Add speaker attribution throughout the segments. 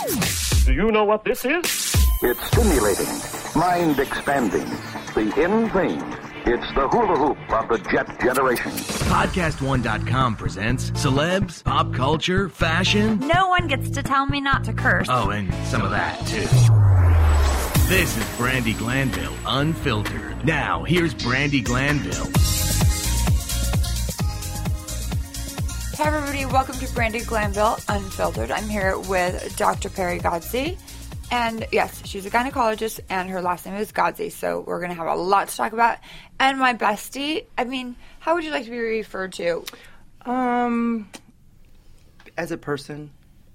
Speaker 1: Do you know what this is?
Speaker 2: It's stimulating, mind-expanding, the in thing. It's the hula hoop of the jet generation.
Speaker 3: Podcast1.com presents celebs, pop culture, fashion.
Speaker 4: No one gets to tell me not to curse.
Speaker 3: Oh, and some of that, too. This is Brandi Glanville, Unfiltered. Now, here's Brandi Glanville.
Speaker 5: Hey everybody, welcome to Brandi Glanville, Unfiltered. I'm here with Dr. Perry Godsey. And yes, she's a gynecologist and her last name is Godsey, so we're going to have a lot to talk about. And my bestie, I mean, how would you like to be referred to?
Speaker 6: As a person.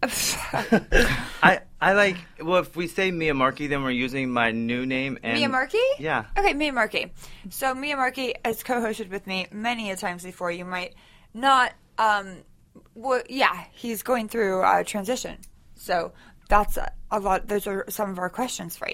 Speaker 6: I like, well, if we say Mia Markey, then we're using my new name. And
Speaker 5: Mia Markey?
Speaker 6: Yeah.
Speaker 5: Okay, Mia Markey. So Mia Markey has co-hosted with me many a times before. You might not, he's going through a transition. So that's a lot. Those are some of our questions for you.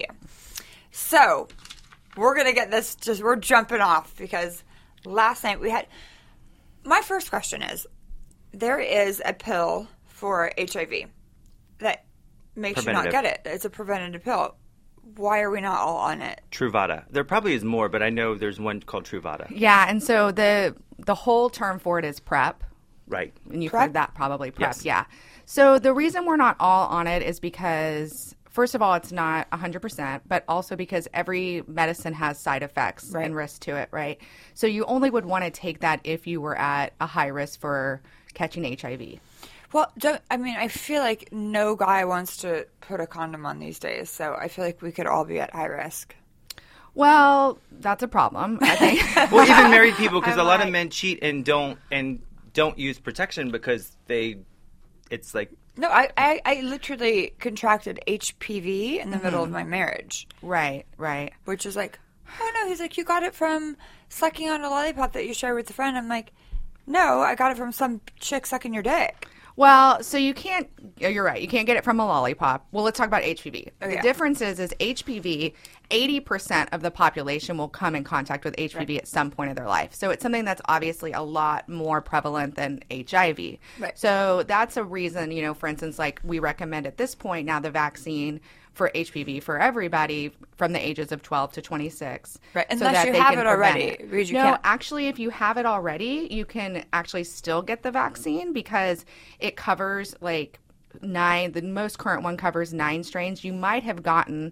Speaker 5: So we're going to get this, we're jumping off because last night we had, my first question is, there is a pill for HIV that makes you not get it. It's a preventative pill. Why are we not all on it?
Speaker 6: Truvada. There probably is more, but I know there's one called Truvada.
Speaker 7: Yeah, and so the whole term for it is PrEP.
Speaker 6: Right.
Speaker 7: And you've
Speaker 5: PrEP?
Speaker 7: heard that probably, PrEP,
Speaker 6: Yes.
Speaker 7: yeah. So the reason we're not all on it is because, first of all, it's not 100%, but also because every medicine has side effects and risk to it, right? So you only would want to take that if you were at a high risk for catching HIV.
Speaker 5: Well, I feel like no guy wants to put a condom on these days, so I feel like we could all be at high risk.
Speaker 7: Well, that's a problem, I think.
Speaker 6: Well, even married people, because a lot of men cheat and don't use protection because it's like...
Speaker 5: No, I literally contracted HPV in the middle of my marriage.
Speaker 7: Right.
Speaker 5: Which is like, oh no, he's like, you got it from sucking on a lollipop that you share with a friend. I'm like, no, I got it from some chick sucking your dick.
Speaker 7: Well, so you can't, you're right, you can't get it from a lollipop. Well, let's talk about HPV. The difference is HPV, 80% of the population will come in contact with HPV at some point of their life. So it's something that's obviously a lot more prevalent than HIV.
Speaker 5: Right.
Speaker 7: So that's a reason, for instance, like we recommend at this point now the vaccine for HPV for everybody from the ages of 12 to 26.
Speaker 5: Right,
Speaker 7: so
Speaker 5: unless
Speaker 7: that
Speaker 5: you
Speaker 7: they
Speaker 5: have
Speaker 7: can
Speaker 5: it
Speaker 7: prevent
Speaker 5: already.
Speaker 7: it.
Speaker 5: Because you
Speaker 7: No,
Speaker 5: can't.
Speaker 7: actually, if you have it already, you can actually still get the vaccine because it covers like 9. The most current one covers 9 strains. You might have gotten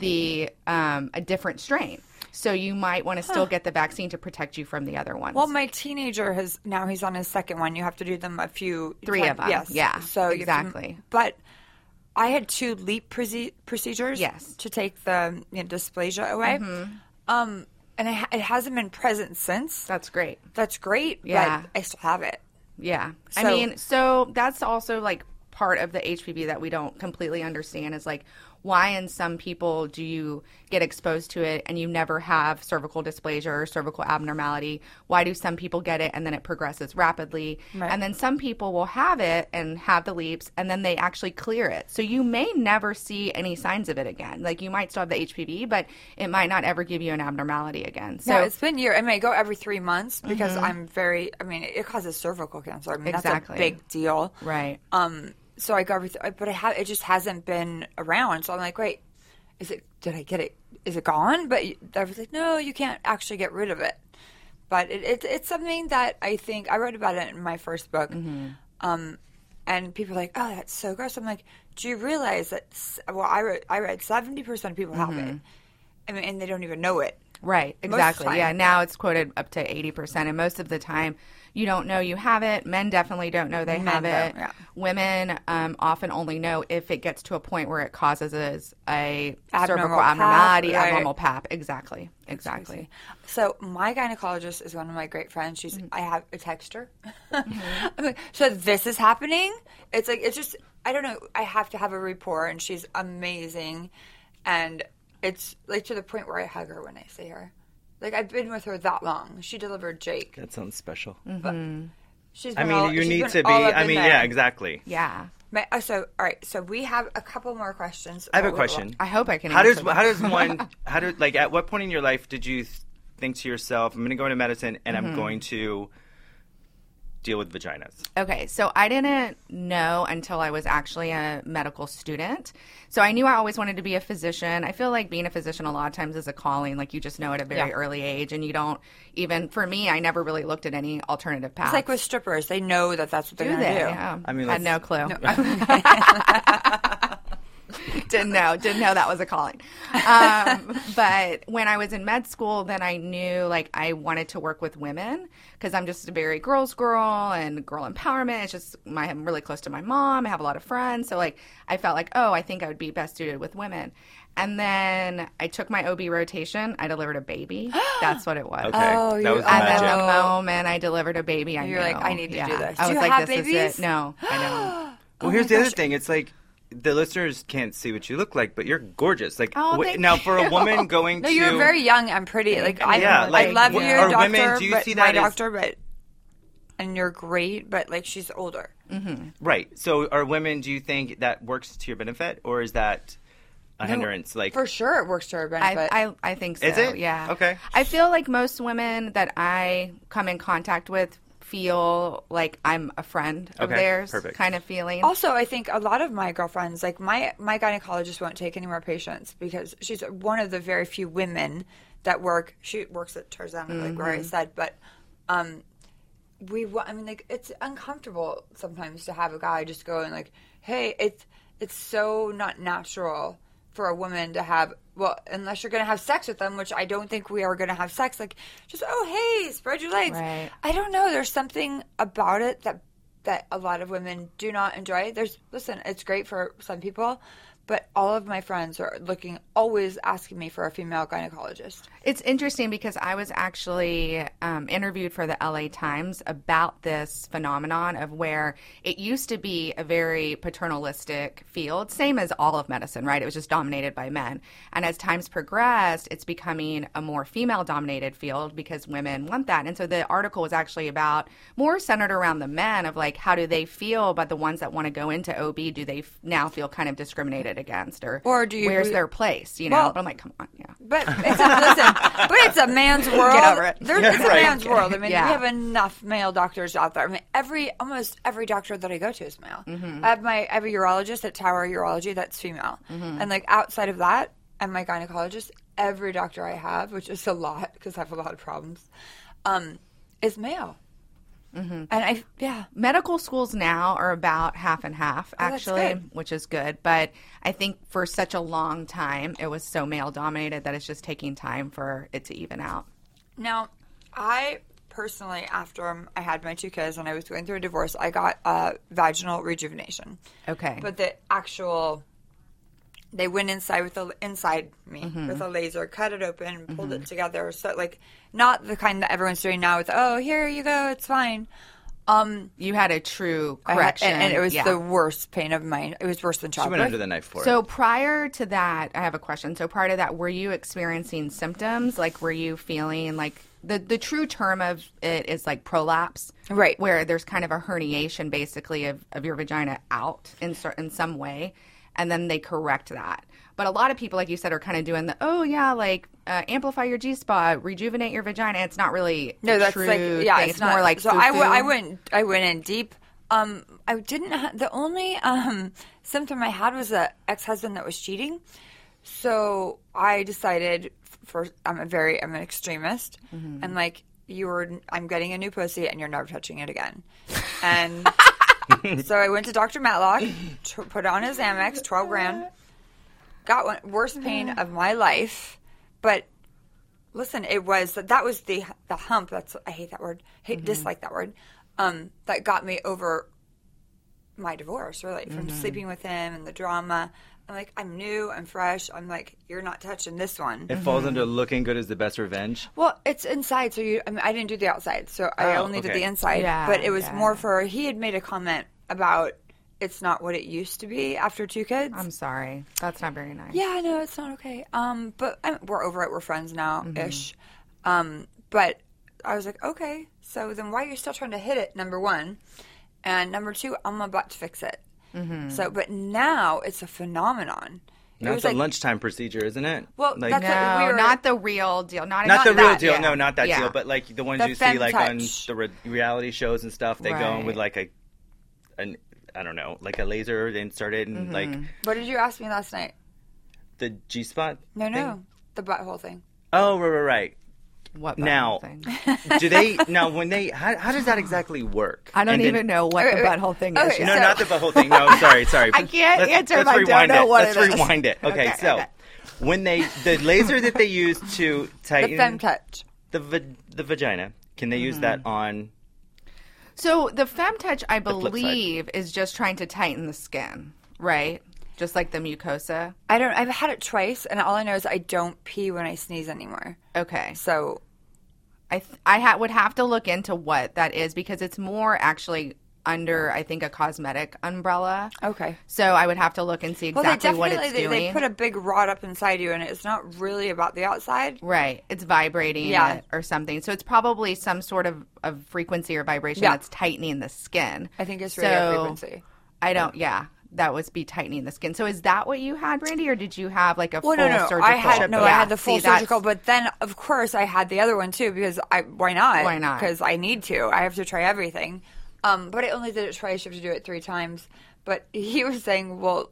Speaker 7: a different strain. So you might want to still get the vaccine to protect you from the other ones.
Speaker 5: Well, my teenager he's on his second one. You have to do them 3
Speaker 7: of them.
Speaker 5: Yes.
Speaker 7: Yeah,
Speaker 5: So
Speaker 7: exactly.
Speaker 5: But I had 2 LEAP procedures.
Speaker 7: Yes.
Speaker 5: To take the dysplasia away. And it hasn't been present since.
Speaker 7: That's great.
Speaker 5: That's great.
Speaker 7: Yeah.
Speaker 5: But I still have it.
Speaker 7: Yeah.
Speaker 5: So-
Speaker 7: So that's also like part of the HPV that we don't completely understand is like why in some people do you get exposed to it and you never have cervical dysplasia or cervical abnormality? Why do some people get it and then it progresses rapidly?
Speaker 5: Right.
Speaker 7: And then some people will have it and have the leaps and then they actually clear it. So you may never see any signs of it again. Like you might still have the HPV, but it might not ever give you an abnormality again. So
Speaker 5: No, it's been years. I go every 3 months because it causes cervical cancer.
Speaker 7: Exactly.
Speaker 5: That's a big deal.
Speaker 7: Right.
Speaker 5: So I go but it just hasn't been around. So I'm like, wait, did I get it? Is it gone? But I was like, no, you can't actually get rid of it. But it's something that I think, I wrote about it in my first book. And people are like, oh, that's so gross. I'm like, do you realize that, I read 70% of people have it. And they don't even know it.
Speaker 7: Right,
Speaker 5: Most of the
Speaker 7: exactly.
Speaker 5: time.
Speaker 7: Yeah, now it's quoted up to 80%. And most of the time, you don't know you have it. Men definitely don't know they have it.
Speaker 5: Yeah.
Speaker 7: Women often only know if it gets to a point where it causes a cervical
Speaker 5: pap,
Speaker 7: abnormality,
Speaker 5: right.
Speaker 7: abnormal pap. Exactly.
Speaker 5: So my gynecologist is one of my great friends. I have a texter. So this is happening. It's like, I don't know. I have to have a rapport, and she's amazing. And it's like to the point where I hug her when I see her. Like I've been with her that long. She delivered Jake.
Speaker 6: That sounds special.
Speaker 5: But she's
Speaker 6: I
Speaker 5: been
Speaker 6: mean,
Speaker 5: all,
Speaker 6: you
Speaker 5: she's
Speaker 6: need
Speaker 5: been
Speaker 6: to be.
Speaker 5: all up
Speaker 6: I
Speaker 5: in
Speaker 6: mean,
Speaker 5: there.
Speaker 6: yeah, exactly.
Speaker 7: Yeah.
Speaker 5: So all right. So we have a couple more questions.
Speaker 6: I have a question.
Speaker 7: I hope I can
Speaker 6: How
Speaker 7: answer
Speaker 6: does
Speaker 7: them.
Speaker 6: one at what point in your life did you think to yourself, I'm going to go into medicine and I'm going to deal with vaginas?
Speaker 7: Okay, so I didn't know until I was actually a medical student. So I knew I always wanted to be a physician. I feel like being a physician a lot of times is a calling. Like, you just know at a very early age, and you don't even, for me, I never really looked at any alternative paths.
Speaker 5: It's like with strippers. They know that that's what they're going to do.
Speaker 7: Yeah.
Speaker 6: I mean,
Speaker 7: I had no clue.
Speaker 5: No.
Speaker 7: Didn't know that was a calling. But when I was in med school, then I knew like I wanted to work with women because I'm just a very girl's girl and girl empowerment. It's just I'm really close to my mom. I have a lot of friends. So like I felt like, oh, I think I would be best suited with women. And then I took my OB rotation. I delivered a baby. That's what it was.
Speaker 6: Okay.
Speaker 5: Oh,
Speaker 6: That was the
Speaker 7: And
Speaker 6: magic.
Speaker 7: then the moment I delivered a baby, I
Speaker 5: You're
Speaker 7: knew.
Speaker 5: like, I need to do this.
Speaker 7: I
Speaker 5: Do
Speaker 7: was
Speaker 5: you
Speaker 7: like,
Speaker 5: have
Speaker 7: this
Speaker 5: babies?
Speaker 7: is it. No, I don't.
Speaker 6: Well, here's the other thing. It's like the listeners can't see what you look like, but you're gorgeous. Like
Speaker 7: Oh, thank
Speaker 6: now, for a
Speaker 7: you.
Speaker 6: woman going
Speaker 5: No,
Speaker 6: to
Speaker 5: you're very young and pretty. Like I
Speaker 6: like,
Speaker 5: love your
Speaker 6: are
Speaker 5: doctor,
Speaker 6: women- do you
Speaker 5: but
Speaker 6: see
Speaker 5: my
Speaker 6: that as-
Speaker 5: doctor, but and you're great, but like she's older.
Speaker 6: right. So, are women? Do you think that works to your benefit, or is that a hindrance? Like
Speaker 5: For sure, it works to her benefit.
Speaker 7: I think so.
Speaker 6: Is it?
Speaker 7: Yeah.
Speaker 6: Okay.
Speaker 7: I feel like most women that I come in contact with feel like I'm a friend of
Speaker 6: Okay,
Speaker 7: theirs,
Speaker 6: perfect.
Speaker 7: kind of feeling.
Speaker 5: Also, I think a lot of my girlfriends, like my gynecologist won't take any more patients because she's one of the very few women that work. She works at Tarzana, like where I said, but like it's uncomfortable sometimes to have a guy just go and like, hey, it's so not natural for a woman to have. Well, unless you're going to have sex with them, which I don't think we are going to have sex. Like, just hey, spread your legs.
Speaker 7: Right.
Speaker 5: I don't know. There's something about it that a lot of women do not enjoy. Listen, it's great for some people, but all of my friends are always asking me for a female gynecologist.
Speaker 7: It's interesting because I was actually interviewed for the LA Times about this phenomenon of where it used to be a very paternalistic field, same as all of medicine, right? It was just dominated by men. And as times progressed, it's becoming a more female-dominated field because women want that. And so the article was actually about more centered around the men of like, how do they feel about the ones that want to go into OB? Do they now feel kind of discriminated against? Or
Speaker 5: do you-
Speaker 7: where's their place, you know?
Speaker 5: Well,
Speaker 7: but I'm like, come on, yeah.
Speaker 5: But it's a man's world.
Speaker 7: Get over it.
Speaker 5: It's a man's world. I mean,
Speaker 7: Yeah.
Speaker 5: we have enough male doctors out there. I mean, almost every doctor that I go to is male. I have I have a urologist at Tower Urology that's female, and like outside of that, and my gynecologist, every doctor I have, which is a lot because I have a lot of problems, is male. And
Speaker 7: Medical schools now are about half and half,
Speaker 5: that's
Speaker 7: actually,
Speaker 5: good.
Speaker 7: which is good. But I think for such a long time, it was so male dominated that it's just taking time for it to even out.
Speaker 5: Now, I personally, after I had my 2 kids and I was going through a divorce, I got vaginal rejuvenation.
Speaker 7: Okay.
Speaker 5: But the actual, they went inside with a laser, cut it open, pulled it together. So like, not the kind that everyone's doing now with, oh, here you go, it's fine.
Speaker 7: You had a true
Speaker 5: I had-
Speaker 7: correction.
Speaker 5: and it was
Speaker 7: yeah.
Speaker 5: the worst pain of mine. It was worse than
Speaker 6: she went
Speaker 5: childbirth.
Speaker 6: under the knife for
Speaker 7: So
Speaker 6: it.
Speaker 7: prior to that, I have a question. So prior to that, were you experiencing symptoms? Like, were you feeling like the true term of it is like prolapse,
Speaker 5: Right.
Speaker 7: Where there's kind of a herniation, basically, of your vagina out in some way, and then they correct that. But a lot of people, like you said, are kind of doing amplify your G-spot, rejuvenate your vagina. It's not really
Speaker 5: No, that's
Speaker 7: true
Speaker 5: like
Speaker 7: thing.
Speaker 5: it's not,
Speaker 7: more like
Speaker 5: so.
Speaker 7: foo-foo.
Speaker 5: I went in deep. I didn't. The only symptom I had was an ex-husband that was cheating. So I decided I'm an extremist, and like I'm getting a new pussy, and you're never touching it again. And so I went to Dr. Matlock, put on his Amex, $12,000. Got one worst pain of my life, but listen, that was the hump. I hate that word. Dislike that word. That got me over my divorce, really, from sleeping with him and the drama. I'm like, I'm new, I'm fresh. I'm like, you're not touching this one.
Speaker 6: It falls under looking good is the best revenge.
Speaker 5: Well, it's inside, so I didn't do the outside, so I only did
Speaker 6: okay.
Speaker 5: the inside.
Speaker 7: Yeah,
Speaker 5: but it was
Speaker 7: yeah.
Speaker 5: more he had made a comment about it's not what it used to be after 2 kids.
Speaker 7: I'm sorry. That's not very nice.
Speaker 5: Yeah, no, it's not okay. But we're over it. We're friends now, ish. But I was like, okay, so then why are you still trying to hit it, number one? And number two, I'm about to fix it. So, but now it's a phenomenon.
Speaker 6: That's
Speaker 5: was
Speaker 6: a
Speaker 5: like,
Speaker 6: lunchtime procedure, isn't it?
Speaker 5: Well,
Speaker 6: like,
Speaker 5: that's what we
Speaker 7: No,
Speaker 5: were,
Speaker 7: not the real deal. Not
Speaker 6: the real
Speaker 7: that,
Speaker 6: deal.
Speaker 7: yeah.
Speaker 6: No, not that
Speaker 7: Yeah.
Speaker 6: deal. But like the ones
Speaker 5: The
Speaker 6: you see like on
Speaker 5: FemTouch.
Speaker 6: the reality shows and stuff. They go in with
Speaker 7: Right.
Speaker 6: like an I don't know, like a laser. They insert it and like
Speaker 5: What did you ask me last night?
Speaker 6: the G spot.
Speaker 5: No, the butthole thing.
Speaker 6: Oh, right.
Speaker 7: What
Speaker 6: Now,
Speaker 7: thing?
Speaker 6: Do they now when they how does that exactly work?
Speaker 7: I don't
Speaker 6: And then-
Speaker 7: even know what the butthole thing is.
Speaker 5: okay,
Speaker 7: yet.
Speaker 6: No,
Speaker 5: So-
Speaker 6: not the butthole thing. No, sorry.
Speaker 7: I can't answer if I don't
Speaker 6: rewind
Speaker 7: know
Speaker 6: it.
Speaker 7: what
Speaker 6: Let's
Speaker 7: it is.
Speaker 6: rewind it. Okay,
Speaker 7: Okay,
Speaker 6: so
Speaker 7: okay.
Speaker 6: when the laser that they use to
Speaker 5: The
Speaker 6: tighten
Speaker 5: FemTouch.
Speaker 6: the vagina, can they use that on?
Speaker 7: So the FemTouch, I
Speaker 6: flip side.
Speaker 7: believe, is just trying to tighten the skin, right? Just like the mucosa.
Speaker 5: I've had it twice, and all I know is I don't pee when I sneeze anymore.
Speaker 7: Okay.
Speaker 5: So
Speaker 7: I would have to look into what that is because it's more actually under, I think, a cosmetic umbrella.
Speaker 5: okay.
Speaker 7: So I would have to look and see
Speaker 5: Well,
Speaker 7: exactly what
Speaker 5: they
Speaker 7: it's doing.
Speaker 5: they put a big rod up inside you, and it's not really about the outside.
Speaker 7: Right. It's vibrating
Speaker 5: Yeah.
Speaker 7: it or something. So it's probably some sort of frequency or vibration
Speaker 5: Yeah.
Speaker 7: that's tightening the skin.
Speaker 5: I think it's radio
Speaker 7: So,
Speaker 5: frequency.
Speaker 7: I don't, yeah. That would be tightening the skin. So is that what you had, Brandy, or did you have like a
Speaker 5: Well,
Speaker 7: full
Speaker 5: no.
Speaker 7: surgical?
Speaker 5: I had
Speaker 7: Yeah.
Speaker 5: I had the full
Speaker 7: See, that's-
Speaker 5: surgical, but then of course I had the other one too because why not?
Speaker 7: Why not?
Speaker 5: Because I need to. I have to try everything. But I only did it twice. You have to do it 3 times. But he was saying, well,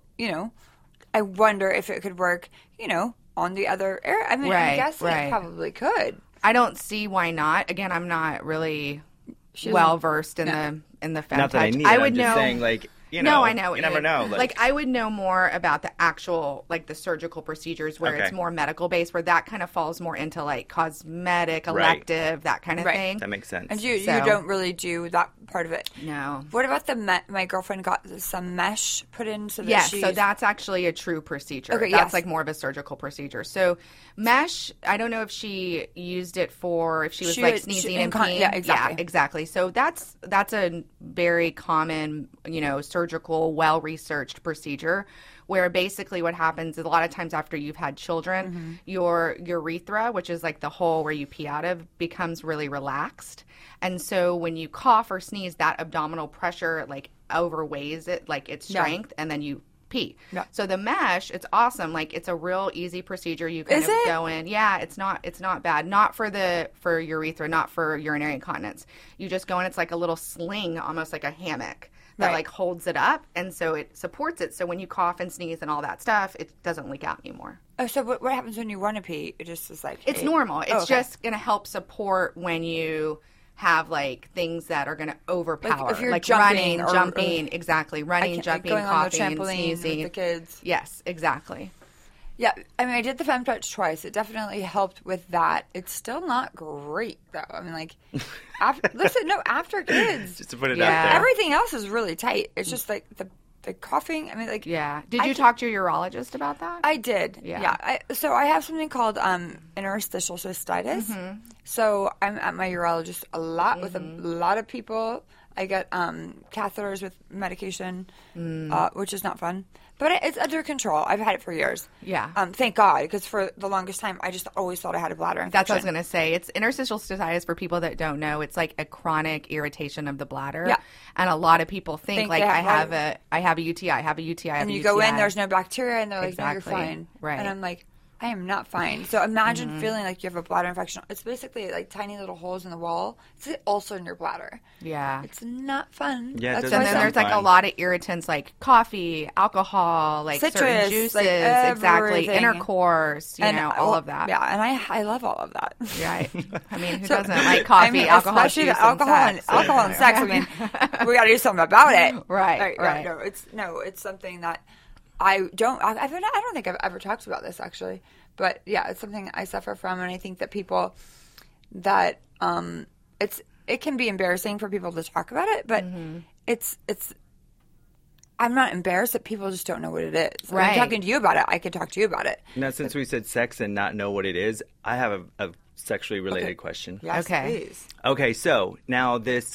Speaker 5: I wonder if it could work, on the other area. I mean, I
Speaker 7: Right,
Speaker 5: guess
Speaker 7: right.
Speaker 5: it probably could.
Speaker 7: I don't see why not. Again, I'm not really well versed in the FemTouch.
Speaker 6: Not that I need.
Speaker 7: I
Speaker 6: it,
Speaker 7: would
Speaker 6: I'm
Speaker 7: know.
Speaker 6: just saying, like you know.
Speaker 7: No, I know.
Speaker 6: You never know.
Speaker 7: Like I would know more about the actual, like the surgical procedures where
Speaker 6: Okay.
Speaker 7: it's more medical based, where that kind of falls more into like cosmetic,
Speaker 6: Right.
Speaker 7: elective, that kind of
Speaker 5: Right.
Speaker 7: thing.
Speaker 6: that makes sense.
Speaker 5: And you
Speaker 7: So-
Speaker 5: don't really do that part of it.
Speaker 7: No.
Speaker 5: What about my girlfriend got some mesh put in so that
Speaker 7: Yes,
Speaker 5: she's...
Speaker 7: so that's actually a true procedure.
Speaker 5: Okay,
Speaker 7: That's
Speaker 5: yes.
Speaker 7: like more of a surgical procedure. So mesh, I don't know if she used it for if she was
Speaker 5: She
Speaker 7: like
Speaker 5: would-
Speaker 7: sneezing
Speaker 5: she-
Speaker 7: and
Speaker 5: in con-
Speaker 7: peeing.
Speaker 5: yeah, exactly.
Speaker 7: Yeah, exactly. So that's a very common, surgical, well-researched procedure where basically what happens is a lot of times after you've had children,
Speaker 5: Mm-hmm.
Speaker 7: your urethra, which is like the hole where you pee out of, becomes really relaxed. And so when you cough or sneeze, that abdominal pressure like overweighs it, like its
Speaker 5: Yeah.
Speaker 7: strength, and then you pee.
Speaker 5: Yeah.
Speaker 7: So the mesh, it's awesome. Like it's a real easy procedure. You kind
Speaker 5: Is
Speaker 7: of
Speaker 5: it?
Speaker 7: go in. Yeah, it's not bad. Not for urethra, not for urinary incontinence. You just go in. It's like a little sling, almost like a hammock that
Speaker 5: Right.
Speaker 7: like holds it up, and so it supports it. So when you cough and sneeze and all that stuff, it doesn't leak out anymore.
Speaker 5: Oh, so what happens when you want to pee? It just is like...
Speaker 7: It's
Speaker 5: hey.
Speaker 7: normal. It's
Speaker 5: Oh, okay.
Speaker 7: just going to help support when you have like things that are going to overpower,
Speaker 5: if you're
Speaker 7: like
Speaker 5: jumping
Speaker 7: running,
Speaker 5: or-
Speaker 7: jumping, exactly,
Speaker 5: I
Speaker 7: running,
Speaker 5: can't-
Speaker 7: jumping,
Speaker 5: going on the
Speaker 7: coughing,
Speaker 5: trampoline
Speaker 7: sneezing.
Speaker 5: with the kids.
Speaker 7: Yes, exactly.
Speaker 5: Yeah, I mean, I did the FemTouch twice. It definitely helped with that. It's still not great, though. I mean, like, after kids,
Speaker 6: just to put it
Speaker 7: Yeah.
Speaker 6: out there.
Speaker 5: everything else is really tight. It's just like the coughing. I mean, like,
Speaker 7: Yeah. Did
Speaker 5: I
Speaker 7: you
Speaker 5: can-
Speaker 7: talk to your urologist about that?
Speaker 5: I did.
Speaker 7: Yeah.
Speaker 5: So I have something called interstitial cystitis. So I'm at my urologist a lot with a lot of people. I get catheters with medication, which is not fun. But it's under control. I've had it for years.
Speaker 7: Yeah.
Speaker 5: Thank God, because for the longest time, I just always thought I had a bladder infection.
Speaker 7: That's what I was going to say. It's interstitial cystitis for people that don't know. It's like a chronic irritation of the bladder.
Speaker 5: Yeah.
Speaker 7: And a lot of people think like
Speaker 5: they
Speaker 7: I
Speaker 5: have
Speaker 7: have a UTI, I have a UTI, I have
Speaker 5: And
Speaker 7: a
Speaker 5: you
Speaker 7: UTI.
Speaker 5: go in, there's no bacteria, and they're like, no, you're
Speaker 7: Exactly.
Speaker 5: fine.
Speaker 7: Right.
Speaker 5: And I'm like, I am not fine. So imagine feeling like you have a bladder infection. It's basically like tiny little holes in the wall. It's also in your bladder.
Speaker 7: Yeah.
Speaker 5: It's not fun.
Speaker 6: Yeah, it
Speaker 5: That's
Speaker 6: doesn't
Speaker 5: why
Speaker 7: And then
Speaker 5: some-
Speaker 7: there's like a
Speaker 6: fun.
Speaker 7: lot of irritants like coffee, alcohol, like certain
Speaker 5: Citrus,
Speaker 7: juices,
Speaker 5: like
Speaker 7: exactly,
Speaker 5: everything.
Speaker 7: intercourse, all of that.
Speaker 5: Yeah, and I love all of that.
Speaker 7: Right. I mean, who
Speaker 5: So-
Speaker 7: doesn't like coffee,
Speaker 5: I mean,
Speaker 7: alcohol,
Speaker 5: especially
Speaker 7: juice,
Speaker 5: the alcohol
Speaker 7: and sex?
Speaker 5: alcohol and sex. I mean, we got to do something about it.
Speaker 7: Right,
Speaker 5: Yeah,
Speaker 7: right.
Speaker 5: It's something that I don't think I've ever talked about this actually, but yeah, it's something I suffer from, and I think that people that it can be embarrassing for people to talk about it, but it's. I'm not embarrassed that people just don't know what it is.
Speaker 7: Right.
Speaker 5: I'm talking to you about it. I could talk to you about it.
Speaker 6: Now, since we said sex and not know what it is, I have a sexually related question.
Speaker 5: Yes,
Speaker 7: Okay.
Speaker 5: please.
Speaker 6: Okay, so now this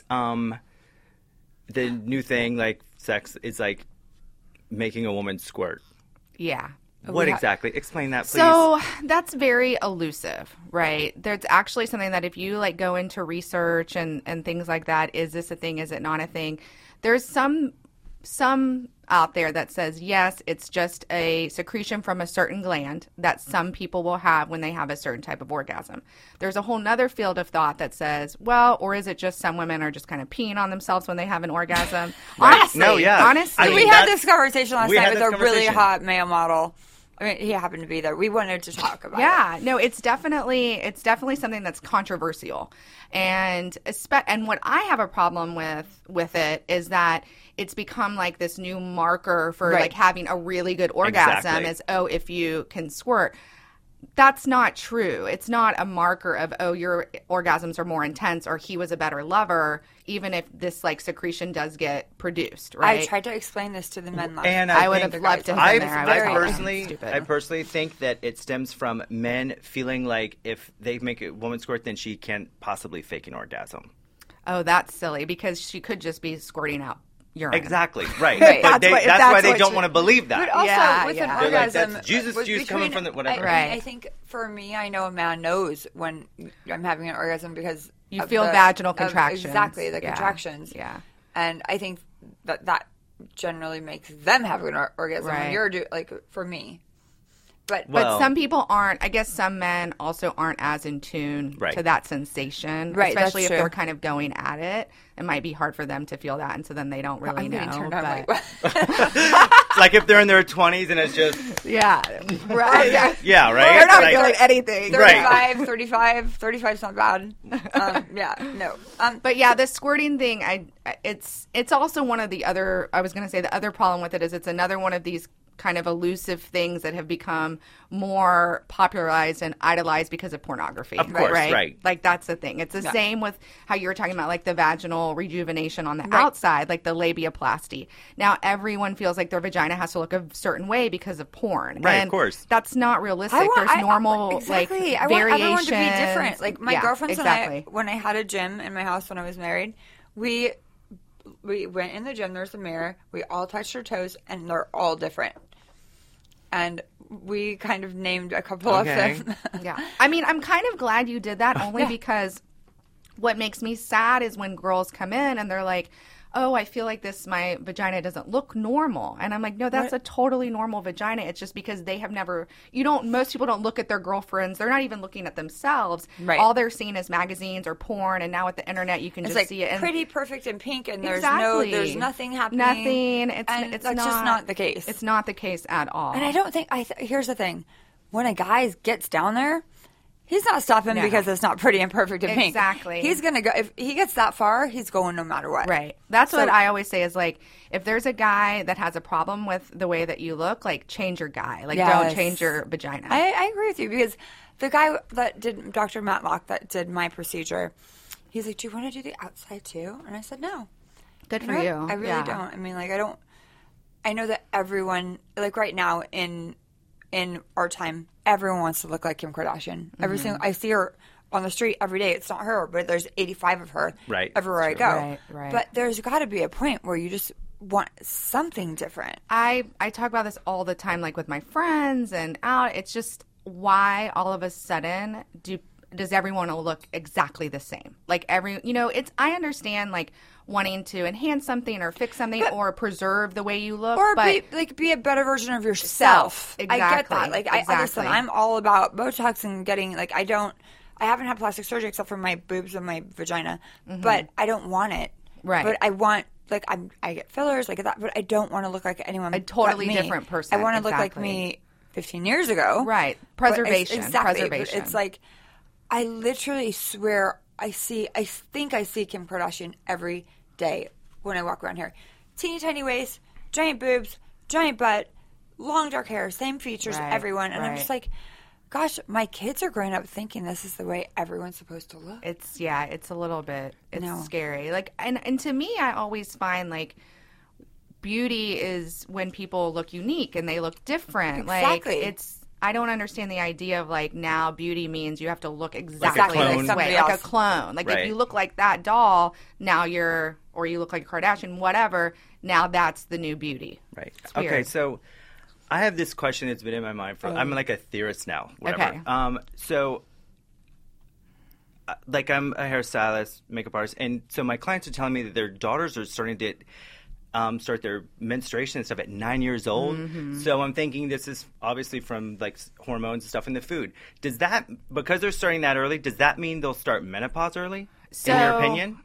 Speaker 6: the new thing like sex is like making a woman squirt.
Speaker 7: Yeah.
Speaker 6: What
Speaker 5: we ha-
Speaker 6: exactly? Explain that, please.
Speaker 7: So that's very elusive, right? There's actually something that if you like go into research and things like that, is this a thing? Is it not a thing? There's some out there that says, yes, it's just a secretion from a certain gland that some people will have when they have a certain type of orgasm. There's a whole nother field of thought that says, well, or is it just some women are just kind of peeing on themselves when they have an orgasm?
Speaker 6: Right.
Speaker 7: Honestly,
Speaker 6: No, yeah.
Speaker 7: honestly.
Speaker 6: I mean,
Speaker 5: we had this conversation last
Speaker 6: we
Speaker 5: night
Speaker 6: had
Speaker 5: with
Speaker 6: this
Speaker 5: a really
Speaker 6: conversation.
Speaker 5: hot male model. I mean, he happened to be there. We wanted to talk about it.
Speaker 7: Yeah, no, it's definitely something that's controversial, and what I have a problem with it is that it's become like this new marker for
Speaker 5: Right.
Speaker 7: like having a really good orgasm
Speaker 6: Exactly.
Speaker 7: is, oh, if you can squirt. That's not true. It's not a marker of, oh, your orgasms are more intense or he was a better lover, even if this like secretion does get produced, right?
Speaker 5: I tried to explain this to the men last
Speaker 6: And
Speaker 5: night.
Speaker 7: I would
Speaker 6: think
Speaker 7: have loved to have
Speaker 6: I
Speaker 7: been there. I was stupid.
Speaker 6: I personally think that it stems from men feeling like if they make a woman squirt, then she can't possibly fake an orgasm.
Speaker 7: Oh, that's silly because she could just be squirting out urine.
Speaker 6: Exactly, right.
Speaker 5: Right.
Speaker 6: But
Speaker 7: That's
Speaker 6: that's why they
Speaker 7: what
Speaker 6: don't
Speaker 7: you-
Speaker 6: want to believe
Speaker 5: But
Speaker 6: that.
Speaker 5: also
Speaker 7: Yeah,
Speaker 5: with
Speaker 7: yeah.
Speaker 5: an
Speaker 7: They're
Speaker 6: like,
Speaker 5: orgasm,
Speaker 6: that's Jesus
Speaker 5: was
Speaker 6: juice coming from the whatever.
Speaker 7: Right.
Speaker 5: I think for me, I know a man knows when I'm having an orgasm because
Speaker 7: You
Speaker 5: of
Speaker 7: feel
Speaker 5: the-
Speaker 7: vaginal
Speaker 5: of-
Speaker 7: contractions.
Speaker 5: Exactly, the
Speaker 7: Yeah.
Speaker 5: contractions.
Speaker 7: Yeah.
Speaker 5: And I think that generally makes them have an orgasm when
Speaker 7: Right.
Speaker 5: you're like for me. But
Speaker 6: Well-
Speaker 7: But some people aren't. I guess some men also aren't as in tune
Speaker 6: Right.
Speaker 7: to that sensation,
Speaker 5: Right, that's
Speaker 7: especially if
Speaker 5: true.
Speaker 7: they're kind of going at it. It might be hard for them to feel that, and so then they don't really
Speaker 5: I'm
Speaker 7: know.
Speaker 5: getting turned on.
Speaker 7: but-
Speaker 5: Like,
Speaker 6: Like if they're in their 20s and it's just,
Speaker 7: yeah, right. Yeah.
Speaker 6: yeah, right?
Speaker 7: They're not
Speaker 6: Like-
Speaker 7: feeling anything.
Speaker 5: 35 is not bad. Yeah, no.
Speaker 7: But yeah, the squirting thing, it's also one of the other. I was going to say the other problem with it is it's another one of these kind of elusive things that have become more popularized and idolized because of pornography.
Speaker 6: Of course, right.
Speaker 7: Like that's the thing. It's the same with how you were talking about like the vaginal rejuvenation on the
Speaker 5: Right.
Speaker 7: outside, like the labiaplasty. Now everyone feels like their vagina has to look a certain way because of porn.
Speaker 6: Right, of
Speaker 7: And
Speaker 6: course.
Speaker 7: That's not realistic. There's normal
Speaker 5: exactly.
Speaker 7: like
Speaker 5: I want
Speaker 7: variations.
Speaker 5: everyone to be different. Like my
Speaker 7: Yeah,
Speaker 5: girlfriends
Speaker 7: exactly.
Speaker 5: and I, when I had a gym in my house when I was married, we went in the gym. There's a mirror. We all touched our toes, and they're all different. And we kind of named a couple
Speaker 6: Okay.
Speaker 5: of them.
Speaker 7: Yeah. I mean, I'm kind of glad you did that only because what makes me sad is when girls come in and they're like, oh, I feel like my vagina doesn't look normal. And I'm like, no, that's a totally normal vagina. It's just because they have never, most people don't look at their girlfriends. They're not even looking at themselves.
Speaker 5: Right.
Speaker 7: All they're seeing is magazines or porn. And now with the internet, you can
Speaker 5: It's
Speaker 7: just
Speaker 5: like
Speaker 7: see it. And
Speaker 5: pretty, perfect, and pink, and
Speaker 7: Exactly.
Speaker 5: there's nothing happening.
Speaker 7: Nothing. It's
Speaker 5: that's just not the case.
Speaker 7: It's not the case at all.
Speaker 5: And I don't think here's the thing: when a guy gets down there, he's not stopping
Speaker 7: No.
Speaker 5: because it's not pretty and perfect and pink.
Speaker 7: Exactly.
Speaker 5: He's gonna go if he gets that far. He's going no matter what.
Speaker 7: Right. That's
Speaker 5: So-
Speaker 7: what I always say is like, if there's a guy that has a problem with the way that you look, like change your guy. Like
Speaker 5: Yes.
Speaker 7: don't change your vagina.
Speaker 5: I agree with you because the guy that did Dr. Matlock that did my procedure, he's like, "Do you want to do the outside too?" And I said, "No."
Speaker 7: Good
Speaker 5: You
Speaker 7: for
Speaker 5: know
Speaker 7: you.
Speaker 5: what? I really
Speaker 7: Yeah.
Speaker 5: don't. I mean, like, I don't. I know that everyone, like right now in our time, everyone wants to look like Kim Kardashian. Every single, I see her on the street every day. It's not her, but there's 85 of her
Speaker 6: Right.
Speaker 5: everywhere I
Speaker 6: True.
Speaker 5: go.
Speaker 7: Right, right.
Speaker 5: But there's got to be a point where you just want something different.
Speaker 7: I talk about this all the time, like with my friends and out. It's just why all of a sudden does everyone look exactly the same? Like I understand like wanting to enhance something or fix something or preserve the way you look,
Speaker 5: Or
Speaker 7: but
Speaker 5: be a better version of yourself.
Speaker 7: Self.
Speaker 5: I get that.
Speaker 7: Exactly.
Speaker 5: Like I listen,
Speaker 7: Exactly.
Speaker 5: I'm all about Botox and getting like I haven't had plastic surgery except for my boobs and my vagina, but I don't want it.
Speaker 7: Right.
Speaker 5: But I want like I get fillers, like that, but I don't want to look like anyone.
Speaker 7: A totally
Speaker 5: but me.
Speaker 7: different person.
Speaker 5: I want to look like
Speaker 7: Exactly.
Speaker 5: me 15 years ago.
Speaker 7: Right.
Speaker 5: But it's-
Speaker 7: Preservation.
Speaker 5: exactly. But
Speaker 7: Preservation.
Speaker 5: it's like I literally swear I think I see Kim Kardashian every day when I walk around here. Teeny tiny waist, giant boobs, giant butt, long dark hair, same features,
Speaker 7: Right,
Speaker 5: everyone. And I'm
Speaker 7: right.
Speaker 5: just like, gosh, my kids are growing up thinking this is the way everyone's supposed to look.
Speaker 7: it's a little bit
Speaker 5: No.
Speaker 7: scary. Like and to me I always find like beauty is when people look unique and they look different.
Speaker 5: Exactly.
Speaker 7: Like I don't understand the idea of like now beauty means you have to look exactly
Speaker 6: clone.
Speaker 7: this
Speaker 5: Like somebody
Speaker 7: way, like
Speaker 5: else.
Speaker 7: a clone. Like
Speaker 6: Right.
Speaker 7: if you look like that doll, now you look like a Kardashian, whatever. Now that's the new beauty.
Speaker 6: Right.
Speaker 7: It's
Speaker 6: Okay,
Speaker 7: weird.
Speaker 6: so I have this question that's been in my mind for. I'm like a theorist now. Whatever.
Speaker 7: Okay.
Speaker 6: So, like, I'm a hairstylist, makeup artist, and so my clients are telling me that their daughters are starting to start their menstruation and stuff at 9 years old. So I'm thinking this is obviously from like hormones and stuff in the food. Does that, because they're starting that early, does that mean they'll start menopause early?
Speaker 7: So,
Speaker 6: in your opinion?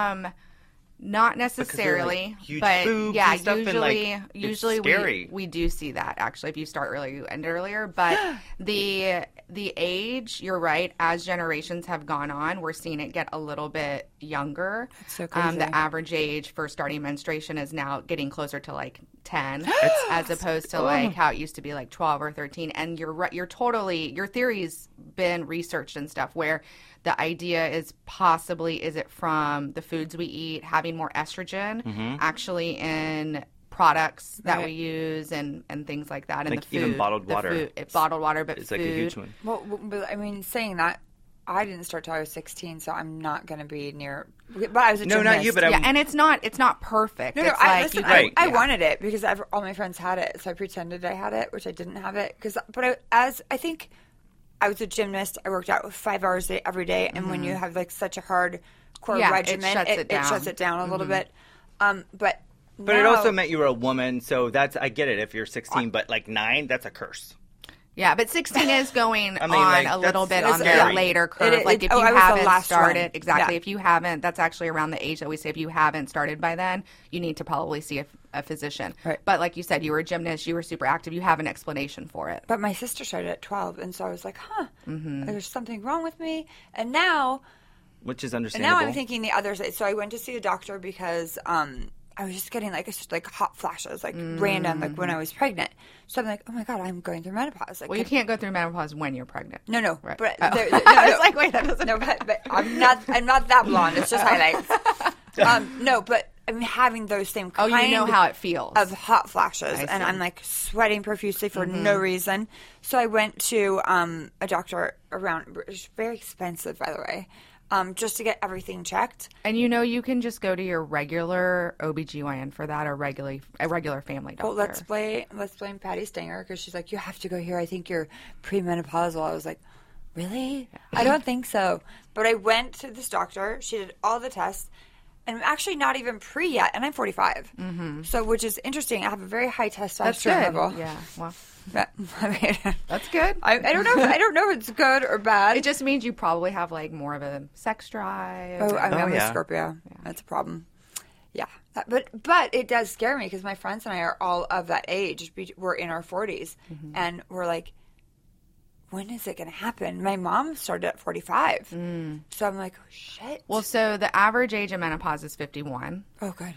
Speaker 7: Not necessarily,
Speaker 6: like huge
Speaker 7: but
Speaker 6: boobs
Speaker 7: yeah,
Speaker 6: and stuff, and, like,
Speaker 7: usually
Speaker 6: it's scary.
Speaker 7: we do see that actually. If you start earlier, you end earlier. But the age, you're right. As generations have gone on, we're seeing it get a little bit younger.
Speaker 5: That's so crazy.
Speaker 7: The average age for starting menstruation is now getting closer to like 10, as opposed to like how it used to be like 12 or 13. And you're right. Your theory's been researched and stuff where the idea is possibly, is it from the foods we eat, having more estrogen actually in products that we use and things like that. And
Speaker 6: like
Speaker 7: the food,
Speaker 6: even bottled water.
Speaker 7: Bottled water, but
Speaker 6: it's
Speaker 7: food.
Speaker 6: like a huge one.
Speaker 5: Well, but I mean, saying that, I didn't start till I was 16, so I'm not going to be near. But I was a
Speaker 6: No,
Speaker 5: gymnast.
Speaker 6: not you, but
Speaker 7: Yeah, and it's not perfect.
Speaker 5: No,
Speaker 7: it's
Speaker 5: I,
Speaker 7: like
Speaker 5: listen,
Speaker 7: you
Speaker 5: I wanted it because all my friends had it, so I pretended I had it, which I didn't have it. But I think I was a gymnast. I worked out 5 hours a day every day, and when you have like such a hard core regimen, it shuts it down a little bit. But
Speaker 6: it also meant you were a woman, so I get it if you're 16, but like 9, that's a curse.
Speaker 7: Yeah, but 16 is going
Speaker 6: I mean, like,
Speaker 7: on a little bit
Speaker 6: that's
Speaker 7: on the
Speaker 6: scary.
Speaker 7: later curve. Like if you
Speaker 5: I was the
Speaker 7: haven't
Speaker 5: last
Speaker 7: started,
Speaker 5: one.
Speaker 7: exactly.
Speaker 5: Yeah.
Speaker 7: If you haven't, that's actually around the age that we say if you haven't started by then, you need to probably see a physician.
Speaker 5: Right.
Speaker 7: But like you said, you were a gymnast, you were super active, you have an explanation for it.
Speaker 5: But my sister started at 12, and so I was like, there's something wrong with me. And now,
Speaker 6: Which is
Speaker 5: and
Speaker 6: understandable.
Speaker 5: now I'm thinking the other side. So I went to see a doctor because I was just getting like hot flashes, like random, like when I was pregnant. So I'm like, oh my god, I'm going through menopause. Like,
Speaker 7: Well, you can't go through menopause when you're pregnant.
Speaker 5: No,
Speaker 7: Right.
Speaker 5: but
Speaker 7: Oh.
Speaker 5: no,
Speaker 7: I was like, wait, that doesn't.
Speaker 5: no, but I'm not that blonde. It's just highlights. No, but I'm having those same
Speaker 7: Oh,
Speaker 5: kind
Speaker 7: you know how it feels.
Speaker 5: of hot flashes,
Speaker 7: I
Speaker 5: and
Speaker 7: see.
Speaker 5: I'm like sweating profusely for no reason. So I went to a doctor around. It's very expensive, by the way, just to get everything checked.
Speaker 7: And you can just go to your regular OBGYN for that or a regular family doctor.
Speaker 5: Well, let's blame Patty Stanger because she's like, you have to go here. I think you're premenopausal. I was like, really? I don't think so. But I went to this doctor. She did all the tests. And I'm actually not even pre yet, and I'm 45. So, which is interesting. I have a very high
Speaker 7: That's
Speaker 5: testosterone
Speaker 7: good.
Speaker 5: level.
Speaker 7: Yeah, well,
Speaker 5: But, I mean,
Speaker 7: that's good.
Speaker 5: I don't know. I don't know if it's good or bad.
Speaker 7: It just means you probably have like more of a sex drive.
Speaker 5: I'm
Speaker 6: yeah.
Speaker 5: a Scorpio. That's a problem. Yeah, but it does scare me because my friends and I are all of that age. We're in our 40s, and we're like, when is it going to happen? My mom started at 45, so I'm like, oh shit.
Speaker 7: Well, so the average age of menopause is 51.
Speaker 5: Oh, good.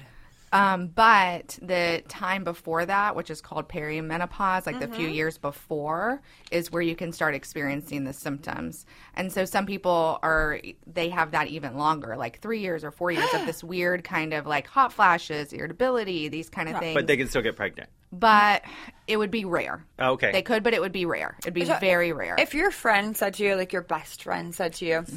Speaker 7: But the time before that, which is called perimenopause, like the few years before, is where you can start experiencing the symptoms. And so some people they have that even longer, like 3 years or 4 years of this weird kind of like hot flashes, irritability, these kind of things.
Speaker 6: But they can still get pregnant.
Speaker 7: But it would be rare.
Speaker 6: Okay.
Speaker 7: They could, but it would be rare. It'd be very rare.
Speaker 5: If your friend said to you, like your best friend said to you,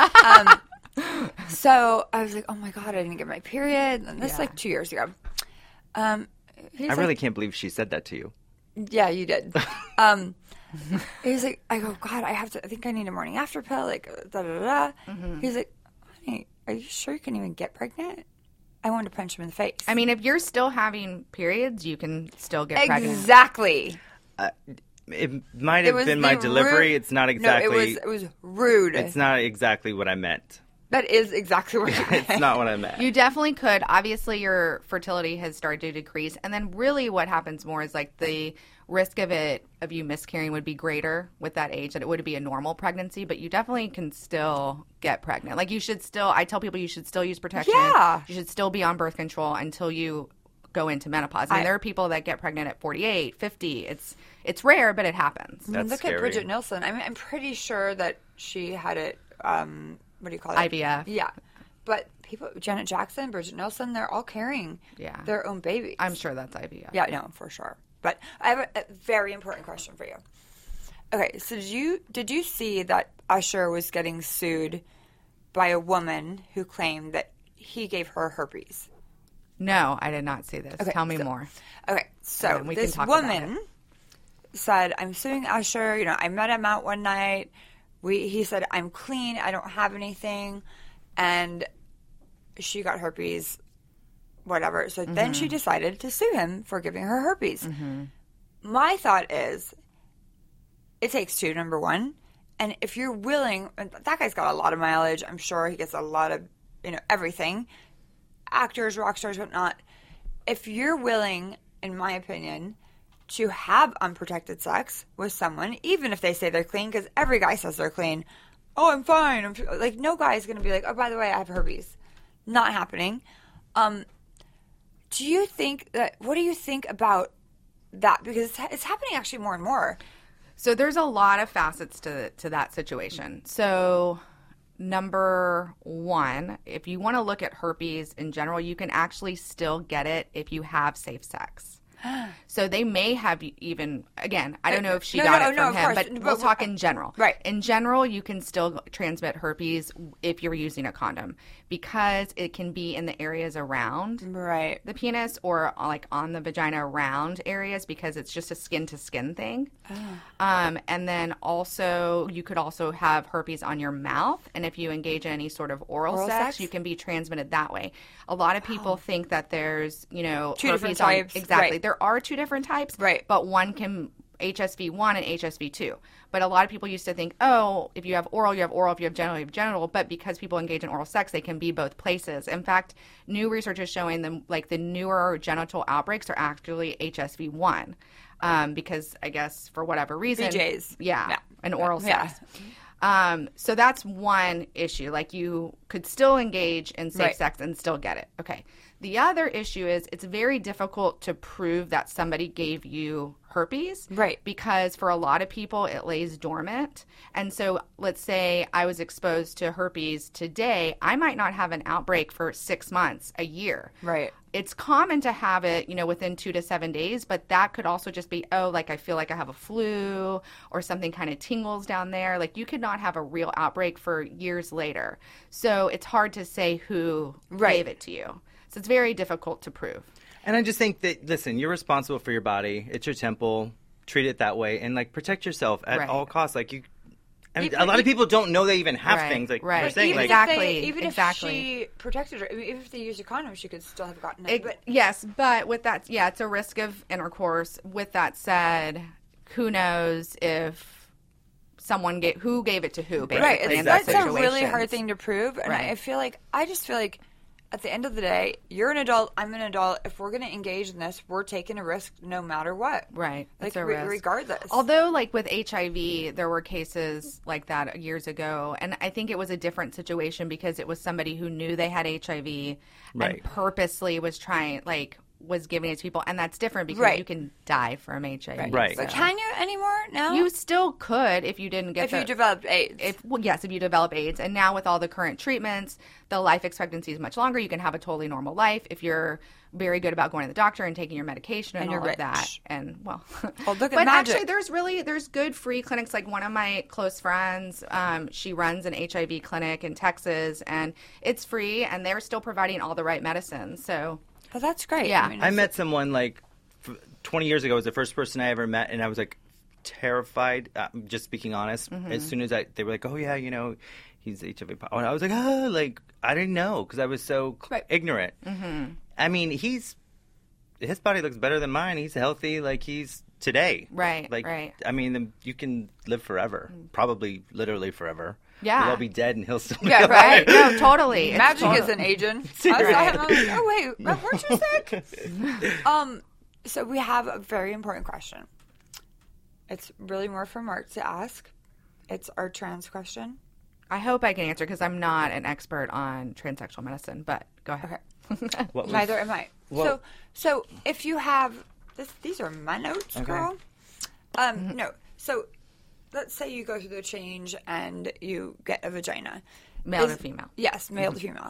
Speaker 5: so I was like, oh my God, I didn't get my period. And this like 2 years ago.
Speaker 6: I really can't believe she said that to you.
Speaker 5: Yeah, you did. He's like, I go, God, I think I need a morning after pill. Like, da da da. He's like, honey, are you sure you can even get pregnant? I wanted to punch him in the face.
Speaker 7: I mean, if you're still having periods, you can still get pregnant.
Speaker 5: Exactly.
Speaker 6: It might have been my delivery. It's not exactly.
Speaker 5: No, it was rude.
Speaker 6: It's not exactly what I meant.
Speaker 5: That is exactly what I meant.
Speaker 6: It's not what I meant.
Speaker 7: You definitely could. Obviously, your fertility has started to decrease. And then really what happens more is like the risk of you miscarrying would be greater with that age, that it would be a normal pregnancy, but you definitely can still get pregnant. Like I tell people you should still use protection.
Speaker 5: Yeah.
Speaker 7: You should still be on birth control until you go into menopause. I mean, there are people that get pregnant at 48, 50. It's rare, but it happens.
Speaker 6: That's
Speaker 5: Look
Speaker 6: scary.
Speaker 5: at Bridget Nielsen. I mean, I'm pretty sure that she had it, what do you call it?
Speaker 7: IVF.
Speaker 5: Yeah. But Janet Jackson, Bridget Nielsen, they're all carrying their own babies.
Speaker 7: I'm sure that's IVF.
Speaker 5: Yeah, no, for sure. But I have a very important question for you. Okay, so did you see that Usher was getting sued by a woman who claimed that he gave her herpes?
Speaker 7: No, I did not see this.
Speaker 5: Okay,
Speaker 7: Tell me more.
Speaker 5: Okay, so
Speaker 7: we can
Speaker 5: this
Speaker 7: talk about
Speaker 5: woman said, I'm suing Usher. You know, I met him out one night. He said, I'm clean. I don't have anything. And she got herpes whatever. So then she decided to sue him for giving her herpes. My thought is, it takes two, number one. And if you're willing, and that guy's got a lot of mileage. I'm sure he gets a lot of, everything. Actors, rock stars, whatnot. If you're willing, in my opinion, to have unprotected sex with someone, even if they say they're clean, because every guy says they're clean. Oh, I'm fine. Like, no guy is going to be like, oh, by the way, I have herpes. Not happening. Do you think that, what do you think about that? Because it's happening actually more and more.
Speaker 7: So there's a lot of facets to that situation. So number one, if you want to look at herpes in general, you can actually still get it if you have safe sex. So they may have even, again, I don't know if she got it from him, but we'll talk in general.
Speaker 5: Right.
Speaker 7: In general, you can still transmit herpes if you're using a condom because it can be in the areas around the penis or like on the vagina around areas because it's just a skin-to-skin thing. And then also, you could also have herpes on your mouth. And if you engage in any sort of oral sex, you can be transmitted that way. A lot of people think that there's,
Speaker 5: two
Speaker 7: herpes
Speaker 5: different types.
Speaker 7: Exactly.
Speaker 5: Right.
Speaker 7: There are two different types, but one can HSV1 and HSV2. But a lot of people used to think, oh, if you have oral, you have oral. If you have genital, you have genital. But because people engage in oral sex, they can be both places. In fact, new research is showing them like the newer genital outbreaks are actually HSV1 because I guess for whatever reason.
Speaker 5: BJs.
Speaker 7: Yeah. And oral sex.
Speaker 5: Yeah.
Speaker 7: So that's one issue. Like you could still engage in safe sex and still get it. Okay. The other issue is it's very difficult to prove that somebody gave you herpes.
Speaker 5: Right.
Speaker 7: Because for a lot of people, it lays dormant. And so let's say I was exposed to herpes today. I might not have an outbreak for 6 months, a year.
Speaker 5: Right.
Speaker 7: It's common to have it, within 2 to 7 days, but that could also just be, like I feel like I have a flu or something kind of tingles down there. Like you could not have a real outbreak for years later. So it's hard to say who gave it to you. So it's very difficult to prove.
Speaker 6: And I just think that, listen, you're responsible for your body. It's your temple. Treat it that way. And, protect yourself at all costs. A lot of people don't know they even have things. Like you're saying,
Speaker 5: even
Speaker 7: exactly.
Speaker 5: If she protected her, even if they used a condom, she could still have gotten it.
Speaker 7: Yes, but with that, it's a risk of intercourse. With that said, who knows if someone who gave it to who, basically,
Speaker 5: right.
Speaker 7: in that
Speaker 5: That's a really hard thing to prove. And I just feel like at the end of the day, you're an adult, I'm an adult. If we're going to engage in this, we're taking a risk no matter what.
Speaker 7: Right. It's a risk.
Speaker 5: Regardless.
Speaker 7: Although, with HIV, there were cases like that years ago. And I think it was a different situation because it was somebody who knew they had HIV and purposely was was giving it to people. And that's different because you can die from HIV.
Speaker 6: Right.
Speaker 5: But can you anymore now?
Speaker 7: You still could if you didn't get
Speaker 5: If you developed AIDS.
Speaker 7: If you develop AIDS. And now with all the current treatments, the life expectancy is much longer. You can have a totally normal life if you're very good about going to the doctor and taking your medication and all
Speaker 5: you're
Speaker 7: of that. And
Speaker 5: look at
Speaker 7: but
Speaker 5: magic.
Speaker 7: Actually, there's good free clinics. Like one of my close friends, she runs an HIV clinic in Texas, and it's free, and they're still providing all the right medicines. So.
Speaker 5: Oh, that's great.
Speaker 7: Yeah.
Speaker 6: I met someone 20 years ago was the first person I ever met, and I was terrified. Just speaking honest, as soon as they were like, "Oh yeah, he's HIV," and I was like, "Oh, I didn't know," because I was so ignorant. Mm-hmm. I mean, his body looks better than mine. He's healthy, he's today.
Speaker 7: Right. Right.
Speaker 6: I mean, you can live forever, probably literally forever.
Speaker 7: Yeah.
Speaker 6: We'll all be dead and he'll still be
Speaker 7: alive. Right. No, totally.
Speaker 5: Magic is an agent. I saw him, I'm like, oh, wait, weren't you sick? So we have a very important question. It's really more for Mark to ask. It's our trans question.
Speaker 7: I hope I can answer because I'm not an expert on transsexual medicine, but go ahead.
Speaker 5: Okay. Neither am I. So if you have... these are my notes, girl. No. So... let's say you go through the change and you get a vagina.
Speaker 7: Male to female.
Speaker 5: Yes, male to female.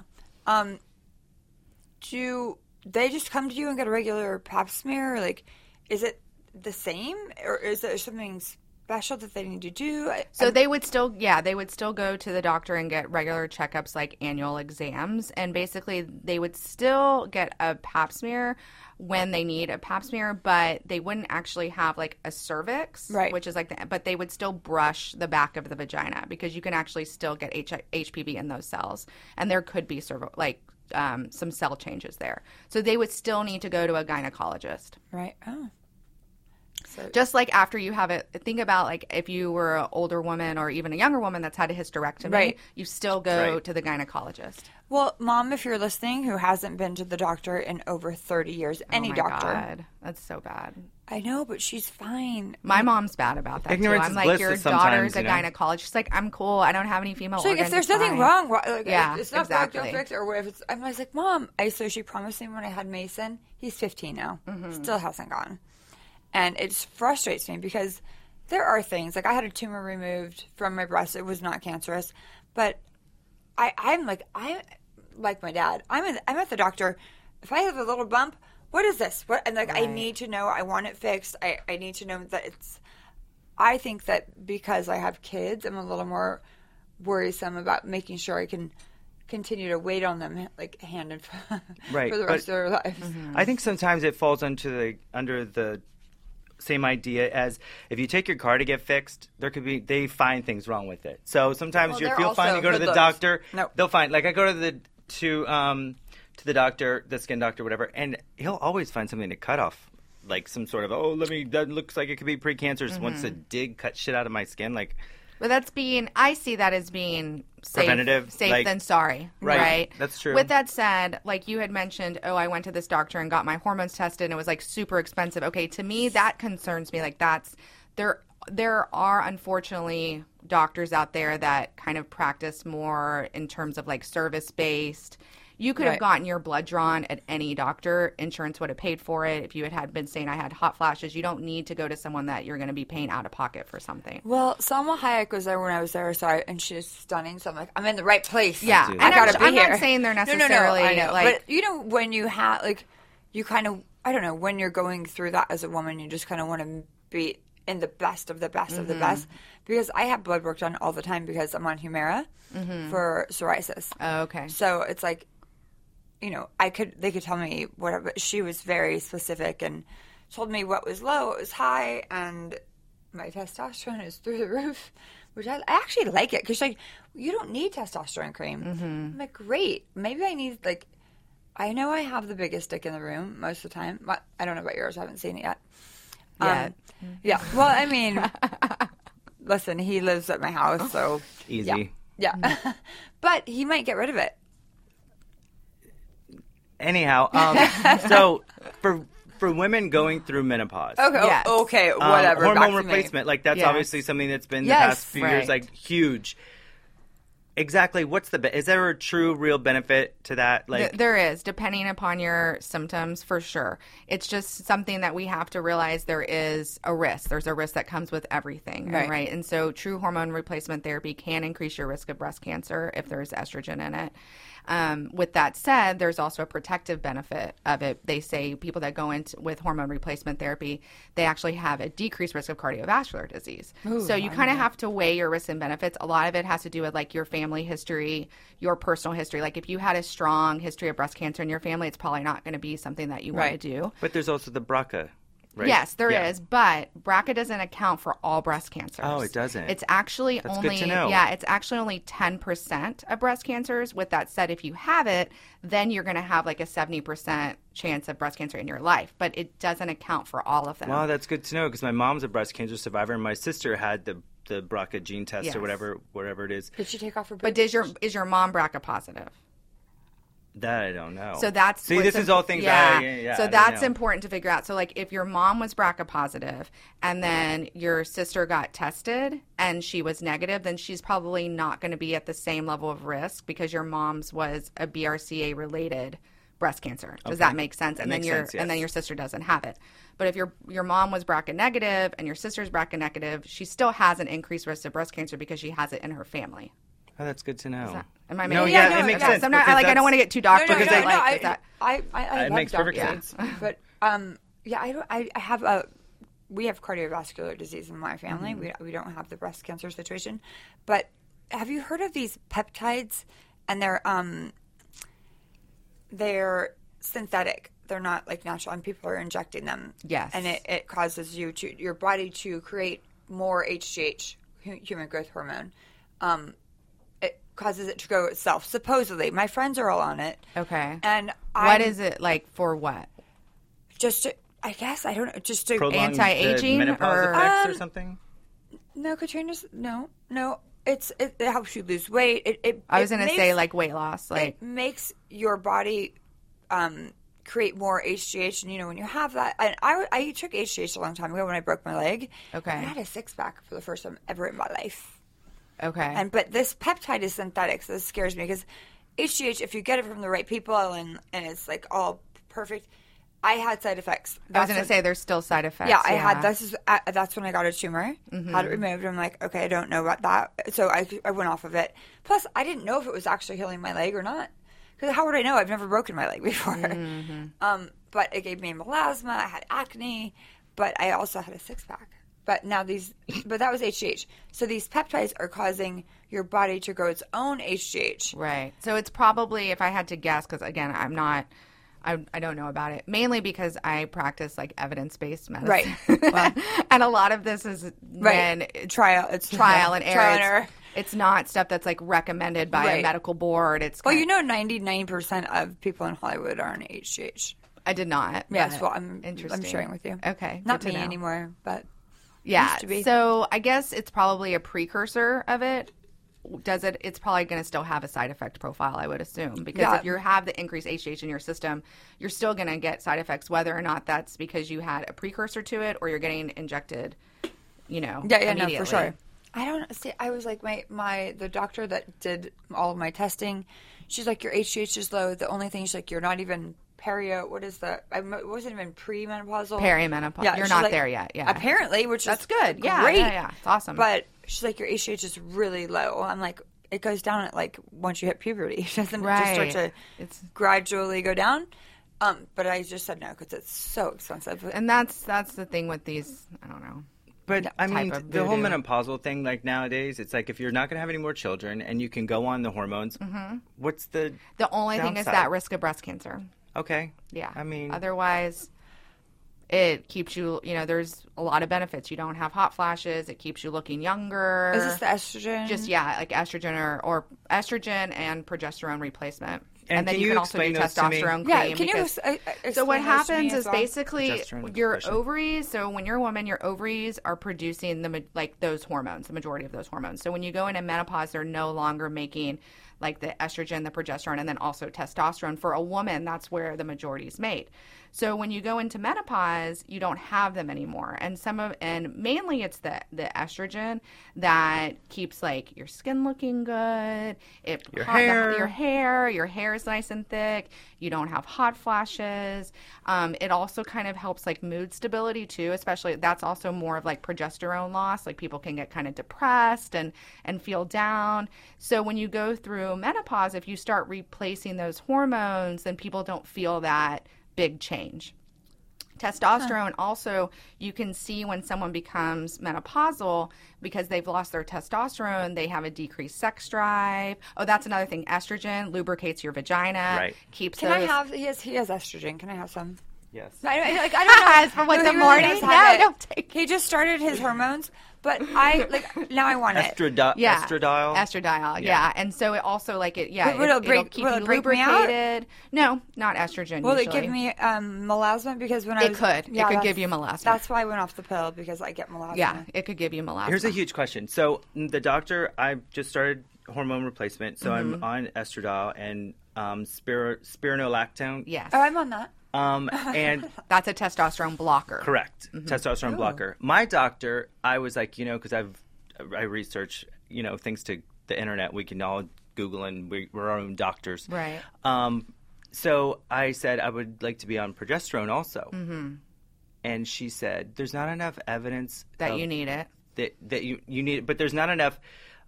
Speaker 5: Do they just come to you and get a regular pap smear? Is it the same? Or is there something special that they need to do?
Speaker 7: They would still go to the doctor and get regular checkups like annual exams. And basically they would still get a pap smear when they need a pap smear, but they wouldn't actually have a cervix, which is but they would still brush the back of the vagina because you can actually still get HPV in those cells, and there could be some cell changes there. So they would still need to go to a gynecologist.
Speaker 5: Right. Oh. So
Speaker 7: Just like after you have it, think about like if you were an older woman or even a younger woman that's had a hysterectomy,
Speaker 5: Right.
Speaker 7: you still go
Speaker 6: Right.
Speaker 7: to the gynecologist.
Speaker 5: well, Mom, if you're listening, who hasn't been to the doctor in over 30 years, any
Speaker 7: oh my
Speaker 5: doctor.
Speaker 7: God. That's so bad.
Speaker 5: I know, but she's fine.
Speaker 7: My mom's bad about that
Speaker 6: Ignorance
Speaker 7: too. I'm
Speaker 6: is
Speaker 7: like,
Speaker 6: bliss
Speaker 7: your
Speaker 6: sometimes,
Speaker 7: daughter's a
Speaker 6: you know?
Speaker 7: gynecologist. She's like, I'm cool. I don't have any female
Speaker 5: She's like,
Speaker 7: organs.
Speaker 5: if there's
Speaker 7: it's
Speaker 5: nothing
Speaker 7: fine.
Speaker 5: wrong, like,
Speaker 7: Yeah,
Speaker 5: it's not
Speaker 7: exactly.
Speaker 5: doctor fix, or if it's, I was like, Mom, so she promised me when I had Mason, he's 15 now, still hasn't gone. And it just frustrates me because there are things, like I had a tumor removed from my breast. It was not cancerous, but I'm like my dad. I'm at the doctor. If I have a little bump, what is this? What? And like, I
Speaker 7: Right.
Speaker 5: need to know. I want it fixed. I need to know that it's. I think that because I have kids, I'm a little more worrisome about making sure I can continue to wait on them like hand and foot
Speaker 6: Right,
Speaker 5: for the rest of their lives.
Speaker 6: I think sometimes it falls under the same idea as if you take your car to get fixed, they find things wrong with it. So sometimes
Speaker 5: Well,
Speaker 6: you'll
Speaker 5: they're
Speaker 6: feel fine.
Speaker 5: also
Speaker 6: You go to the
Speaker 5: hoodlums.
Speaker 6: doctor,
Speaker 5: No.
Speaker 6: they'll find I go to the doctor, the skin doctor, whatever, and he'll always find something to cut off, like some sort of that looks like it could be precancerous. Wants to cut shit out of my skin, like.
Speaker 7: But I see that as being safe,
Speaker 6: Preventative,
Speaker 7: safe
Speaker 6: like-
Speaker 7: than sorry.
Speaker 6: Right. That's true.
Speaker 7: With that said, like you had mentioned, I went to this doctor and got my hormones tested and it was like super expensive. Okay, to me that concerns me. Like there are unfortunately doctors out there that kind of practice more in terms of like service-based. You could have
Speaker 5: Right.
Speaker 7: gotten your blood drawn at any doctor. Insurance would have paid for it. If you had been saying I had hot flashes, you don't need to go to someone that you're going to be paying out of pocket for something.
Speaker 5: Well, Salma Hayek was there when I was there, and she's stunning. So I'm like, I'm in the right place.
Speaker 7: Yeah,
Speaker 6: Dude.
Speaker 7: and
Speaker 5: I gotta be
Speaker 7: I'm
Speaker 5: here.
Speaker 7: not saying they're
Speaker 5: No,
Speaker 7: necessarily
Speaker 5: I know.
Speaker 7: like.
Speaker 5: But you know, when you have like, you kind of, I don't know, when you're going through that as a woman, you just kind of want to be in the best of the best of the best. Because I have blood work done all the time because I'm on Humira for psoriasis.
Speaker 7: Oh, okay.
Speaker 5: So it's like, you know, they could tell me whatever. But she was very specific and told me what was low, what was high, and my testosterone is through the roof, which I actually like it because like you don't need testosterone cream. I'm like, great. Maybe I need like, I know I have the biggest dick in the room most of the time. But I don't know about yours. I haven't seen it yet.
Speaker 7: Yet.
Speaker 5: Yeah. Well, I mean, listen, he lives at my house, so
Speaker 6: Easy.
Speaker 5: yeah. But he might get rid of it.
Speaker 6: Anyhow, so for women going through menopause,
Speaker 5: Okay.
Speaker 7: Yes.
Speaker 5: Okay. Whatever. back
Speaker 6: hormone
Speaker 5: to me.
Speaker 6: replacement, like that's
Speaker 7: Yes.
Speaker 6: obviously something that's been
Speaker 5: Yes.
Speaker 6: the past few years,
Speaker 7: Right.
Speaker 6: like huge. Exactly. What's is there a true, real benefit to that? Like,
Speaker 7: There is, depending upon your symptoms, for sure. It's just something that we have to realize there is a risk. There's a risk that comes with everything,
Speaker 5: Right.
Speaker 7: right? And so true hormone replacement therapy can increase your risk of breast cancer if there's estrogen in it. With that said, there's also a protective benefit of it. They say people that go into with hormone replacement therapy, they actually have a decreased risk of cardiovascular disease. So you kind of have to weigh your risks and benefits. A lot of it has to do with like your family history, your personal history. Like if you had a strong history of breast cancer in your family, it's probably not going to be something that you want
Speaker 5: Right.
Speaker 7: to do.
Speaker 6: but there's also the BRCA, right?
Speaker 7: Yes, there is,
Speaker 6: Yeah.
Speaker 7: but BRCA doesn't account for all breast cancers.
Speaker 6: Oh, it doesn't.
Speaker 7: It's actually
Speaker 6: That's
Speaker 7: only
Speaker 6: good to know.
Speaker 7: Yeah, it's actually only 10% of breast cancers. With that said, if you have it, then you're going to have like a 70% chance of breast cancer in your life, but it doesn't account for all of them.
Speaker 6: Wow, that's good to know because my mom's a breast cancer survivor and my sister had the BRCA gene test
Speaker 7: Yes.
Speaker 6: or whatever it is.
Speaker 5: Did she take off her?
Speaker 7: But
Speaker 5: boobs?
Speaker 7: is your mom BRCA positive?
Speaker 6: That I don't know.
Speaker 7: So that's
Speaker 6: see,
Speaker 7: what's
Speaker 6: this is all things.
Speaker 7: Yeah.
Speaker 6: I
Speaker 7: So
Speaker 6: don't
Speaker 7: that's
Speaker 6: know.
Speaker 7: important to figure out. So like, if your mom was BRCA positive, and then your sister got tested and she was negative, then she's probably not going to be at the same level of risk because your mom's was a BRCA related breast cancer. Does that make sense?
Speaker 6: That
Speaker 7: And then
Speaker 6: makes sense,
Speaker 7: and then
Speaker 6: yes.
Speaker 7: your sister doesn't have it. But if your mom was BRCA negative and your sister's BRCA negative, she still has an increased risk of breast cancer because she has it in her family.
Speaker 6: Oh, that's good to know.
Speaker 7: Am I
Speaker 6: No,
Speaker 7: making
Speaker 6: yeah,
Speaker 5: no,
Speaker 6: it makes
Speaker 5: yeah,
Speaker 6: sense.
Speaker 7: I'm not
Speaker 6: because
Speaker 7: like I don't
Speaker 6: that's-
Speaker 7: want to get too doctor
Speaker 6: because
Speaker 7: like,
Speaker 6: I-
Speaker 7: is that-
Speaker 5: I
Speaker 6: It
Speaker 5: love
Speaker 6: makes perfect
Speaker 5: doctors.
Speaker 6: sense.
Speaker 5: But yeah, I have we have cardiovascular disease in my family. We don't have the breast cancer situation. But have you heard of these peptides? And they're synthetic. They're not like natural, and people are injecting them.
Speaker 7: Yes.
Speaker 5: And it causes your body to create more HGH, human growth hormone. causes it to grow itself. Supposedly, my friends are all on it.
Speaker 7: Okay.
Speaker 5: And
Speaker 7: what is it like for what?
Speaker 5: Just to, I guess I don't know. Just to
Speaker 6: Prolong
Speaker 7: anti-aging
Speaker 6: the menopause
Speaker 7: or-
Speaker 6: effects or something?
Speaker 5: no, Katrina's no. It helps you lose weight.
Speaker 7: I was going to say like weight loss. Like
Speaker 5: it makes your body create more HGH, and when you have that, and I took HGH a long time ago when I broke my leg.
Speaker 7: Okay.
Speaker 5: I had a 6-pack for the first time ever in my life.
Speaker 7: okay.
Speaker 5: But this peptide is synthetic, so this scares me because HGH, if you get it from the right people and it's like all perfect, I had side effects.
Speaker 7: I was going to say there's still side effects.
Speaker 5: Yeah, I had that's when I got a tumor, had it removed. I'm like, okay, I don't know about that, so I went off of it. Plus, I didn't know if it was actually healing my leg or not, because how would I know? I've never broken my leg before. But it gave me melasma. I had acne, but I also had a 6-pack. But now but that was HGH. So these peptides are causing your body to grow its own HGH.
Speaker 7: Right. So it's probably, if I had to guess, because again, I don't know about it, mainly because I practice like evidence-based medicine.
Speaker 5: Right.
Speaker 7: Well, and a lot of this is when
Speaker 5: Trial
Speaker 7: and error.
Speaker 5: Trial and error.
Speaker 7: It's not stuff that's like recommended by a medical board. It's 99%
Speaker 5: of people in Hollywood are on HGH.
Speaker 7: I did not.
Speaker 5: Yes,
Speaker 7: but
Speaker 5: well, I'm sharing with you.
Speaker 7: Okay.
Speaker 5: Not
Speaker 7: good to
Speaker 5: me
Speaker 7: know.
Speaker 5: anymore, but
Speaker 7: Yeah.
Speaker 5: used to be.
Speaker 7: So I guess it's probably a precursor of it. It's probably going to still have a side effect profile, I would assume, because if you have the increased HGH in your system, you're still going to get side effects, whether or not that's because you had a precursor to it or you're getting injected, immediately.
Speaker 5: No, for sure. I don't see. I was like the doctor that did all of my testing. She's like, your HGH is low. The only thing she's like, you're not even perio. What is that? I wasn't even premenopausal.
Speaker 7: Perimenopause.
Speaker 5: Yeah,
Speaker 7: you're not
Speaker 5: like,
Speaker 7: there yet. Yeah.
Speaker 5: Apparently, which
Speaker 7: that's
Speaker 5: is
Speaker 7: good. Yeah.
Speaker 5: Great.
Speaker 7: Yeah. It's awesome.
Speaker 5: But she's like, your HGH is really low. I'm like, it goes down at like once you hit puberty. It doesn't just start to gradually go down. But I just said no because it's so expensive.
Speaker 7: And that's the thing with these. I don't know.
Speaker 6: But I mean, the whole menopausal thing, like nowadays, it's like if you're not going to have any more children and you can go on the hormones, what's the
Speaker 7: only thing is that risk of breast cancer.
Speaker 6: Okay.
Speaker 7: Yeah.
Speaker 6: I mean,
Speaker 7: otherwise, it keeps you. There's a lot of benefits. You don't have hot flashes. It keeps you looking younger.
Speaker 5: Is this the estrogen?
Speaker 7: Just like estrogen or estrogen and progesterone replacement.
Speaker 6: And
Speaker 7: then
Speaker 6: can
Speaker 7: you can also do testosterone cream.
Speaker 5: Yeah, can you
Speaker 7: so what happens is
Speaker 5: well?
Speaker 7: basically your ovaries. So when you're a woman, your ovaries are producing those hormones, the majority of those hormones. So when you go into menopause, they're no longer making like the estrogen, the progesterone, and then also testosterone. For a woman, that's where the majority is made. So when you go into menopause, you don't have them anymore. And mainly it's the estrogen that keeps like your skin looking good. Your hair is nice and thick. You don't have hot flashes. It also kind of helps like mood stability too, especially that's also more of like progesterone loss. Like people can get kind of depressed and feel down. So when you go through menopause, if you start replacing those hormones, then people don't feel that big change. Testosterone also, you can see when someone becomes menopausal because they've lost their testosterone, they have a decreased sex drive. Oh, that's another thing. Estrogen lubricates your vagina.
Speaker 6: Right.
Speaker 7: He
Speaker 5: has estrogen. Can I have some?
Speaker 6: Yes.
Speaker 5: I don't know.
Speaker 7: For what,
Speaker 5: No,
Speaker 7: the
Speaker 5: he really
Speaker 7: morning?
Speaker 5: does have it.
Speaker 7: Don't take
Speaker 5: He just started his hormones, but now I want it.
Speaker 6: Estradiol.
Speaker 7: Estradiol, yeah. And so it also it'll keep you
Speaker 5: break me out?
Speaker 7: lubricated. No, not estrogen.
Speaker 5: Will
Speaker 7: usually.
Speaker 5: it give me melasma? Because when
Speaker 7: it could give you melasma.
Speaker 5: That's why I went off the pill, because I get melasma.
Speaker 7: Yeah, it could give you melasma.
Speaker 6: Here's a huge question. So the doctor, I just started hormone replacement, so I'm on estradiol and spironolactone.
Speaker 7: Yes.
Speaker 5: Oh, I'm on that.
Speaker 6: And
Speaker 7: that's a testosterone blocker.
Speaker 6: Correct. Testosterone blocker. My doctor, I was like, because I research, things to the internet. We can all Google, and we're our own doctors.
Speaker 7: Right.
Speaker 6: So I said I would like to be on progesterone also. And she said, there's not enough evidence
Speaker 7: that you need it.
Speaker 6: That you need it, but there's not enough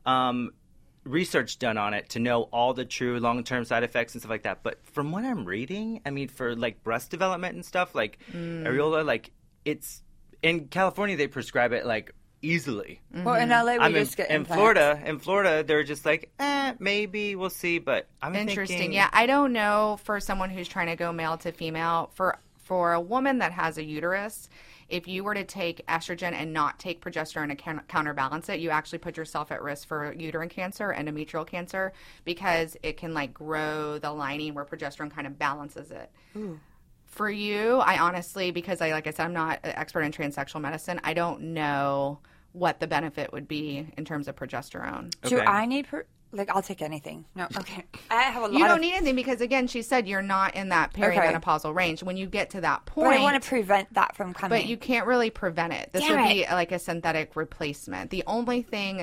Speaker 6: research done on it to know all the true long-term side effects and stuff like that. But from what I'm reading, I mean, for like breast development and stuff, like areola, like it's in California they prescribe it like easily.
Speaker 5: Well, in LA we just get implants.
Speaker 6: In Florida they're just like, maybe we'll see. But I'm
Speaker 7: interesting.
Speaker 6: thinking,
Speaker 7: Yeah, I don't know for someone who's trying to go male to female. For a woman that has a uterus, if you were to take estrogen and not take progesterone to counterbalance it, you actually put yourself at risk for uterine cancer, endometrial cancer, because it can like grow the lining where progesterone kind of balances it.
Speaker 5: Ooh.
Speaker 7: For you, I honestly, because like I said, I'm not an expert in transsexual medicine, I don't know what the benefit would be in terms of progesterone.
Speaker 5: Do
Speaker 6: Okay.
Speaker 5: I need I'll take anything. No, okay. I have a lot
Speaker 7: You don't
Speaker 5: of,
Speaker 7: need anything because, again, she said you're not in that perimenopausal range. When you get to that point,
Speaker 5: but I want to prevent that from coming.
Speaker 7: but you can't really prevent it. This
Speaker 5: Damn
Speaker 7: would be
Speaker 5: it.
Speaker 7: like a synthetic replacement. The only thing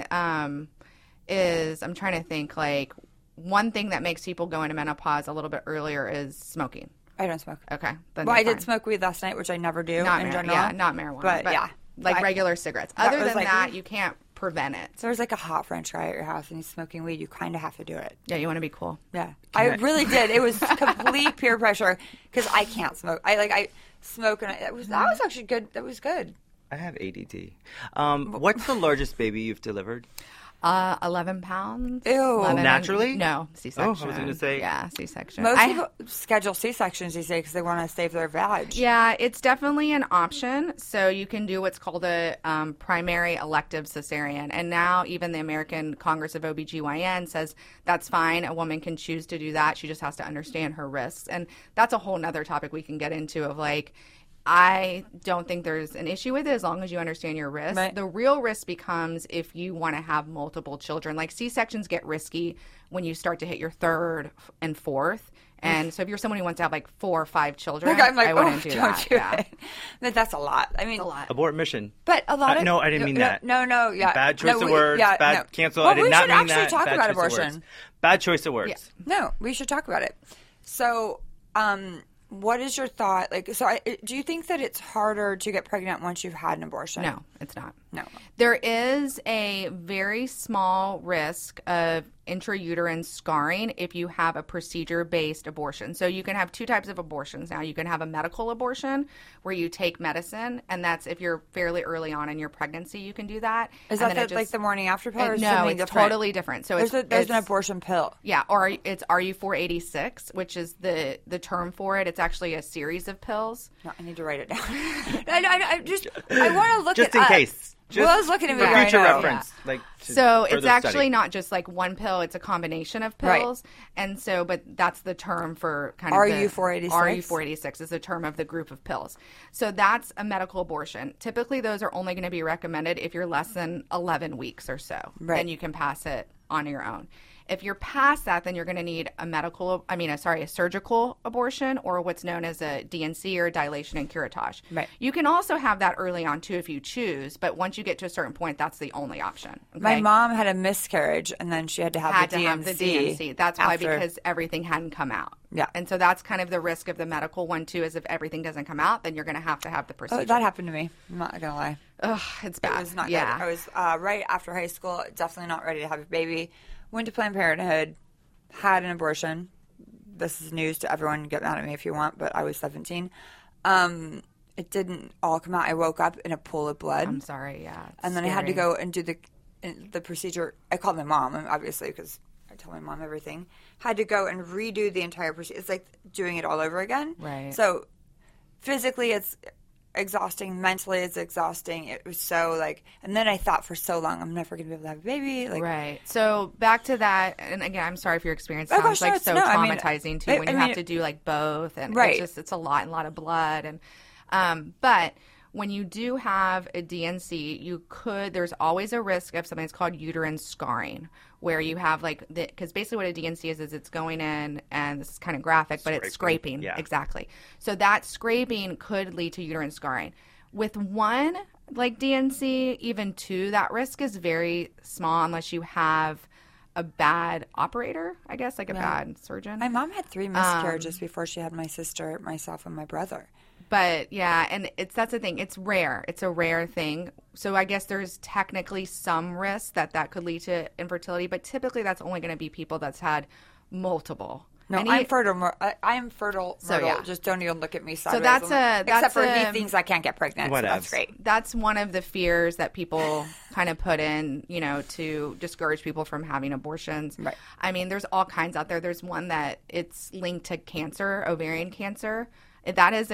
Speaker 7: is, I'm trying to think, like, one thing that makes people go into menopause a little bit earlier is smoking.
Speaker 5: I don't smoke.
Speaker 7: Okay. Then
Speaker 5: Well,
Speaker 7: you're
Speaker 5: I did
Speaker 7: fine.
Speaker 5: smoke weed last night, which I never do
Speaker 7: Not
Speaker 5: in
Speaker 7: marijuana.
Speaker 5: general.
Speaker 7: Yeah, not marijuana.
Speaker 5: But, yeah.
Speaker 7: Like
Speaker 5: I-
Speaker 7: regular cigarettes.
Speaker 5: that
Speaker 7: Other
Speaker 5: was
Speaker 7: than
Speaker 5: like-
Speaker 7: that, you can't prevent it.
Speaker 5: So there's like a hot French guy at your house and he's smoking weed. You kind of have to do it.
Speaker 7: Yeah, you want to be cool.
Speaker 5: Yeah, I really did. It was complete peer pressure because I can't smoke. I smoke and that was actually good. That was good.
Speaker 6: I have ADD. What's the largest baby you've delivered?
Speaker 7: 11 pounds.
Speaker 5: Ew.
Speaker 7: 11
Speaker 6: Naturally?
Speaker 7: No, C-section.
Speaker 6: Oh, I was gonna say-
Speaker 7: Yeah, C-section.
Speaker 5: Most people schedule C-sections these days because they want to save their vag.
Speaker 7: Yeah, it's definitely an option. So you can do what's called a primary elective cesarean. And now even the American Congress of OBGYN says that's fine. A woman can choose to do that. She just has to understand her risks. And that's a whole nother topic we can get into of like, I don't think there's an issue with it as long as you understand your risk.
Speaker 5: Right.
Speaker 7: The real risk becomes if you want to have multiple children. Like C-sections get risky when you start to hit your third and fourth. And so if you're someone who wants to have like 4 or 5 children,
Speaker 5: I'm like,
Speaker 7: I wouldn't do
Speaker 5: don't
Speaker 7: that.
Speaker 5: do
Speaker 7: Yeah.
Speaker 5: it. But that's a lot. I mean,
Speaker 7: A lot.
Speaker 6: Abort mission.
Speaker 5: But a lot of
Speaker 6: no, I didn't mean that.
Speaker 5: No, yeah.
Speaker 6: Bad choice
Speaker 5: No,
Speaker 6: of words.
Speaker 5: yeah,
Speaker 6: bad
Speaker 5: no.
Speaker 6: cancel.
Speaker 5: Well,
Speaker 6: I did
Speaker 5: we
Speaker 6: not
Speaker 5: should
Speaker 6: mean
Speaker 5: actually
Speaker 6: that.
Speaker 5: talk
Speaker 6: Bad
Speaker 5: about
Speaker 6: choice of
Speaker 5: abortion.
Speaker 6: words. Bad choice of words.
Speaker 5: No, we should talk about it. So, what is your thought? Like, so do you think that it's harder to get pregnant once you've had an abortion?
Speaker 7: No, it's not.
Speaker 5: No.
Speaker 7: There is a very small risk of intrauterine scarring if you have a procedure-based abortion. So you can have 2 types of abortions now. You can have a medical abortion where you take medicine, and that's if you're fairly early on in your pregnancy, you can do that.
Speaker 5: Is
Speaker 7: And
Speaker 5: that
Speaker 7: then it
Speaker 5: like the morning after pill? Or is it
Speaker 7: no,
Speaker 5: something
Speaker 7: it's
Speaker 5: different?
Speaker 7: totally different. So
Speaker 5: There's
Speaker 7: it's
Speaker 5: an abortion pill.
Speaker 7: Yeah, or it's RU486, which is the term for it. It's actually a series of pills.
Speaker 5: No, I need to write it down. I want to look
Speaker 6: Just
Speaker 5: it
Speaker 6: in
Speaker 5: up.
Speaker 6: case.
Speaker 5: Well, I was looking at
Speaker 6: for
Speaker 5: it right
Speaker 6: future
Speaker 5: now.
Speaker 6: reference. Like, to
Speaker 7: So it's
Speaker 6: further
Speaker 7: actually
Speaker 6: study.
Speaker 7: not just like one pill; it's a combination of
Speaker 5: Right.
Speaker 7: pills. And so, but that's the term for kind of
Speaker 5: RU486?
Speaker 7: RU486 is the term of the group of pills. So that's a medical abortion. Typically, those are only going to be recommended if you're less than 11 weeks or so.
Speaker 5: Right.
Speaker 7: Then you can pass it on your own. If you're past that, then you're going to need a surgical abortion, or what's known as a DNC, or dilation and curettage.
Speaker 5: Right.
Speaker 7: You can also have that early on too if you choose, but once you get to a certain point, that's the only option.
Speaker 5: My
Speaker 7: okay?
Speaker 5: mom had a miscarriage, and then she had to have
Speaker 7: had
Speaker 5: the
Speaker 7: to
Speaker 5: DNC.
Speaker 7: have the DNC. That's why,
Speaker 5: after-
Speaker 7: because everything hadn't come out.
Speaker 5: Yeah.
Speaker 7: And so that's kind of the risk of the medical one too, is if everything doesn't come out, then you're going to have the procedure.
Speaker 5: Oh, that happened to me. I'm not gonna lie.
Speaker 7: Ugh, it's bad.
Speaker 5: It was not
Speaker 7: yeah.
Speaker 5: good. I was right after high school, definitely not ready to have a baby. Went to Planned Parenthood, had an abortion. This is news to everyone. Get mad at me if you want, but I was 17. It didn't all come out. I woke up in a pool of blood.
Speaker 7: I'm sorry. Yeah. it's
Speaker 5: And then I had to
Speaker 7: scary.
Speaker 5: go and do the procedure. I called my mom, obviously, because I tell my mom everything. Had to go and redo the entire procedure. It's like doing it all over again.
Speaker 7: Right.
Speaker 5: So physically, it's exhausting. Mentally, it's exhausting. It was so like, and then I thought for so long, I'm never going to be able to have a baby. Like,
Speaker 7: Right. So back to that, and again, I'm sorry for your experience.
Speaker 5: Oh,
Speaker 7: Sounds
Speaker 5: gosh, no,
Speaker 7: like
Speaker 5: it's
Speaker 7: so
Speaker 5: not. I mean,
Speaker 7: traumatizing too when
Speaker 5: I
Speaker 7: you
Speaker 5: mean,
Speaker 7: have to do like both, and
Speaker 5: Right.
Speaker 7: it's a lot of blood, and but when you do have a DNC, there's always a risk of something that's called uterine scarring, where you have because basically what a DNC is it's going in, and this is kind of graphic, but it's scraping.
Speaker 6: Yeah.
Speaker 7: Exactly. So that scraping could lead to uterine scarring. With one DNC, even 2, that risk is very small unless you have a bad operator, I guess, like a bad surgeon.
Speaker 5: my mom had 3 miscarriages before she had my sister, myself, and my brother.
Speaker 7: But yeah, and that's the thing. It's rare. It's a rare thing. So I guess there's technically some risk that could lead to infertility, but typically that's only going to be people that's had multiple.
Speaker 5: No,
Speaker 7: And
Speaker 5: I'm fertile. I am fertile.
Speaker 7: So,
Speaker 5: Myrtle.
Speaker 7: yeah.
Speaker 5: Just don't even look at me sideways.
Speaker 7: that's
Speaker 5: except for
Speaker 7: a-
Speaker 5: he thinks I can't get pregnant. So that's
Speaker 6: Whatevs.
Speaker 5: great.
Speaker 7: That's one of the fears that people kind of put in, to discourage people from having abortions.
Speaker 5: Right.
Speaker 7: I mean, there's all kinds out there. There's one that it's linked to cancer, ovarian cancer. That is a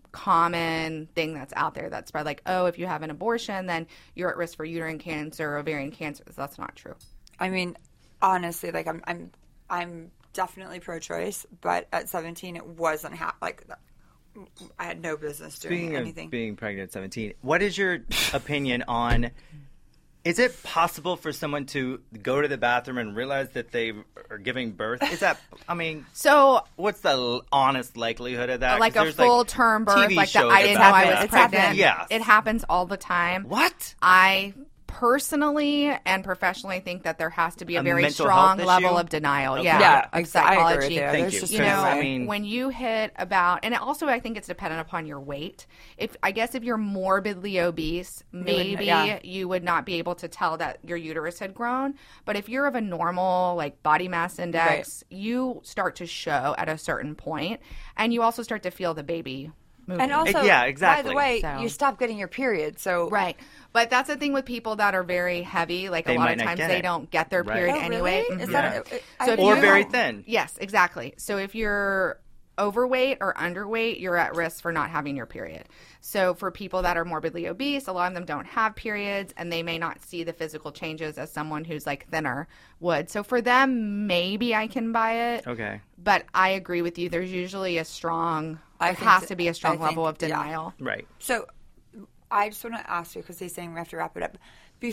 Speaker 7: common thing that's out there that's spread, like, oh, if you have an abortion, then you're at risk for uterine cancer, ovarian cancer. That's not true.
Speaker 5: I mean, honestly, like I'm definitely pro-choice, but at 17, it wasn't like I had no business doing
Speaker 6: Speaking
Speaker 5: anything.
Speaker 6: of being pregnant at 17, what is your opinion on? Is it possible for someone to go to the bathroom and realize that they are giving birth? Is that, I mean,
Speaker 7: So,
Speaker 6: what's the honest likelihood of that?
Speaker 7: like
Speaker 6: 'Cause
Speaker 7: a
Speaker 6: there's,
Speaker 7: full-term birth,
Speaker 6: TV
Speaker 7: like that,
Speaker 6: shows
Speaker 7: I didn't know I
Speaker 6: about
Speaker 7: was
Speaker 6: that.
Speaker 7: pregnant.
Speaker 6: Yes.
Speaker 7: It happens all the time.
Speaker 6: What?
Speaker 7: I personally and professionally think that there has to be a
Speaker 6: A
Speaker 7: very
Speaker 6: mental
Speaker 7: strong
Speaker 6: health
Speaker 7: level
Speaker 6: issue?
Speaker 7: of denial.
Speaker 6: Okay.
Speaker 5: Yeah,
Speaker 7: of
Speaker 5: I agree
Speaker 7: psychology.
Speaker 5: with you.
Speaker 6: Thank
Speaker 5: There's
Speaker 6: you.
Speaker 5: just
Speaker 7: You
Speaker 6: So,
Speaker 5: no
Speaker 7: know,
Speaker 5: way.
Speaker 6: I mean,
Speaker 7: when you hit about, and also I think it's dependent upon your weight. If you're morbidly obese, maybe
Speaker 5: yeah.
Speaker 7: you would not be able to tell that your uterus had grown. But if you're of a normal like body mass index, you start to show at a certain point, and you also start to feel the baby moving.
Speaker 5: And also,
Speaker 6: Yeah, exactly.
Speaker 5: by the way,
Speaker 7: So-
Speaker 5: you stop getting your period. So
Speaker 7: Right. But that's the thing with people that are overweight. Like
Speaker 6: They
Speaker 7: a lot
Speaker 6: might
Speaker 7: of
Speaker 6: not
Speaker 7: times
Speaker 6: get
Speaker 7: they
Speaker 6: it.
Speaker 7: don't get their
Speaker 6: Right.
Speaker 7: period
Speaker 5: Oh,
Speaker 7: anyway.
Speaker 5: really? Is
Speaker 7: Mhm.
Speaker 5: that
Speaker 7: So if
Speaker 6: or
Speaker 7: you-
Speaker 6: very thin.
Speaker 7: Yes, exactly. So if you're overweight or underweight, you're at risk for not having your period. So for people that are morbidly obese, a lot of them don't have periods and they may not see the physical changes as someone who's like thinner would. So for them, maybe I can buy it.
Speaker 6: Okay.
Speaker 7: But I agree with you. There's usually there
Speaker 5: think
Speaker 7: has
Speaker 5: that-
Speaker 7: to be a strong
Speaker 5: I
Speaker 7: level
Speaker 5: think-
Speaker 7: of
Speaker 5: yeah.
Speaker 7: denial.
Speaker 6: Right.
Speaker 5: So I just want to ask you, because he's saying we have to wrap it up.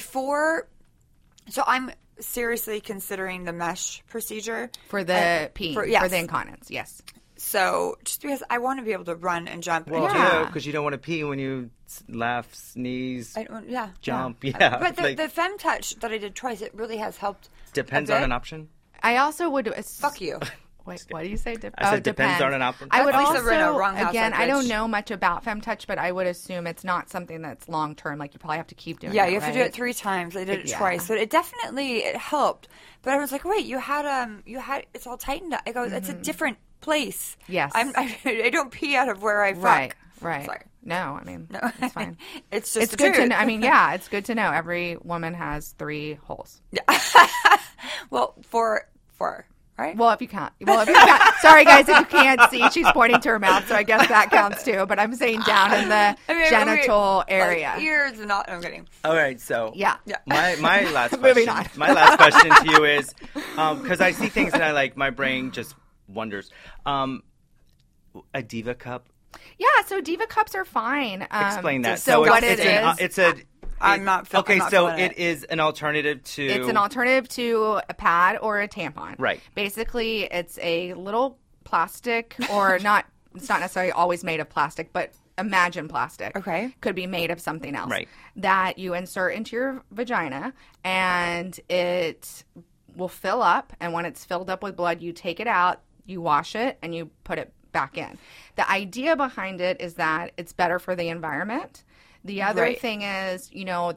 Speaker 5: So I'm seriously considering the mesh procedure.
Speaker 7: For the pee, for
Speaker 5: yes.
Speaker 7: the incontinence, yes.
Speaker 5: So just because I want to be able to run and jump.
Speaker 6: Well,
Speaker 5: and
Speaker 7: Yeah.
Speaker 6: because you don't want to pee when you laugh, sneeze,
Speaker 5: I don't, yeah.
Speaker 6: jump.
Speaker 5: Yeah.
Speaker 6: Yeah.
Speaker 5: But the
Speaker 6: like,
Speaker 5: FemTouch that I did twice, it really has helped.
Speaker 6: depends
Speaker 5: a
Speaker 6: on
Speaker 5: bit.
Speaker 6: an option.
Speaker 7: I also would
Speaker 5: Fuck you.
Speaker 7: Wait, what do you say?
Speaker 6: I said depends on an option.
Speaker 7: I would
Speaker 5: That's
Speaker 7: also,
Speaker 5: Lisa Rinna, wrong house,
Speaker 7: again,
Speaker 5: that
Speaker 7: I don't
Speaker 5: bitch.
Speaker 7: know much about FemTouch, but I would assume it's not something that's long term. Like you probably have to keep doing.
Speaker 5: Yeah,
Speaker 7: it,
Speaker 5: you have to do
Speaker 7: right?
Speaker 5: it 3 times. I did it
Speaker 7: Yeah.
Speaker 5: twice, but it definitely helped. But I was like, wait, you had it's all tightened up. I go, it's a different place.
Speaker 7: Yes.
Speaker 5: I don't pee out of where I fuck.
Speaker 7: Right.
Speaker 5: Sorry.
Speaker 7: No, I mean,
Speaker 5: No,
Speaker 7: it's fine.
Speaker 5: it's just
Speaker 7: It's
Speaker 5: the
Speaker 7: good to
Speaker 5: truth.
Speaker 7: know. I mean, yeah, it's good to know. Every woman has 3 holes.
Speaker 5: Well, four, right?
Speaker 7: Well, if you can't. Sorry, guys, if you can't see, she's pointing to her mouth, so I guess that counts too. But I'm saying down in the genital area.
Speaker 5: Like ears, not. I'm kidding.
Speaker 6: All right, so
Speaker 7: Yeah.
Speaker 6: my last
Speaker 7: Moving
Speaker 6: question.
Speaker 7: on.
Speaker 6: My last question to you is, because I see things and I like my brain just wonders. A Diva cup.
Speaker 7: Yeah, so Diva cups are fine.
Speaker 6: Explain that.
Speaker 7: So what
Speaker 6: it's
Speaker 7: it is?
Speaker 6: it's a.
Speaker 5: I'm not feel-
Speaker 6: Okay,
Speaker 5: I'm not
Speaker 6: so
Speaker 5: feeling
Speaker 6: it
Speaker 5: it.
Speaker 6: is an alternative to.
Speaker 7: It's an alternative to a pad or a tampon.
Speaker 6: Right.
Speaker 7: Basically, it's a little plastic, or not. It's not necessarily always made of plastic, but imagine plastic.
Speaker 5: Okay.
Speaker 7: Could be made of something else.
Speaker 6: Right.
Speaker 7: That you insert into your vagina, and it will fill up. And when it's filled up with blood, you take it out, you wash it, and you put it back in. The idea behind it is that it's better for the environment. The other
Speaker 5: Right.
Speaker 7: thing is,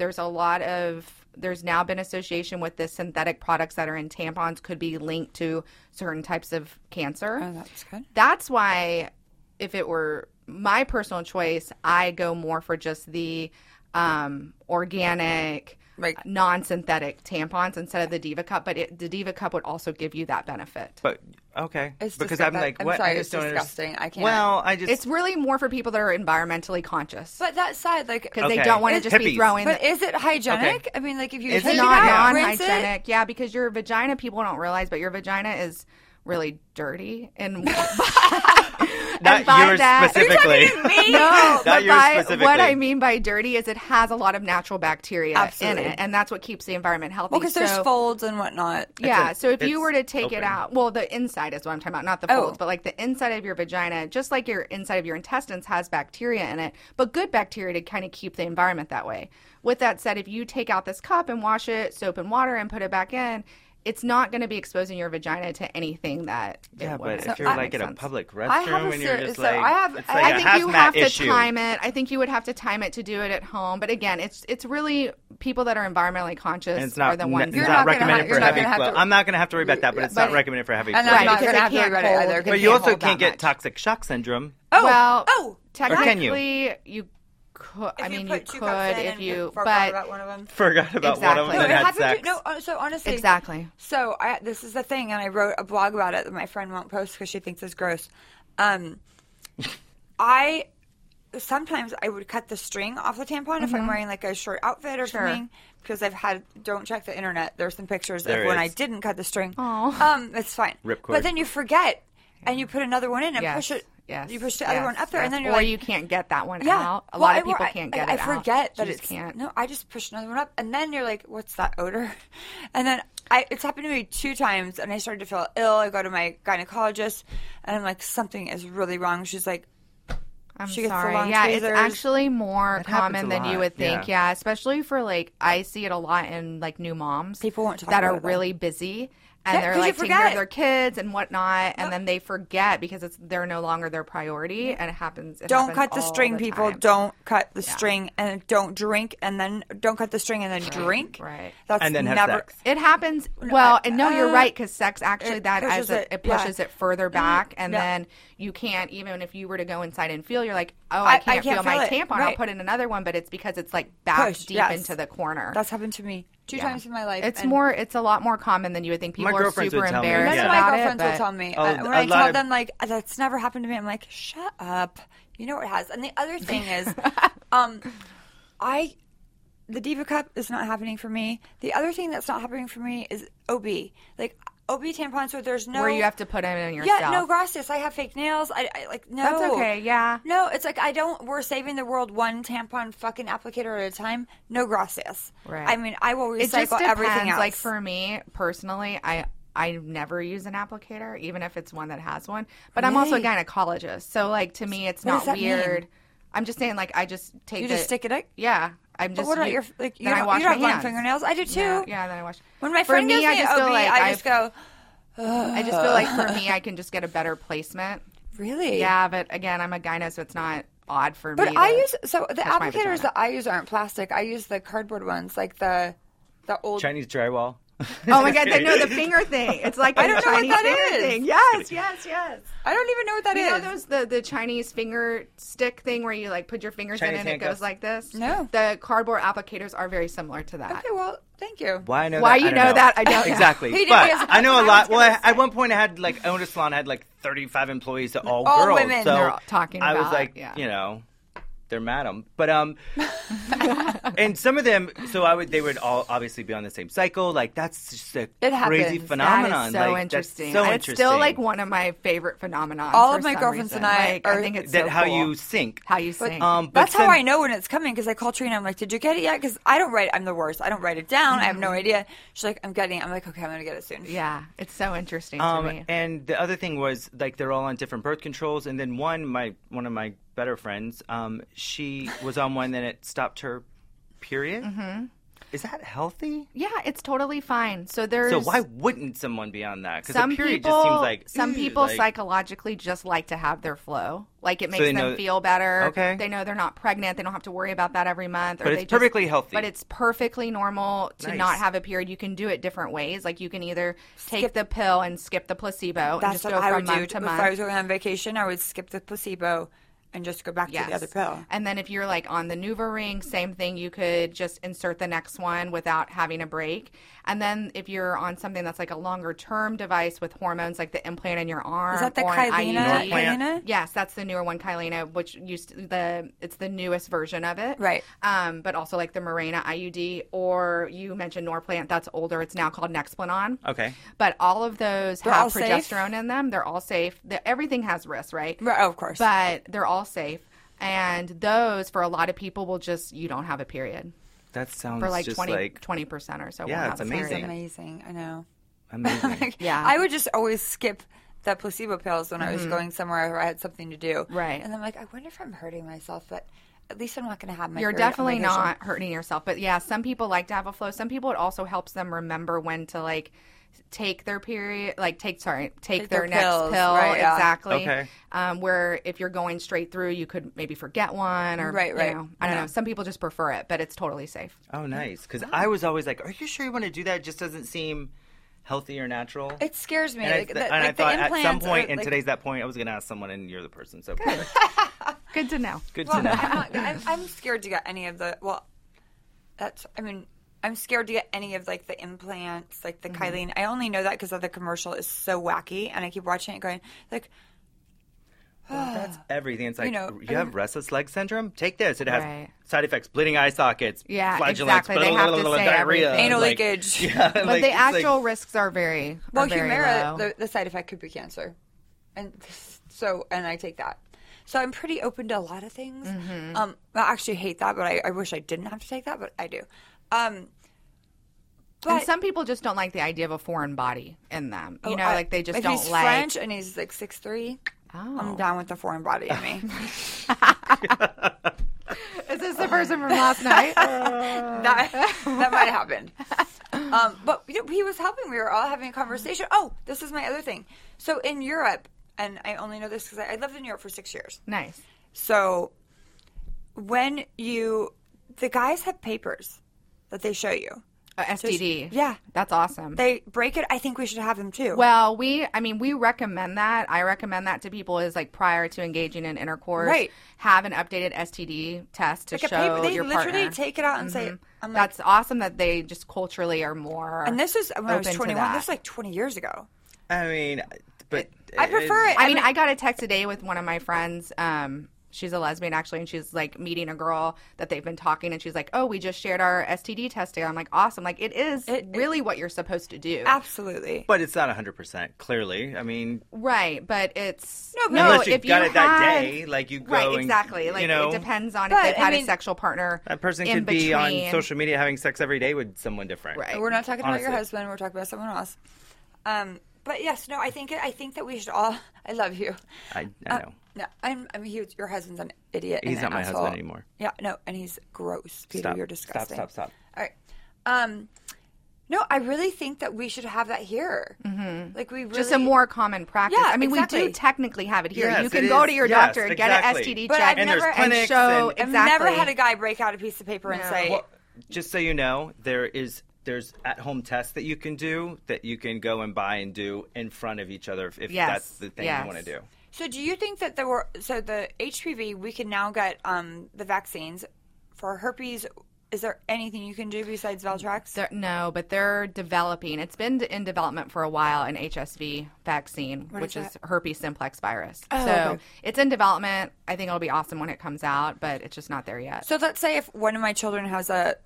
Speaker 7: there's now been association with the synthetic products that are in tampons could be linked to certain types of cancer.
Speaker 5: Oh, that's good.
Speaker 7: That's why, if it were my personal choice, I go more for just the organic,
Speaker 5: Like-
Speaker 7: non-synthetic tampons instead of the Diva Cup. But the Diva Cup would also give you that benefit.
Speaker 6: But okay,
Speaker 5: It's
Speaker 6: because
Speaker 5: disgusting.
Speaker 6: I'm like,
Speaker 5: I'm
Speaker 6: what?
Speaker 5: sorry,
Speaker 6: I
Speaker 5: it's
Speaker 6: just don't
Speaker 5: disgusting.
Speaker 6: understand.
Speaker 5: I can't.
Speaker 6: Well, I just.
Speaker 7: It's really more for people that are environmentally conscious
Speaker 5: But that side, like,
Speaker 7: because they
Speaker 6: Okay.
Speaker 7: don't want to
Speaker 6: It's
Speaker 7: just be
Speaker 6: hippies.
Speaker 7: throwing.
Speaker 5: but is it hygienic?
Speaker 6: Okay.
Speaker 5: I mean, like, if you
Speaker 6: It's
Speaker 5: take
Speaker 7: It's
Speaker 5: it
Speaker 7: not
Speaker 5: out, rinse it.
Speaker 7: non-hygienic. Yeah, because your vagina, people don't realize, but your vagina is really dirty and
Speaker 6: Not
Speaker 7: by
Speaker 6: yours
Speaker 7: that-
Speaker 6: specifically.
Speaker 7: No, but
Speaker 6: yours
Speaker 7: by,
Speaker 6: specifically.
Speaker 7: what I mean by dirty is it has a lot of natural bacteria
Speaker 5: Absolutely.
Speaker 7: in it, and that's what keeps the environment healthy.
Speaker 5: Well, because there's
Speaker 7: So-
Speaker 5: folds and whatnot.
Speaker 7: Yeah, so if you
Speaker 6: it's
Speaker 7: were to take
Speaker 6: open.
Speaker 7: it out, well, the inside is what I'm talking about, not the
Speaker 5: Oh.
Speaker 7: folds, but like the inside of your vagina, just like your inside of your intestines has bacteria in it, but good bacteria to kind of keep the environment that way. With that said, if you take out this cup and wash it, soap and water, and put it back in, it's not going to be exposing your vagina to anything that it
Speaker 6: Yeah,
Speaker 7: wouldn't.
Speaker 6: but
Speaker 5: So
Speaker 6: if you're
Speaker 5: I-
Speaker 6: like in a
Speaker 7: sense.
Speaker 6: public
Speaker 5: I have
Speaker 6: restroom
Speaker 5: a
Speaker 6: and you're
Speaker 5: ser-
Speaker 6: just
Speaker 5: so
Speaker 6: like,
Speaker 5: I have-
Speaker 6: it's
Speaker 5: I
Speaker 6: like
Speaker 7: I
Speaker 6: a
Speaker 7: think you
Speaker 6: hazmat
Speaker 7: have to
Speaker 6: issue.
Speaker 7: time it. I think you would have to time it to do it at home. But again, it's really people that are environmentally conscious
Speaker 6: And it's not,
Speaker 7: are the ones.
Speaker 6: it's
Speaker 5: You're
Speaker 6: not
Speaker 5: not gonna
Speaker 6: recommended
Speaker 5: have-
Speaker 6: for
Speaker 5: you're not
Speaker 6: heavy
Speaker 5: gonna have
Speaker 6: flow.
Speaker 5: to-
Speaker 6: I'm not going to have to worry about that, but it's
Speaker 7: but-
Speaker 6: not recommended for heavy
Speaker 5: And
Speaker 6: flow.
Speaker 5: I'm not
Speaker 7: because
Speaker 5: going to
Speaker 7: it
Speaker 5: have to worry
Speaker 7: can't
Speaker 5: about it
Speaker 7: hold-
Speaker 5: either.
Speaker 7: it
Speaker 6: But
Speaker 5: But
Speaker 6: you
Speaker 7: can't
Speaker 6: also
Speaker 7: hold that
Speaker 6: can't get
Speaker 7: much.
Speaker 6: toxic shock syndrome.
Speaker 7: Well,
Speaker 6: can you?
Speaker 7: technically, you could. I mean, you
Speaker 5: put 2 cups
Speaker 7: could
Speaker 5: in
Speaker 7: if
Speaker 5: and
Speaker 7: you,
Speaker 5: forgot
Speaker 7: but
Speaker 5: about one of them.
Speaker 6: Forgot about one of
Speaker 7: Exactly.
Speaker 6: them
Speaker 5: No,
Speaker 6: that
Speaker 5: it
Speaker 6: had
Speaker 5: happened
Speaker 6: sex.
Speaker 5: to, so honestly.
Speaker 7: exactly.
Speaker 5: So this is the thing, and I wrote a blog about it that my friend won't post because she thinks it's gross. I sometimes I would cut the string off the tampon if I'm wearing like a short outfit or something, because don't check the internet. There's some pictures of when I didn't cut the string. It's fine.
Speaker 6: Ripcord.
Speaker 5: But then you forget and you put another one in and push it.
Speaker 7: Yes.
Speaker 5: You push the other one up there, and then you're
Speaker 7: or
Speaker 5: like,
Speaker 7: you can't get that one out. A lot of people can't get it out.
Speaker 5: I forget that
Speaker 7: You just
Speaker 5: it's
Speaker 7: can't.
Speaker 5: No, I just push another one up, and then you're like, what's that odor? And then it's happened to me 2 times, and I started to feel ill. I go to my gynecologist, and I'm like, something is really wrong. She's like,
Speaker 7: I'm
Speaker 5: she gets the
Speaker 7: sorry.
Speaker 5: long
Speaker 7: Yeah,
Speaker 5: tweezers.
Speaker 7: it's actually more
Speaker 6: That happens
Speaker 7: common
Speaker 6: a
Speaker 7: than you
Speaker 6: lot,
Speaker 7: would think.
Speaker 6: yeah.
Speaker 7: Yeah, especially for like I see it a lot in like new moms.
Speaker 5: People won't talk
Speaker 7: that
Speaker 5: about
Speaker 7: are
Speaker 5: it, though.
Speaker 7: really busy. And
Speaker 5: Yeah,
Speaker 7: they're
Speaker 5: 'cause you
Speaker 7: like taking care of
Speaker 5: forget.
Speaker 7: their kids and whatnot, and then they forget because they're no longer their priority, and it happens.
Speaker 5: Don't cut the
Speaker 7: all
Speaker 5: string,
Speaker 7: the
Speaker 5: people.
Speaker 7: time.
Speaker 5: Don't cut the string, and don't drink, and then don't cut the string and then drink.
Speaker 7: Right.
Speaker 5: That's
Speaker 6: And then have
Speaker 5: never.
Speaker 6: sex.
Speaker 7: It happens. Well, and no, you're right, because sex actually
Speaker 5: it
Speaker 7: that
Speaker 5: pushes
Speaker 7: it pushes it further back, and
Speaker 5: Yeah.
Speaker 7: then you can't even if you were to go inside and feel, you're like, oh, I can't feel my
Speaker 5: feel it.
Speaker 7: tampon. I'll
Speaker 5: Right.
Speaker 7: put in another one, but it's because it's like back
Speaker 5: Push,
Speaker 7: deep
Speaker 5: yes.
Speaker 7: into the corner.
Speaker 5: That's happened to me 2 times in my life.
Speaker 7: It's
Speaker 5: and
Speaker 7: it's a lot more common than you would think. People
Speaker 6: My
Speaker 7: are
Speaker 6: girlfriends
Speaker 7: super
Speaker 6: would tell me,
Speaker 7: embarrassed
Speaker 5: None
Speaker 6: yeah.
Speaker 5: of my
Speaker 7: about
Speaker 5: girlfriends
Speaker 7: it.
Speaker 5: will
Speaker 7: but-
Speaker 5: tell me.
Speaker 6: Oh,
Speaker 5: When
Speaker 6: a
Speaker 5: I
Speaker 6: lot
Speaker 5: tell
Speaker 6: of-
Speaker 5: them, like, that's never happened to me, I'm like, shut up. You know it has. And the other thing is, the Diva Cup is not happening for me. The other thing that's not happening for me is OB. Like, OB tampons where there's no...
Speaker 7: where you have to put them in yourself.
Speaker 5: Yeah, no gracias. I have fake nails. I like, no.
Speaker 7: That's okay, yeah.
Speaker 5: No, it's like, we're saving the world one tampon fucking applicator at a time. No gracias.
Speaker 7: Right.
Speaker 5: I mean, I will
Speaker 7: It just
Speaker 5: recycle
Speaker 7: depends.
Speaker 5: everything else.
Speaker 7: Like for me personally, I never use an applicator, even if it's one that has one. But I'm also a
Speaker 5: Really?
Speaker 7: gynecologist, so like to me, it's
Speaker 5: What
Speaker 7: not
Speaker 5: does that
Speaker 7: weird.
Speaker 5: mean?
Speaker 7: I'm just saying, like I just take
Speaker 5: You just stick it up?
Speaker 7: Yeah, I'm
Speaker 5: But
Speaker 7: just.
Speaker 5: what about your, like, you
Speaker 7: then I
Speaker 5: don't,
Speaker 7: wash
Speaker 5: you don't have
Speaker 7: my
Speaker 5: long
Speaker 7: hands.
Speaker 5: fingernails? I do too.
Speaker 7: Yeah, then I wash.
Speaker 5: When my
Speaker 7: For
Speaker 5: friend
Speaker 7: me,
Speaker 5: gives
Speaker 7: I
Speaker 5: me
Speaker 7: just
Speaker 5: OB,
Speaker 7: feel like
Speaker 5: I just go,
Speaker 7: I just feel like for me, I can just get a better placement.
Speaker 5: really?
Speaker 7: Yeah, but again, I'm a gyno, so it's not odd for me.
Speaker 5: But I
Speaker 7: to
Speaker 5: use, so the
Speaker 7: touch my
Speaker 5: applicators
Speaker 7: vagina.
Speaker 5: that I use aren't plastic. I use the cardboard ones, like the old.
Speaker 6: Chinese drywall.
Speaker 7: Oh my god, no, the finger thing. It's like
Speaker 5: I
Speaker 7: a
Speaker 5: don't know what
Speaker 7: Chinese
Speaker 5: that
Speaker 7: finger
Speaker 5: is.
Speaker 7: thing. Yes.
Speaker 5: I don't even know what that
Speaker 7: You
Speaker 5: is.
Speaker 7: know the Chinese finger stick thing where you like put your fingers
Speaker 6: Chinese
Speaker 7: in and it
Speaker 6: handcuffs?
Speaker 7: goes like this?
Speaker 5: No.
Speaker 7: The cardboard applicators are very similar to that.
Speaker 5: Okay, well, thank you.
Speaker 6: Why I know
Speaker 7: Why
Speaker 6: that?
Speaker 7: you
Speaker 6: I don't
Speaker 7: know that, I don't know.
Speaker 6: Exactly.
Speaker 5: He did,
Speaker 6: But
Speaker 5: because
Speaker 6: I know
Speaker 5: I
Speaker 6: a
Speaker 5: was
Speaker 6: lot.
Speaker 5: gonna
Speaker 6: Well,
Speaker 5: say.
Speaker 6: at one point I had like owned a salon. I had like 35 employees, all
Speaker 5: All
Speaker 6: girls.
Speaker 5: women.
Speaker 6: So
Speaker 7: They're all talking
Speaker 6: I was
Speaker 7: about,
Speaker 6: like,
Speaker 7: yeah.
Speaker 6: you know, they're madam. But and some of them, they would all obviously be on the same cycle. Like that's just a
Speaker 5: It
Speaker 6: crazy
Speaker 5: happens.
Speaker 6: phenomenon.
Speaker 7: That is so
Speaker 6: like,
Speaker 7: interesting.
Speaker 6: That's so
Speaker 7: And
Speaker 6: interesting.
Speaker 7: It's still like one of my favorite phenomena.
Speaker 5: All
Speaker 7: for
Speaker 5: of my
Speaker 7: some
Speaker 5: girlfriends
Speaker 7: reason.
Speaker 5: and I
Speaker 7: Like,
Speaker 5: are-
Speaker 7: I think it's
Speaker 6: that
Speaker 7: so
Speaker 6: how
Speaker 7: cool.
Speaker 6: you sync.
Speaker 7: How you sing.
Speaker 6: But
Speaker 5: That's how
Speaker 6: then-
Speaker 5: I know when it's coming, because I call Trina. I'm like, did you get it yet? Because I don't write. I'm the worst. I don't write it down. I have no idea. She's like, I'm getting it. I'm like, okay, I'm going to get it soon.
Speaker 7: Yeah, it's so interesting to me.
Speaker 6: And the other thing was like they're all on different birth controls, and then one of my better friends, she was on one, then it stopped her period. Mm-hmm. Is that healthy?
Speaker 7: Yeah, it's totally fine. So there's
Speaker 6: So why wouldn't someone be on that? Because
Speaker 7: some
Speaker 6: the period
Speaker 7: people,
Speaker 6: just seems like
Speaker 7: some people
Speaker 6: like,
Speaker 7: psychologically just like to have their flow. Like it makes
Speaker 6: they
Speaker 7: them
Speaker 6: know-
Speaker 7: feel better.
Speaker 6: Okay.
Speaker 7: They know they're not pregnant. They don't have to worry about that every month. Or
Speaker 6: But
Speaker 7: they
Speaker 6: it's perfectly healthy.
Speaker 7: But it's perfectly normal to
Speaker 6: Nice.
Speaker 7: not have a period. You can do it different ways. Like you can either take the pill and skip the placebo and
Speaker 5: That's
Speaker 7: just
Speaker 5: what
Speaker 7: go
Speaker 5: I
Speaker 7: from
Speaker 5: would do.
Speaker 7: month to
Speaker 5: If
Speaker 7: month.
Speaker 5: I was going on vacation, I would skip the placebo and just go back to the other pill.
Speaker 7: And then if you're like on the NuvaRing, same thing. You could just insert the next one without having a break. And then if you're on something that's like a longer term device with hormones, like the implant in your arm,
Speaker 5: Is that the
Speaker 7: or an
Speaker 5: Kylena?
Speaker 7: IUD.
Speaker 5: Kylena?
Speaker 7: Yes, that's the newer one, Kylena, which it's the newest version of it.
Speaker 5: Right.
Speaker 7: But also like the Mirena IUD, or you mentioned Norplant, that's older. It's now called Nexplanon.
Speaker 6: Okay.
Speaker 7: But all of those
Speaker 5: They're
Speaker 7: have
Speaker 5: all safe?
Speaker 7: progesterone in them. They're all safe. Everything has risks, right?
Speaker 5: Right, of course.
Speaker 7: But they're all safe. And those, for a lot of people, you don't have a period.
Speaker 6: That sounds
Speaker 7: For like
Speaker 6: just
Speaker 7: 20% or so.
Speaker 6: Yeah,
Speaker 7: won't
Speaker 6: it's
Speaker 7: have a
Speaker 6: amazing.
Speaker 7: period.
Speaker 5: Amazing. I know.
Speaker 6: amazing.
Speaker 7: Yeah.
Speaker 5: I would just always skip the placebo pills when I was going somewhere or I had something to do.
Speaker 7: Right.
Speaker 5: And I'm like, I wonder if I'm hurting myself, but at least I'm not going to have my
Speaker 7: You're
Speaker 5: period on
Speaker 7: definitely
Speaker 5: vacation.
Speaker 7: not hurting yourself. But yeah, some people like to have a flow. Some people, it also helps them remember when to like take their period, take their
Speaker 5: their
Speaker 7: next
Speaker 5: pills,
Speaker 7: pill.
Speaker 5: right, yeah.
Speaker 7: Exactly.
Speaker 6: Okay.
Speaker 7: Where if you're going straight through, you could maybe forget one or,
Speaker 5: Right, right.
Speaker 7: You know, I don't
Speaker 5: Yeah.
Speaker 7: know. Some people just prefer it, but it's totally safe.
Speaker 6: Oh, nice. Because I was always like, "Are you sure you want to do that? It just doesn't seem healthy or natural."
Speaker 5: It scares me.
Speaker 6: And
Speaker 5: like,
Speaker 6: I thought at some
Speaker 5: implants
Speaker 6: point,
Speaker 5: are,
Speaker 6: and
Speaker 5: like,
Speaker 6: today's that point, I was going to ask someone, and you're the person. So perfect.
Speaker 7: Good to know.
Speaker 6: Good
Speaker 5: Well,
Speaker 6: to know.
Speaker 5: I'm scared to get any of the. Well, I'm scared to get any of like the implants, like the Kylene. I only know that because of the commercial is so wacky, and I keep watching it, going like,
Speaker 6: well, that's everything. It's like,
Speaker 5: You know,
Speaker 6: you have restless leg syndrome? Take this. It has
Speaker 7: Right.
Speaker 6: side effects, bleeding eye sockets,
Speaker 7: Yeah,
Speaker 6: flatulence,
Speaker 7: exactly. They have to say
Speaker 6: diarrhea.
Speaker 7: everything.
Speaker 5: Anal
Speaker 6: like-
Speaker 5: leakage.
Speaker 6: Yeah,
Speaker 7: But
Speaker 6: like,
Speaker 7: the
Speaker 6: it's like-
Speaker 7: actual risks are very
Speaker 5: Well,
Speaker 7: very
Speaker 5: Humira,
Speaker 7: low.
Speaker 5: the side effect could be cancer, and I take that. So I'm pretty open to a lot of things.
Speaker 7: Mm-hmm.
Speaker 5: I actually hate that, but I wish I didn't have to take that, but I do.
Speaker 7: And
Speaker 5: But
Speaker 7: some people just don't like the idea of a foreign body in them. You know, like they just
Speaker 5: if
Speaker 7: don't
Speaker 5: he's
Speaker 7: like.
Speaker 5: French and he's like 6'3",
Speaker 7: Oh.
Speaker 5: I'm down with the foreign body in me.
Speaker 7: Is this the person from last night?
Speaker 5: that might have happened. But you know, he was helping. We were all having a conversation. Oh, this is my other thing. So in Europe, and I only know this because I lived in Europe for 6 years.
Speaker 7: Nice.
Speaker 5: So when the guys have papers that they show you.
Speaker 7: STD.
Speaker 5: Yeah.
Speaker 7: That's awesome.
Speaker 5: They break it. I think we should have them too.
Speaker 7: Well, we recommend that. I recommend that to people is like prior to engaging in intercourse,
Speaker 5: Right.
Speaker 7: have an updated STD test to
Speaker 5: like a
Speaker 7: show
Speaker 5: paper, they
Speaker 7: your
Speaker 5: literally
Speaker 7: partner.
Speaker 5: take it out and say, I'm like,
Speaker 7: That's awesome that they just culturally are more.
Speaker 5: and this is when I was
Speaker 7: open to
Speaker 5: 21.
Speaker 7: that.
Speaker 5: This is like 20 years ago.
Speaker 6: I mean, but
Speaker 5: I prefer it.
Speaker 7: I mean, I got a text today with one of my friends. She's a lesbian actually, and she's like meeting a girl that they've been talking, and she's like, "Oh, we just shared our STD test together." I'm like, "Awesome!" Like it is really what you're supposed to do,
Speaker 5: Absolutely.
Speaker 6: But it's not 100%, clearly. I mean,
Speaker 7: right? But it's
Speaker 6: unless you
Speaker 7: if
Speaker 6: got
Speaker 7: you
Speaker 6: it that
Speaker 7: had-
Speaker 6: day, like you go
Speaker 7: right,
Speaker 6: and,
Speaker 7: exactly. Like
Speaker 6: you know,
Speaker 7: it depends on
Speaker 5: But,
Speaker 7: if they've
Speaker 5: I
Speaker 7: had
Speaker 5: mean,
Speaker 7: a sexual partner.
Speaker 6: that person
Speaker 7: in
Speaker 6: could be on
Speaker 7: between.
Speaker 6: social media having sex every day with someone different.
Speaker 7: Right.
Speaker 5: We're not talking about your
Speaker 6: Honestly.
Speaker 5: husband. We're talking about someone else. But yes, no, I think that we should all. I love you.
Speaker 6: I know.
Speaker 5: No, I mean, your husband's an idiot.
Speaker 6: He's
Speaker 5: and
Speaker 6: not
Speaker 5: an
Speaker 6: my
Speaker 5: asshole.
Speaker 6: husband anymore.
Speaker 5: Yeah, no, and he's gross. Peter,
Speaker 6: Stop.
Speaker 5: you're disgusting.
Speaker 6: Stop.
Speaker 5: All right. No, I really think that we should have that here. Mm-hmm. Like we really
Speaker 7: Just a more common practice.
Speaker 5: Yeah,
Speaker 7: I mean,
Speaker 5: exactly.
Speaker 7: we do technically have it here.
Speaker 6: Yes,
Speaker 7: you can
Speaker 6: it
Speaker 7: go
Speaker 6: is.
Speaker 7: to your
Speaker 6: Yes,
Speaker 7: doctor and
Speaker 6: exactly.
Speaker 7: get an STD
Speaker 5: But
Speaker 7: check
Speaker 5: I've
Speaker 6: And there's
Speaker 5: never-
Speaker 6: clinics
Speaker 7: show
Speaker 6: and-
Speaker 5: I've
Speaker 7: exactly.
Speaker 5: never had a guy break out a piece of paper and
Speaker 7: No.
Speaker 5: say,
Speaker 6: Well, just so you know, there's at-home tests that you can do that you can go and buy and do in front of each other if
Speaker 7: Yes,
Speaker 6: that's the thing
Speaker 7: yes.
Speaker 6: you want to do.
Speaker 5: So do you think that the HPV, we can now get the vaccines for herpes? Is there anything you can do besides Valtrex?
Speaker 7: No, but they're developing. It's been in development for a while, an HSV vaccine, which
Speaker 5: is
Speaker 7: is herpes simplex virus.
Speaker 5: Oh,
Speaker 7: so
Speaker 5: okay.
Speaker 7: it's in development. I think it'll be awesome when it comes out, but it's just not there yet.
Speaker 5: So let's say if one of my children has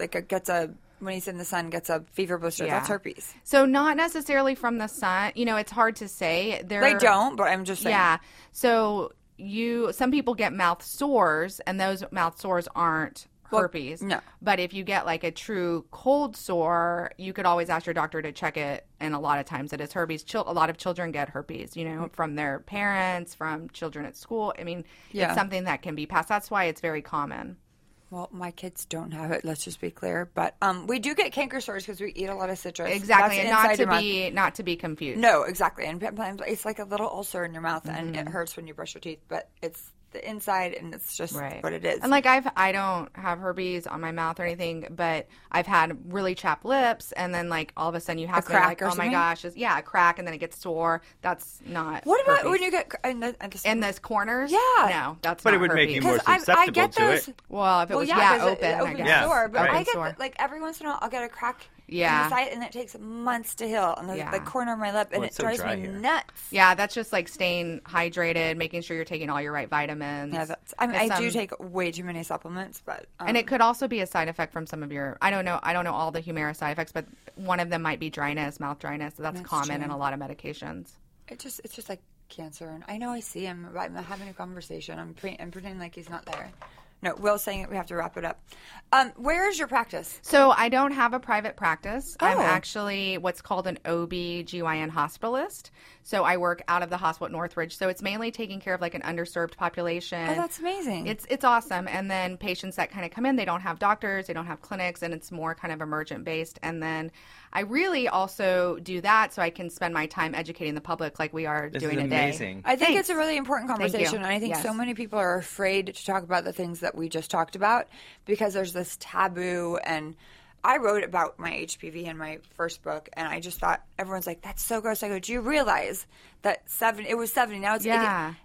Speaker 5: when he's in the sun, gets a fever booster,
Speaker 7: Yeah.
Speaker 5: that's herpes.
Speaker 7: So not necessarily from the sun. You know, it's hard to say.
Speaker 5: They don't, but I'm just saying.
Speaker 7: Yeah. So some people get mouth sores, and those mouth sores aren't herpes.
Speaker 5: no.
Speaker 7: But if you get like a true cold sore, you could always ask your doctor to check it. And a lot of times it is herpes. A lot of children get herpes, you know, from their parents, from children at school. I mean,
Speaker 5: Yeah.
Speaker 7: it's something that can be passed. That's why it's very common.
Speaker 5: Well, my kids don't have it. Let's just be clear. But we do get canker sores because we eat a lot of citrus.
Speaker 7: Exactly,
Speaker 5: That's
Speaker 7: and not
Speaker 5: inside
Speaker 7: to
Speaker 5: your mouth.
Speaker 7: not to be confused.
Speaker 5: No, exactly. And sometimes it's like a little ulcer in your mouth, and it hurts when you brush your teeth. But it's the inside, and it's just
Speaker 7: Right.
Speaker 5: what it is.
Speaker 7: And like I don't have herpes on my mouth or anything, but I've had really chapped lips, and then like all of a sudden you have to
Speaker 5: crack
Speaker 7: like,
Speaker 5: or
Speaker 7: oh my
Speaker 5: something?
Speaker 7: gosh, a crack, and then it gets sore. That's not.
Speaker 5: What about
Speaker 7: herpes.
Speaker 5: when you get
Speaker 7: in those corners?
Speaker 5: Yeah.
Speaker 7: no, that's.
Speaker 6: But
Speaker 7: not
Speaker 6: it would make you
Speaker 7: herpes.
Speaker 6: more
Speaker 5: I
Speaker 6: susceptible
Speaker 5: get
Speaker 6: to
Speaker 5: those.
Speaker 6: it.
Speaker 7: Well, if it was
Speaker 5: 'cause
Speaker 7: open, I
Speaker 5: open
Speaker 7: guess.
Speaker 6: Yeah,
Speaker 5: sore. But
Speaker 6: right.
Speaker 5: I
Speaker 7: Open
Speaker 5: get
Speaker 7: sore.
Speaker 5: like every once in a while I'll get a crack
Speaker 7: Yeah.
Speaker 5: in the side, and it takes months to heal on the
Speaker 7: Yeah.
Speaker 5: corner of my lip, and
Speaker 6: Well,
Speaker 5: it
Speaker 6: it's so
Speaker 5: drives
Speaker 6: dry
Speaker 5: me
Speaker 6: here.
Speaker 5: nuts.
Speaker 7: Yeah, that's just like staying hydrated, making sure you're taking all your right vitamins.
Speaker 5: Yeah, I mean, I do
Speaker 7: It's,
Speaker 5: take way too many supplements, but
Speaker 7: and it could also be a side effect from some of your. I don't know all the Humira side effects, but one of them might be dryness, mouth dryness. So that's common
Speaker 5: true.
Speaker 7: in a lot of medications.
Speaker 5: it's just like cancer. And I know I see him, but I'm having a conversation. I'm pretending like he's not there. No, Will's saying that we have to wrap it up. Where is your practice?
Speaker 7: So I don't have a private practice. I'm
Speaker 5: Oh.
Speaker 7: actually what's called an OB/GYN hospitalist. So I work out of the hospital at Northridge. So it's mainly taking care of like an underserved population.
Speaker 5: Oh, that's amazing.
Speaker 7: It's awesome. And then patients that kind of come in, they don't have doctors, they don't have clinics, and it's more kind of emergent based. And then I really also do that so I can spend my time educating the public like we are
Speaker 6: This
Speaker 7: doing
Speaker 6: is
Speaker 7: today.
Speaker 6: amazing.
Speaker 5: I think
Speaker 7: Thanks.
Speaker 5: it's a really important
Speaker 7: Thank you.
Speaker 5: conversation, and I think
Speaker 7: Yes.
Speaker 5: so many people are afraid to talk about the things that we just talked about because there's this taboo. And I wrote about my HPV in my first book, and I just thought everyone's like, "That's so gross." I go, "Do you realize that it was 70 now it's 80?
Speaker 7: Yeah.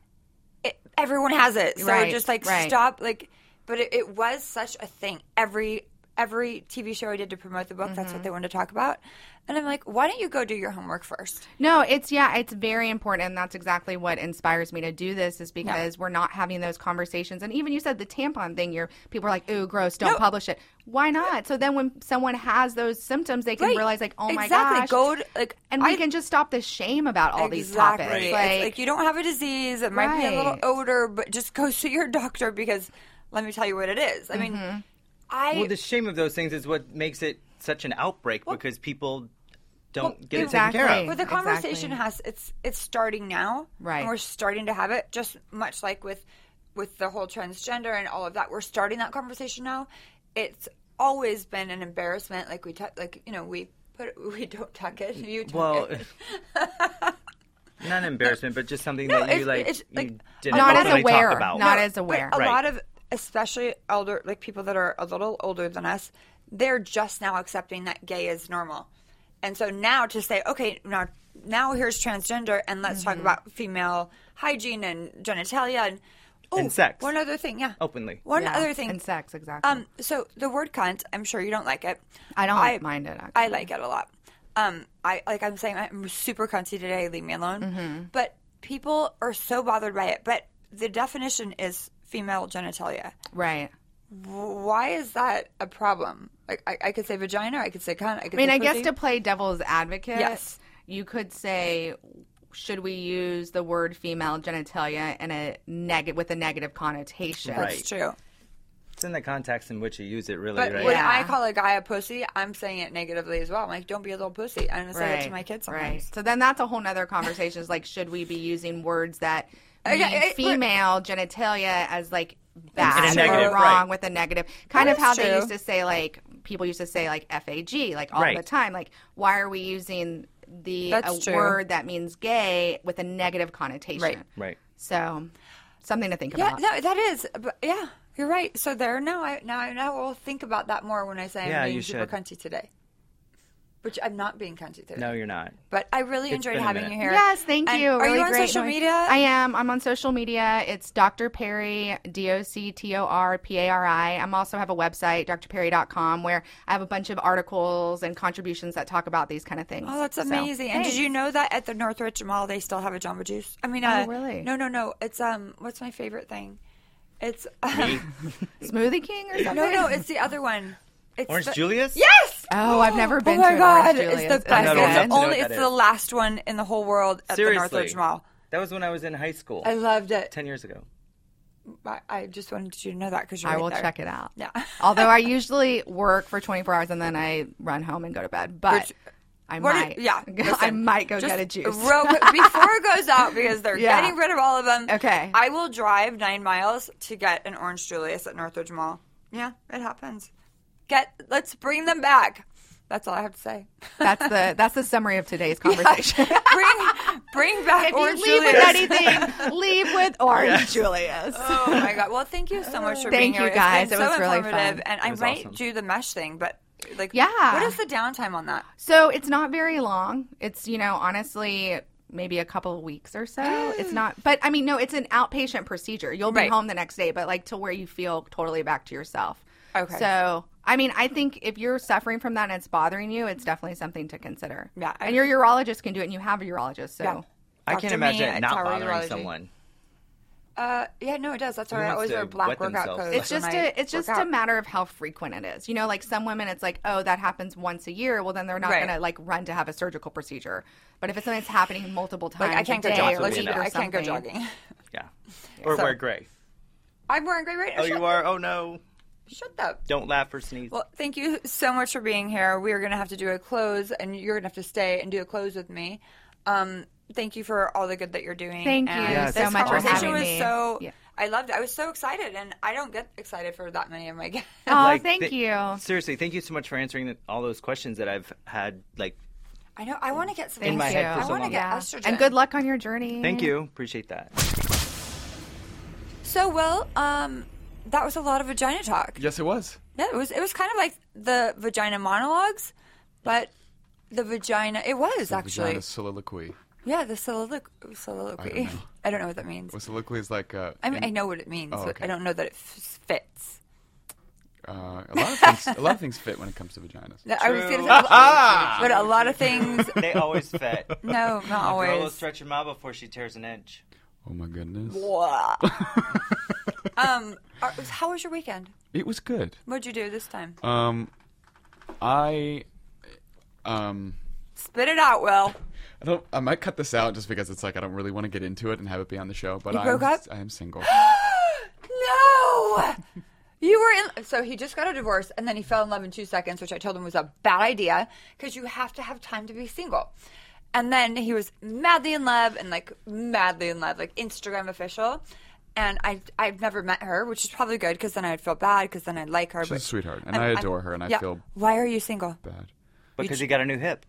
Speaker 5: Everyone has it, so
Speaker 7: Right,
Speaker 5: just like
Speaker 7: right.
Speaker 5: stop like." But it was such a thing. every TV show I did to promote the book, that's what they wanted to talk about. And I'm like, why don't you go do your homework first?
Speaker 7: No, it's very important, and that's exactly what inspires me to do this, is because we're not having those conversations. And even you said the tampon thing, people are like, ooh, gross, don't publish it. Why not? So then when someone has those symptoms, they can realize, like, oh my gosh. And we can just stop the shame about all these topics.
Speaker 5: Like, you don't have a disease, it might be a little odor, but just go see your doctor, because let me tell you what it is. I mean,
Speaker 6: well, the shame of those things is what makes it such an outbreak, because people don't get it taken care of.
Speaker 5: But the conversation it's starting now.
Speaker 7: Right.
Speaker 5: And we're starting to have it, just much like with the whole transgender and all of that. We're starting that conversation now. It's always been an embarrassment. Like we don't tuck it. You tuck it.
Speaker 7: Not
Speaker 6: an embarrassment, but just something that you didn't
Speaker 7: not as
Speaker 6: openly
Speaker 7: aware.
Speaker 6: talk about.
Speaker 7: Not as aware.
Speaker 5: A lot of, especially older, like people that are a little older than us, they're just now accepting that gay is normal. And so now to say, okay, now here's transgender, and let's talk about female hygiene and genitalia and
Speaker 6: sex.
Speaker 5: One other thing,
Speaker 6: openly.
Speaker 5: Other thing,
Speaker 7: and sex, exactly.
Speaker 5: So the word cunt, I'm sure you don't like it.
Speaker 7: I don't mind it. Actually.
Speaker 5: I like it a lot. I'm saying, I'm super cunty today. Leave me alone. But people are so bothered by it. But the definition is female genitalia.
Speaker 7: Right.
Speaker 5: Why is that a problem? Like, I could say vagina, I could say cunt,
Speaker 7: I guess to play devil's advocate, you could say, should we use the word female genitalia in with a negative connotation?
Speaker 5: That's true.
Speaker 6: It's in the context in which you use it, really,
Speaker 5: but
Speaker 6: right?
Speaker 5: When I call a guy a pussy, I'm saying it negatively as well. I'm like, don't be a little pussy. I'm going to say it to my kids sometimes.
Speaker 7: Right. So then that's a whole nother conversation. Is like, should we be using words that mean female genitalia as like bad or wrong with a negative? Kind of how they used to say, like, people used to say, like, FAG, like, all the time. Like, why are we using a word that means gay with a negative connotation?
Speaker 6: Right.
Speaker 7: So, something to think about.
Speaker 5: Yeah, no, that is. But you're right. So now I will think about that more when I say I'm being super cunty today. Which I'm not being cunty today.
Speaker 6: No, you're not.
Speaker 5: But I really enjoyed having you here.
Speaker 7: Yes, thank you.
Speaker 5: Are you on social media?
Speaker 7: I am. I'm on social media. It's Dr. Perry, DoctorPari. I also have a website, drperry.com, where I have a bunch of articles and contributions that talk about these kind of things.
Speaker 5: Oh, that's amazing. And did you know that at the Northridge Mall they still have a Jamba Juice? I mean,
Speaker 7: really?
Speaker 5: No. It's what's my favorite thing? It's
Speaker 7: Smoothie King or something?
Speaker 5: No, it's the other one. It's
Speaker 6: Orange Julius?
Speaker 5: Yes!
Speaker 7: Oh, I've never been to
Speaker 5: Orange Julius.
Speaker 7: It's
Speaker 5: the best.
Speaker 6: It's
Speaker 5: the last one in the whole world at the Northridge Mall.
Speaker 6: That was when I was in high school.
Speaker 5: I loved it.
Speaker 6: 10 years ago.
Speaker 5: I just wanted you to know that because you're
Speaker 7: I
Speaker 5: right
Speaker 7: will
Speaker 5: there.
Speaker 7: check it out.
Speaker 5: Yeah.
Speaker 7: Although I usually work for 24 hours and then I run home and go to bed. But I might go get a juice.
Speaker 5: Before it goes out, because they're getting rid of all of them.
Speaker 7: Okay.
Speaker 5: I will drive 9 miles to get an Orange Julius at Northridge Mall. Yeah, it happens. Let's bring them back. That's all I have to say.
Speaker 7: That's the summary of today's conversation.
Speaker 5: Bring back Orange
Speaker 7: Julius.
Speaker 5: Julius.
Speaker 7: With anything, leave with Orange Julius.
Speaker 5: Oh my God! Well, thank you so much for being here.
Speaker 7: Thank you guys.
Speaker 5: It
Speaker 7: was
Speaker 5: so
Speaker 7: really fun.
Speaker 5: And I might do the mesh thing, but what is the downtime on that?
Speaker 7: So it's not very long. It's honestly, maybe a couple of weeks or so. It's not, but I mean, no, it's an outpatient procedure. You'll be home the next day, but like to where you feel totally back to yourself.
Speaker 5: Okay.
Speaker 7: So, I mean, I think if you're suffering from that and it's bothering you, it's definitely something to consider.
Speaker 5: Yeah.
Speaker 7: And your urologist can do it, and you have a urologist, so.
Speaker 5: Yeah.
Speaker 6: I can't imagine it not bothering someone.
Speaker 5: No, it does. That's why I always wear black workout clothes.
Speaker 7: It's just a matter of how frequent it is. Like some women, it's like, oh, that happens once a year. Well, then they're not going to like run to have a surgical procedure. But if it's something that's happening multiple times,
Speaker 5: I can't go jogging. I can't go jogging.
Speaker 6: Yeah, or wear gray.
Speaker 5: I'm wearing gray right now.
Speaker 6: Oh, you are? Oh no.
Speaker 5: Shut up.
Speaker 6: Don't laugh or sneeze.
Speaker 5: Well, thank you so much for being here. We are going to have to do a close, and you're going to have to stay and do a close with me. Thank you for all the good that you're doing.
Speaker 7: Thank you so much for having me.
Speaker 5: I loved it. I was so excited, and I don't get excited for that many of my guests.
Speaker 7: Oh, thank you.
Speaker 6: Seriously, thank you so much for answering all those questions that I've had.
Speaker 5: I know. I want to get some
Speaker 6: in my head for so long.
Speaker 5: I want to get estrogen.
Speaker 7: And good luck on your journey.
Speaker 6: Thank you. Appreciate that.
Speaker 5: So, that was a lot of vagina talk.
Speaker 8: Yes, it was.
Speaker 5: Yeah, it was kind of like the vagina monologues, but the vagina, it was actually.
Speaker 8: Vagina soliloquy.
Speaker 5: Yeah, the soliloquy. I don't know what that means.
Speaker 8: Well, soliloquy is like
Speaker 5: I know what it means, but I don't know that it fits.
Speaker 8: A lot of things fit when it comes to vaginas.
Speaker 5: I was
Speaker 6: True.
Speaker 5: going to say, but a lot of things.
Speaker 6: They always fit.
Speaker 5: No, not
Speaker 6: A girl will
Speaker 5: always.
Speaker 6: stretch them out before she tears an inch.
Speaker 8: Oh my goodness.
Speaker 5: How was your weekend?
Speaker 8: It was good.
Speaker 5: What'd you do this time? Spit it out, Will.
Speaker 8: I might cut this out just because it's like I don't really want to get into it and have it be on the show. But
Speaker 5: You broke up?
Speaker 8: I am single.
Speaker 5: No! You were in. So he just got a divorce, and then he fell in love in 2 seconds, which I told him was a bad idea because you have to have time to be single. And then he was madly in love, like Instagram official. And I've never met her, which is probably good because then I'd feel bad because then I'd like her.
Speaker 8: She's a sweetheart, and I adore her, and I feel
Speaker 5: Why are you single?
Speaker 8: bad.
Speaker 6: Because he got a new hip.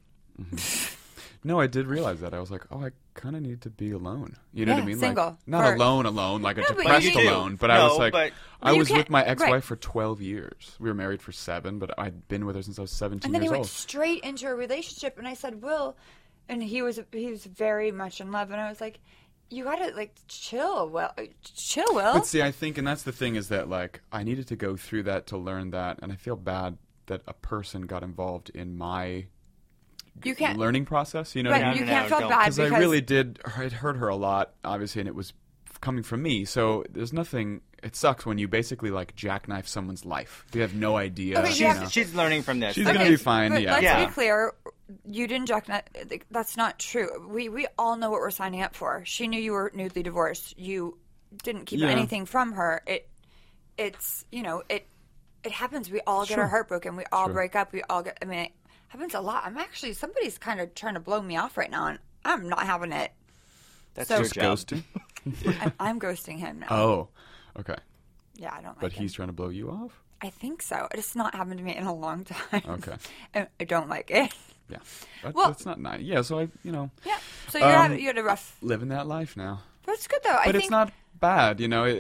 Speaker 8: No, I did realize that. I was like, oh, I kind of need to be alone. You know what I mean?
Speaker 5: Single.
Speaker 8: Like, not alone, like a
Speaker 5: but
Speaker 8: depressed
Speaker 5: you do.
Speaker 8: alone. But I was like, I
Speaker 5: you
Speaker 8: was
Speaker 5: can't-
Speaker 8: with my ex-wife
Speaker 5: right.
Speaker 8: for 12 years. We were married for 7, but I'd been with her since I was 17
Speaker 5: And then he
Speaker 8: years
Speaker 5: went
Speaker 8: old.
Speaker 5: straight into a relationship, and I said, Will, and he was very much in love, and I was like, you gotta chill, Will.
Speaker 8: But see, I think, and that's the thing, is that like I needed to go through that to learn that, and I feel bad that a person got involved in my
Speaker 5: You can't
Speaker 8: learning process. You know
Speaker 5: Right,
Speaker 8: what I mean?
Speaker 5: you can't feel
Speaker 6: don't.
Speaker 5: bad
Speaker 8: Because I really did. It hurt her a lot, obviously, and it was coming from me. So there's nothing. It sucks when you basically like jackknife someone's life. You have no idea.
Speaker 5: Okay,
Speaker 8: you know.
Speaker 6: She's learning from this.
Speaker 8: She's gonna be fine.
Speaker 5: But
Speaker 8: Yeah.
Speaker 5: let's
Speaker 6: Yeah.
Speaker 5: be clear. You didn't jackknife. That's not true. We all know what we're signing up for. She knew you were newly divorced. You didn't keep
Speaker 8: Yeah.
Speaker 5: anything from her. It's it happens. We all get our heart broken. We all break up. We all get. I mean, it happens a lot. Somebody's kind of trying to blow me off right now, and I'm not having it.
Speaker 6: That's
Speaker 5: So-
Speaker 6: your
Speaker 8: Just
Speaker 6: job.
Speaker 8: ghosting.
Speaker 5: I'm ghosting him now.
Speaker 8: Oh, okay.
Speaker 5: Yeah, I don't like
Speaker 8: But
Speaker 5: him.
Speaker 8: he's trying to blow you off.
Speaker 5: I think so. It's not happened to me in a long time.
Speaker 8: Okay.
Speaker 5: And I don't like it.
Speaker 8: Yeah.
Speaker 5: Well-
Speaker 8: That's not nice. Yeah. So
Speaker 5: Yeah. So you had a rough.
Speaker 8: living that life now.
Speaker 5: But it's good though.
Speaker 8: But
Speaker 5: I think
Speaker 8: it's not bad. You know.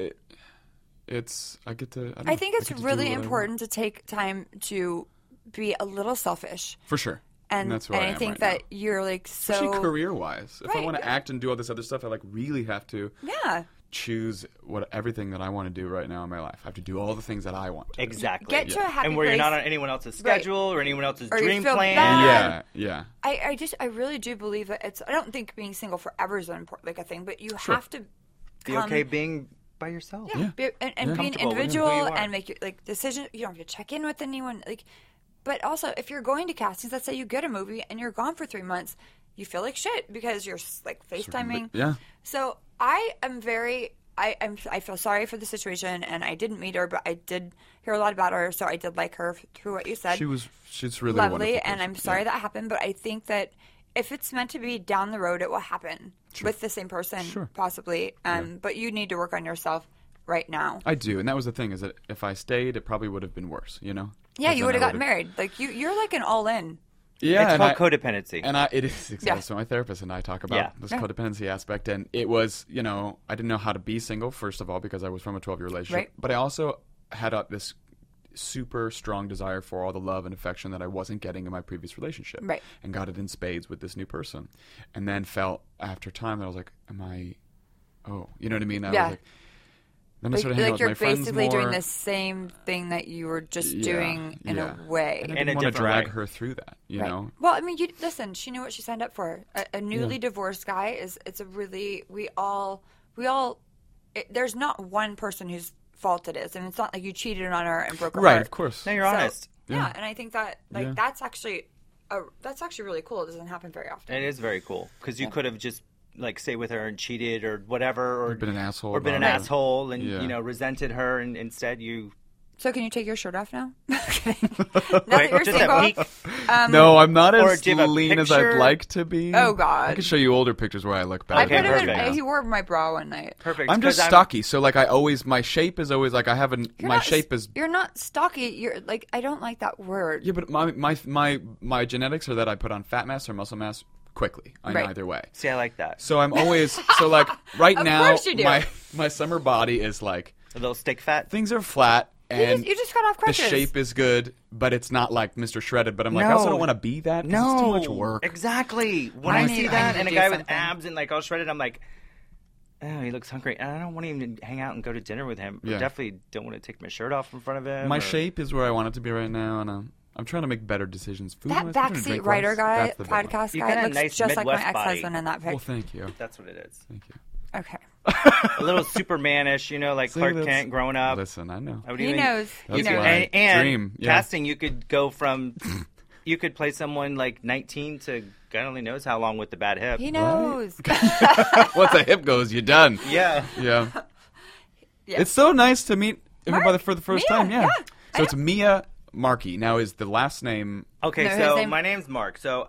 Speaker 8: It's. I get to.
Speaker 5: I think it's
Speaker 8: get to do
Speaker 5: really
Speaker 8: what I want.
Speaker 5: important to take time to be a little selfish.
Speaker 8: For sure.
Speaker 5: And
Speaker 8: that's where
Speaker 5: I
Speaker 8: am
Speaker 5: think
Speaker 8: right
Speaker 5: that
Speaker 8: now.
Speaker 5: you're like so.
Speaker 8: Especially career-wise. If I
Speaker 5: Right,
Speaker 8: want to
Speaker 5: yeah.
Speaker 8: act and do all this other stuff, I like really have to
Speaker 5: Yeah.
Speaker 8: choose everything that I want to do right now in my life. I have to do all the things that I want to.
Speaker 6: Exactly.
Speaker 5: Get to a happy
Speaker 6: and where you're
Speaker 5: place.
Speaker 6: not on anyone else's schedule or anyone else's
Speaker 5: Or you
Speaker 6: dream
Speaker 5: feel
Speaker 6: plan.
Speaker 5: bad.
Speaker 8: Yeah.
Speaker 5: I really do believe that it's. I don't think being single forever is an important a thing, but you have to
Speaker 6: Be okay being by yourself.
Speaker 5: Yeah, be, and be an
Speaker 6: Comfortable with who
Speaker 5: individual
Speaker 6: you are.
Speaker 5: and make your decisions. You don't have to check in with anyone. But also, if you're going to castings, let's say you get a movie and you're gone for 3 months, you feel like shit because you're FaceTiming.
Speaker 8: Yeah.
Speaker 5: So I am very. I feel sorry for the situation, and I didn't meet her, but I did hear a lot about her, so I did like her through what you said.
Speaker 8: She's really
Speaker 5: lovely,
Speaker 8: wonderful
Speaker 5: and I'm
Speaker 8: person.
Speaker 5: sorry
Speaker 8: Yeah.
Speaker 5: that happened, but I think that if it's meant to be down the road, it will happen with the same person, possibly. But you need to work on yourself right now.
Speaker 8: I do, and that was the thing, is that if I stayed, it probably would have been worse, you know?
Speaker 5: Yeah,
Speaker 8: 'Cause
Speaker 5: you
Speaker 8: then
Speaker 5: would have
Speaker 8: I
Speaker 5: gotten married. Like you're like an all-in.
Speaker 8: Yeah,
Speaker 6: It's called codependency.
Speaker 8: And it is exactly.
Speaker 5: Yeah.
Speaker 8: So my therapist and I talk about
Speaker 6: Yeah.
Speaker 8: this codependency aspect, and it was, I didn't know how to be single, first of all, because I was from a 12-year relationship.
Speaker 5: Right.
Speaker 8: But I also had this super strong desire for all the love and affection that I wasn't getting in my previous relationship.
Speaker 5: Right.
Speaker 8: And got it in spades with this new person. And then felt after time that I was like, you know what I mean? I
Speaker 5: Yeah.
Speaker 8: was like, then I started hanging out with
Speaker 5: you're
Speaker 8: my friends
Speaker 5: basically
Speaker 8: more.
Speaker 5: doing the same thing that you were just doing in a way.
Speaker 8: And I
Speaker 6: In
Speaker 8: didn't
Speaker 6: a
Speaker 8: want to
Speaker 6: different
Speaker 8: drag
Speaker 6: way.
Speaker 8: her through that, you
Speaker 5: Right.
Speaker 8: know?
Speaker 5: Well, I mean, listen. She knew what she signed up for. A newly divorced guy is. It's a really. We all. There's not one person whose fault it is, and it's not like you cheated on her and broke her
Speaker 8: Right,
Speaker 5: heart.
Speaker 8: of course.
Speaker 6: No, you're
Speaker 5: So,
Speaker 6: honest.
Speaker 5: Yeah, and I think that
Speaker 8: Yeah.
Speaker 5: that's actually really cool. It doesn't happen very often.
Speaker 6: It is very cool because you could have just stayed with her and cheated or whatever, or
Speaker 8: been an asshole
Speaker 6: or been an
Speaker 8: about it.
Speaker 6: asshole, and
Speaker 8: Yeah.
Speaker 6: resented her, and instead you.
Speaker 5: So can you take your shirt off now? Now that you're
Speaker 6: just
Speaker 5: single.
Speaker 6: a peek.
Speaker 8: No, I'm not
Speaker 6: Or
Speaker 8: as
Speaker 6: do you have a
Speaker 8: lean as
Speaker 6: picture?
Speaker 8: I'd like to be.
Speaker 5: Oh, God.
Speaker 8: I can show you older pictures where I look better.
Speaker 5: I
Speaker 6: Okay,
Speaker 5: put him in.
Speaker 6: perfect.
Speaker 5: He wore my bra one night.
Speaker 6: Perfect.
Speaker 8: I'm just
Speaker 6: 'cause
Speaker 8: stocky, so my shape is always like I haven't.
Speaker 5: You're
Speaker 8: My
Speaker 5: not-
Speaker 8: shape is.
Speaker 5: You're not stocky. You're like I don't like that word.
Speaker 8: Yeah, but my genetics are that I put on fat mass or muscle mass quickly. I'm
Speaker 5: Right.
Speaker 8: either way.
Speaker 6: See, I like that.
Speaker 8: So I'm always right
Speaker 5: Of
Speaker 8: now.
Speaker 5: course you do.
Speaker 8: My summer body is like
Speaker 6: A little stick fat.
Speaker 8: things are flat. And
Speaker 5: You just got off
Speaker 8: the
Speaker 5: crutches.
Speaker 8: shape is good, but it's not like Mr. Shredded. But I'm like, I also don't want to be that. 'cause
Speaker 6: No,
Speaker 8: it's too much work.
Speaker 6: Exactly. When
Speaker 5: I
Speaker 6: I
Speaker 5: need-
Speaker 6: see
Speaker 5: I
Speaker 6: that
Speaker 5: need
Speaker 6: and
Speaker 5: to
Speaker 6: a
Speaker 5: do
Speaker 6: guy with
Speaker 5: something.
Speaker 6: abs and all shredded, I'm like, oh, he looks hungry. And I don't want to even hang out and go to dinner with him.
Speaker 8: Yeah.
Speaker 6: I definitely don't want to take my shirt off in front of him.
Speaker 8: My
Speaker 6: or-
Speaker 8: shape is where I want it to be right now, and I'm trying to make better decisions.
Speaker 5: That
Speaker 8: Food-wise,
Speaker 5: backseat
Speaker 8: drink-wise,
Speaker 5: writer guy,
Speaker 8: that's the big one.
Speaker 5: podcast
Speaker 6: You
Speaker 5: guy,
Speaker 6: got a
Speaker 5: looks
Speaker 6: nice
Speaker 5: just like my
Speaker 6: Midwest body.
Speaker 5: ex-husband in that pic.
Speaker 8: Well, thank you.
Speaker 6: That's what it is.
Speaker 8: Thank you.
Speaker 5: Okay.
Speaker 6: A little Superman-ish, like
Speaker 8: See,
Speaker 6: Clark
Speaker 8: that's-
Speaker 6: Kent growing up.
Speaker 8: Listen, I know.
Speaker 6: I would
Speaker 5: He
Speaker 6: even-
Speaker 5: knows.
Speaker 6: You
Speaker 8: That's
Speaker 6: could,
Speaker 8: my
Speaker 6: and
Speaker 8: dream, yeah.
Speaker 6: casting, you could go from, you could play someone like 19 to God only knows how long with the bad hip.
Speaker 5: He knows.
Speaker 8: Once a hip goes, you're done.
Speaker 6: Yeah.
Speaker 8: Yeah.
Speaker 5: Yeah.
Speaker 8: It's so nice to meet everybody
Speaker 5: Mark,
Speaker 8: for the first
Speaker 5: Mia,
Speaker 8: time. Yeah.
Speaker 5: yeah,
Speaker 8: So it's Mia Markey. Now, is the last name?
Speaker 6: Okay,
Speaker 5: No, his
Speaker 6: so
Speaker 5: name-
Speaker 6: my name's Mark. So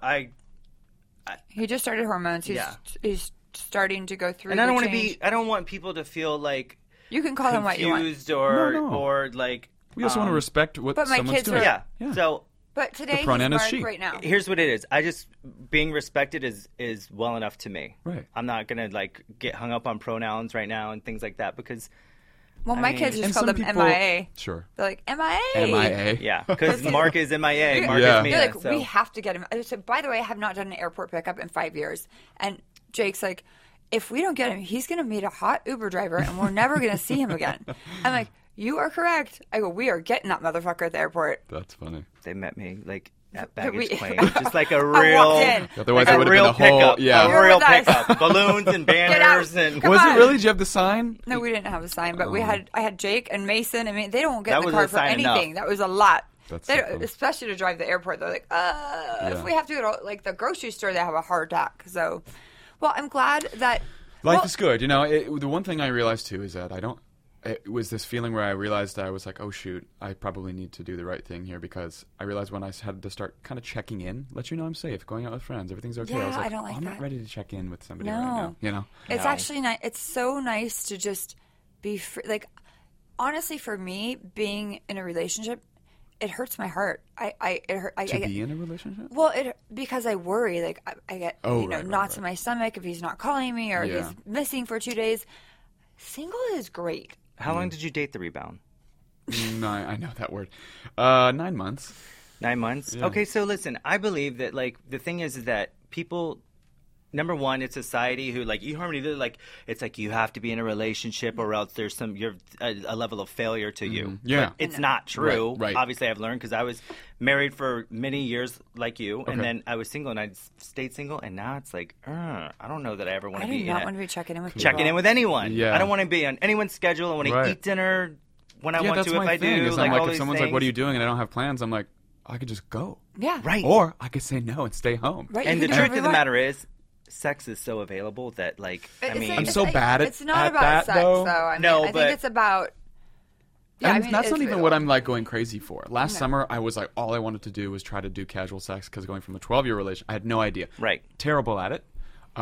Speaker 5: He just started hormones. He's starting to go through.
Speaker 6: and I don't
Speaker 5: want
Speaker 6: want to be. I don't want people to feel like
Speaker 5: You can call him what you want.
Speaker 6: confused or
Speaker 8: No.
Speaker 6: or like.
Speaker 8: We also want to respect what
Speaker 5: but my
Speaker 8: someone's
Speaker 5: kids
Speaker 8: doing.
Speaker 5: are-
Speaker 6: Yeah. So
Speaker 5: But today he's
Speaker 8: pronoun is
Speaker 5: Mark
Speaker 8: she.
Speaker 5: right now.
Speaker 6: here's what it is. I just being respected is well enough to me.
Speaker 8: Right.
Speaker 6: I'm not gonna like get hung up on pronouns right now and things like that because
Speaker 5: Well, my
Speaker 6: mean-
Speaker 5: kids
Speaker 8: And
Speaker 5: just call
Speaker 8: some
Speaker 5: them
Speaker 8: people-
Speaker 5: MIA.
Speaker 8: Sure.
Speaker 5: They're like MIA.
Speaker 8: MIA.
Speaker 6: yeah, because Mark is MIA. Mark
Speaker 8: Yeah.
Speaker 6: is Mia.
Speaker 5: They're like,
Speaker 6: so.
Speaker 5: we have to get him. I said, by the way, I have not done an airport pickup in 5 years. And Jake's like, if we don't get him, he's going to meet a hot Uber driver and we're never going to see him again. I'm like, you are correct. I go, we are getting that motherfucker at the airport.
Speaker 8: That's funny.
Speaker 6: They met me like at
Speaker 5: We-
Speaker 6: baggage claim, just like a
Speaker 5: I
Speaker 6: real,
Speaker 5: walked in.
Speaker 8: Otherwise,
Speaker 6: a
Speaker 8: it would have been
Speaker 6: real
Speaker 8: a whole.
Speaker 6: pickup,
Speaker 8: Yeah.
Speaker 5: You're
Speaker 6: a real
Speaker 5: with us.
Speaker 6: pickup, balloons and banners and.
Speaker 5: Come
Speaker 8: Was
Speaker 5: on.
Speaker 8: it really? Did you have the sign?
Speaker 5: No, we didn't have a sign, but I had Jake and Mason. I mean, they don't get
Speaker 6: That
Speaker 5: in the
Speaker 6: was
Speaker 5: car
Speaker 6: a
Speaker 5: for
Speaker 6: sign
Speaker 5: anything.
Speaker 6: enough.
Speaker 5: That was a lot.
Speaker 8: That's
Speaker 5: They
Speaker 8: so
Speaker 5: don't-
Speaker 8: funny.
Speaker 5: especially to drive the airport. They're like, if we have to go to like the grocery store, they have a heart attack. So, well, I'm glad that
Speaker 8: Life is good. The one thing I realized too is that it was this feeling where I realized I was like, oh shoot, I probably need to do the right thing here, because I realized when I had to start kind of checking in, let you know I'm safe, going out with friends, everything's okay.
Speaker 5: Yeah,
Speaker 8: I was like,
Speaker 5: I don't like
Speaker 8: I'm
Speaker 5: that.
Speaker 8: not ready to check in with somebody
Speaker 5: No.
Speaker 8: right now.
Speaker 5: It's
Speaker 6: No.
Speaker 5: actually nice. It's so nice to just be free. Like, honestly, for me, being in a relationship, it hurts my heart.
Speaker 8: To be in a relationship?
Speaker 5: Well, because I worry. Like, I get
Speaker 8: right,
Speaker 5: knots in my stomach if he's not calling me or
Speaker 8: Yeah.
Speaker 5: he's missing for 2 days. Single is great.
Speaker 6: How long did you date the rebound?
Speaker 8: No, I know that word. 9 months.
Speaker 6: 9 months.
Speaker 8: Yeah.
Speaker 6: Okay, so listen, I believe that like the thing is that people. Number one, it's society who like eHarmony. They're like it's like you have to be in a relationship or else there's you're a level of failure to you.
Speaker 8: Yeah.
Speaker 6: But it's not true.
Speaker 8: Right.
Speaker 6: Obviously, I've learned because I was married for many years like you, and
Speaker 8: Okay.
Speaker 6: then I was single and I stayed single, and now it's like I don't know that I ever want
Speaker 5: I
Speaker 6: to
Speaker 5: do
Speaker 6: be
Speaker 5: not want to be checking in with
Speaker 6: checking
Speaker 5: people.
Speaker 6: in with anyone.
Speaker 8: Yeah.
Speaker 6: I don't want to be on anyone's schedule. I want to
Speaker 8: Right.
Speaker 6: eat dinner when I
Speaker 8: Yeah,
Speaker 6: want
Speaker 8: that's
Speaker 6: to.
Speaker 8: my
Speaker 6: If I
Speaker 8: thing.
Speaker 6: do,
Speaker 8: Is
Speaker 6: like
Speaker 8: I'm
Speaker 6: all
Speaker 8: if
Speaker 6: these
Speaker 8: someone's
Speaker 6: things.
Speaker 8: like, "What are you doing?" and I don't have plans, I'm like, I could just go,
Speaker 5: Yeah.
Speaker 6: Right.
Speaker 8: or I could say no and stay home.
Speaker 5: Right.
Speaker 6: And
Speaker 5: You
Speaker 6: the
Speaker 5: can do
Speaker 6: truth
Speaker 5: whatever
Speaker 6: of the
Speaker 5: you
Speaker 6: matter is, sex is so available that, like, I
Speaker 5: It's
Speaker 6: mean,
Speaker 5: like-
Speaker 8: I'm so
Speaker 5: it's-
Speaker 8: bad at-
Speaker 5: It's not
Speaker 8: at
Speaker 5: about
Speaker 8: that,
Speaker 5: sex,
Speaker 8: though.
Speaker 5: I mean,
Speaker 6: No,
Speaker 5: I
Speaker 6: but-
Speaker 5: think it's about. Yeah,
Speaker 8: And
Speaker 5: I mean,
Speaker 8: that's
Speaker 5: it's
Speaker 8: not even
Speaker 5: real.
Speaker 8: what I'm like going crazy for. Last summer, I was like, all I wanted to do was try to do casual sex, because going from a 12-year relation, I had no idea.
Speaker 6: Right.
Speaker 8: Terrible at it.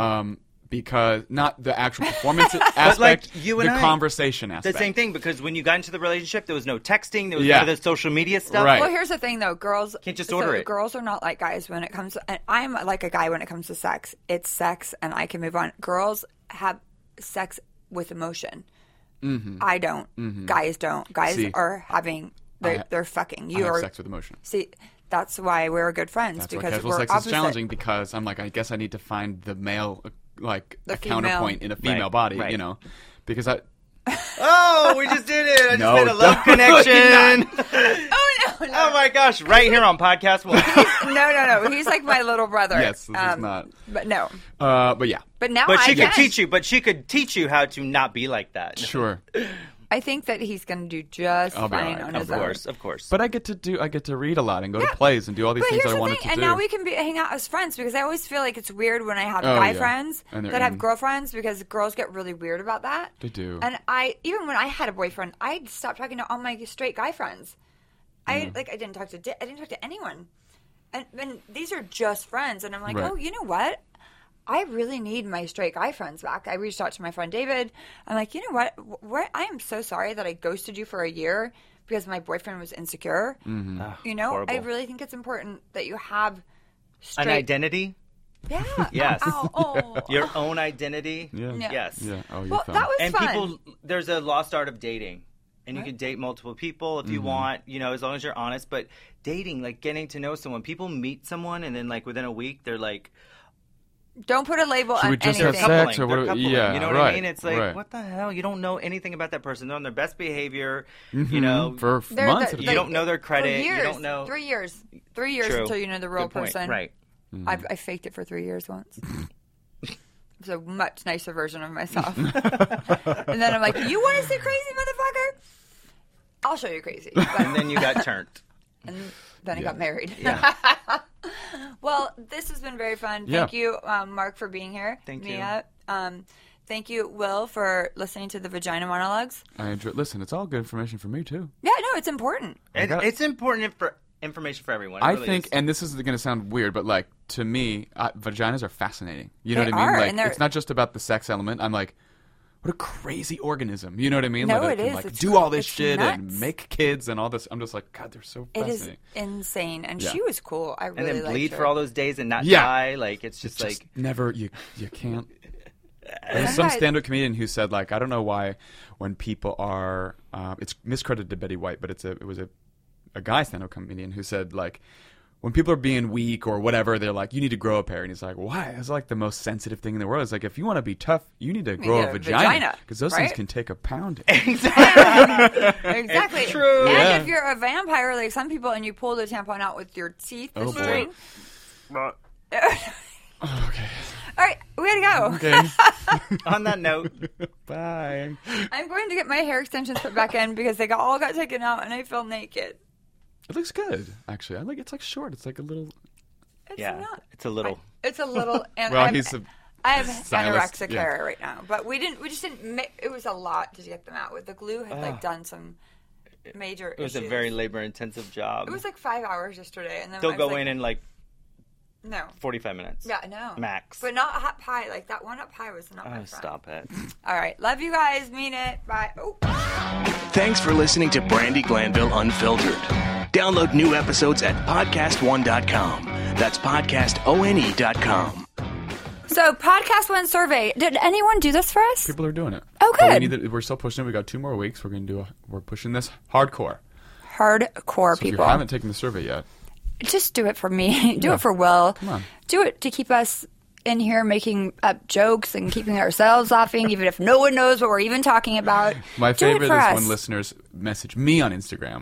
Speaker 8: Because not the actual performance aspect,
Speaker 6: like, you and
Speaker 8: the
Speaker 6: I,
Speaker 8: conversation
Speaker 6: the
Speaker 8: aspect.
Speaker 6: same thing, because when you got into the relationship, there was no texting, there was
Speaker 8: Yeah.
Speaker 6: none of the social media stuff.
Speaker 8: Right.
Speaker 5: Well, here's the thing, though. Girls
Speaker 6: Can't just order it.
Speaker 5: Girls are not like guys when it comes to. And I'm like a guy when it comes to sex. It's sex, and I can move on. Girls have sex with emotion. Mm-hmm. I don't. Mm-hmm. Guys don't. Guys
Speaker 8: See,
Speaker 5: are having. They're fucking.
Speaker 8: I
Speaker 5: You
Speaker 8: have
Speaker 5: are
Speaker 8: sex with emotion.
Speaker 5: See, that's why we're good friends
Speaker 8: That's why
Speaker 5: because
Speaker 8: casual
Speaker 5: we're
Speaker 8: sex
Speaker 5: opposite.
Speaker 8: is challenging, because I'm like, I guess I need to find the male, like,
Speaker 5: The
Speaker 8: a
Speaker 5: female.
Speaker 8: counterpoint in a female
Speaker 6: Right,
Speaker 8: body,
Speaker 6: right.
Speaker 8: because I.
Speaker 6: Oh, we just did it. I just
Speaker 8: No,
Speaker 6: made a love
Speaker 8: don't.
Speaker 6: connection.
Speaker 5: Oh no!
Speaker 6: Oh, my gosh. Right here on Podcast One.
Speaker 5: No. He's like my little brother.
Speaker 8: Yes, this is not.
Speaker 5: But no.
Speaker 8: But yeah,
Speaker 5: But now
Speaker 6: But
Speaker 5: I
Speaker 6: she could
Speaker 5: can.
Speaker 6: teach you. But she could teach you how to not be like that.
Speaker 8: sure.
Speaker 5: I think that he's going to do just
Speaker 8: I'll be
Speaker 5: fine
Speaker 8: all right,
Speaker 5: on
Speaker 8: of
Speaker 5: his
Speaker 6: Of
Speaker 5: own.
Speaker 6: course, of course.
Speaker 8: But I get to read a lot and go
Speaker 5: Yeah.
Speaker 8: to plays and do all these
Speaker 5: But
Speaker 8: things
Speaker 5: here's
Speaker 8: I
Speaker 5: the
Speaker 8: wanted
Speaker 5: thing,
Speaker 8: to
Speaker 5: and
Speaker 8: do.
Speaker 5: now we can hang out as friends, because I always feel like it's weird when I have
Speaker 8: Oh,
Speaker 5: guy
Speaker 8: yeah.
Speaker 5: friends
Speaker 8: And they're
Speaker 5: that have
Speaker 8: in.
Speaker 5: girlfriends, because girls get really weird about that.
Speaker 8: They do.
Speaker 5: And even when I had a boyfriend, I stopped talking to all my straight guy friends. I didn't talk to anyone, and these are just friends. And I'm like,
Speaker 8: Right.
Speaker 5: oh, you know what? I really need my straight guy friends back. I reached out to my friend David. I'm like, you know what? I am so sorry that I ghosted you for a year because my boyfriend was insecure.
Speaker 8: Mm-hmm.
Speaker 5: You know,
Speaker 6: horrible.
Speaker 5: I really think it's important that you have straight.
Speaker 6: An identity?
Speaker 5: Yeah.
Speaker 6: Yes.
Speaker 5: Ow, oh.
Speaker 6: Your own identity?
Speaker 8: Yeah.
Speaker 5: Yeah.
Speaker 6: Yes.
Speaker 8: Yeah. Oh, you
Speaker 5: Well,
Speaker 8: found.
Speaker 5: that was
Speaker 6: And
Speaker 5: fun.
Speaker 6: people, there's a lost art of dating. And you can date multiple people if
Speaker 8: Mm-hmm.
Speaker 6: you want, as long as you're honest. But dating, like getting to know someone, people meet someone and then like within a week, they're like,
Speaker 5: Don't put a label
Speaker 8: Should
Speaker 5: on
Speaker 8: we just
Speaker 5: anything.
Speaker 8: have sex or
Speaker 6: They're
Speaker 8: what?
Speaker 6: coupling,
Speaker 8: Yeah,
Speaker 6: you know what
Speaker 8: right,
Speaker 6: I mean? It's like,
Speaker 8: right.
Speaker 6: what the hell? You don't know anything about that person. They're on their best behavior. You know,
Speaker 8: for
Speaker 5: They're
Speaker 8: months.
Speaker 5: the-
Speaker 8: at a
Speaker 6: you
Speaker 8: time.
Speaker 6: don't know their credit.
Speaker 5: For years,
Speaker 6: You don't know
Speaker 5: 3 years. 3 years
Speaker 6: True.
Speaker 5: until you know the real
Speaker 6: Good point.
Speaker 5: person.
Speaker 6: Right.
Speaker 5: I faked it for 3 years once. It's a much nicer version of myself. And then I'm like, you want to see crazy, motherfucker? I'll show you crazy. But-
Speaker 6: And then you got turned.
Speaker 5: and then I got married.
Speaker 6: Yeah.
Speaker 5: Well, this has been very fun.
Speaker 8: Yeah.
Speaker 5: Thank you, Mark, for being here.
Speaker 6: Thank you.
Speaker 5: Mia. Thank you, Will, for listening to the vagina monologues.
Speaker 8: Listen, it's all good information for me too.
Speaker 5: Yeah, no, it's important.
Speaker 6: It's important for information for everyone. It
Speaker 8: I
Speaker 6: really
Speaker 8: think,
Speaker 6: is.
Speaker 8: and this is going to sound weird, but like to me, vaginas are fascinating. You know
Speaker 5: They
Speaker 8: what I mean?
Speaker 5: are,
Speaker 8: Like
Speaker 5: and they're-
Speaker 8: it's not just about the sex element. I'm like, what a crazy organism. You know what I mean?
Speaker 5: No,
Speaker 8: like,
Speaker 5: it
Speaker 8: can,
Speaker 5: is.
Speaker 8: like
Speaker 5: It's
Speaker 8: do all this
Speaker 5: it's
Speaker 8: shit and
Speaker 5: nuts.
Speaker 8: make kids and all this. I'm just like, God, they're so
Speaker 5: It is
Speaker 8: fascinating.
Speaker 5: insane, and
Speaker 8: Yeah.
Speaker 5: she was cool. I
Speaker 6: and
Speaker 5: really
Speaker 6: then
Speaker 5: liked
Speaker 6: bleed
Speaker 5: her.
Speaker 6: for all those days and not
Speaker 8: Yeah.
Speaker 6: die. Like it's just like
Speaker 8: Never you can't. There's some
Speaker 5: guys-
Speaker 8: stand-up comedian who said like, I don't know why when people are it's miscredited to Betty White, but it was a guy stand-up comedian who said like, when people are being weak or whatever, they're like, you need to grow a pair. And he's like, why? It's like the most sensitive thing in the world. It's like, if you want to be tough, you need to grow
Speaker 5: need
Speaker 8: a
Speaker 5: a
Speaker 8: vagina.
Speaker 5: vagina,
Speaker 8: Because those
Speaker 5: right?
Speaker 8: things can take a pounding.
Speaker 5: Exactly.
Speaker 6: It's true.
Speaker 5: And
Speaker 8: Yeah.
Speaker 5: if you're a vampire, like some people, and you pull the tampon out with your teeth, the
Speaker 8: Oh, boy.
Speaker 5: string.
Speaker 8: Okay.
Speaker 5: All right, we gotta go.
Speaker 8: Okay.
Speaker 6: on that note.
Speaker 8: Bye.
Speaker 5: I'm going to get my hair extensions put back in because they all got taken out, and I feel naked.
Speaker 8: It looks good, actually. I like it's like short. It's like a little.
Speaker 5: It's
Speaker 6: Yeah,
Speaker 5: not.
Speaker 6: it's a little.
Speaker 5: It's a little. And
Speaker 8: Well,
Speaker 5: I'm-
Speaker 8: he's a
Speaker 5: I have
Speaker 8: stylist,
Speaker 5: anorexic
Speaker 8: yeah.
Speaker 5: hair right now, but we just didn't. It was a lot to get them out. With the glue had like done some major.
Speaker 6: It was a
Speaker 5: issues.
Speaker 6: very labor-intensive job.
Speaker 5: It was like 5 hours yesterday, and then
Speaker 6: They'll
Speaker 5: I was
Speaker 6: go
Speaker 5: like,
Speaker 6: in like
Speaker 5: no.
Speaker 6: 45 minutes.
Speaker 5: Yeah, no.
Speaker 6: Max.
Speaker 5: But not hot pie. Like that one up pie was not my
Speaker 6: Oh,
Speaker 5: friend.
Speaker 6: stop it.
Speaker 5: All right. Love you guys. Mean it. Bye. Oh.
Speaker 3: Thanks for listening to Brandy Glanville Unfiltered. Download new episodes at podcastone.com. That's podcastone.com.
Speaker 5: So, Podcast One survey. Did anyone do this for us?
Speaker 8: People are doing it.
Speaker 5: Oh,
Speaker 8: But
Speaker 5: good.
Speaker 8: we're still pushing it. We got 2 more weeks. We're pushing this hardcore.
Speaker 5: Hardcore
Speaker 8: So if
Speaker 5: people.
Speaker 8: you haven't taken the survey yet,
Speaker 5: Just do it for me. Do
Speaker 8: Yeah.
Speaker 5: it for Will.
Speaker 8: Come on.
Speaker 5: Do it to keep us in here making up jokes and keeping ourselves laughing, even if no one knows what we're even talking about.
Speaker 8: my
Speaker 5: Do it
Speaker 8: favorite is
Speaker 5: for us.
Speaker 8: when listeners message me on Instagram,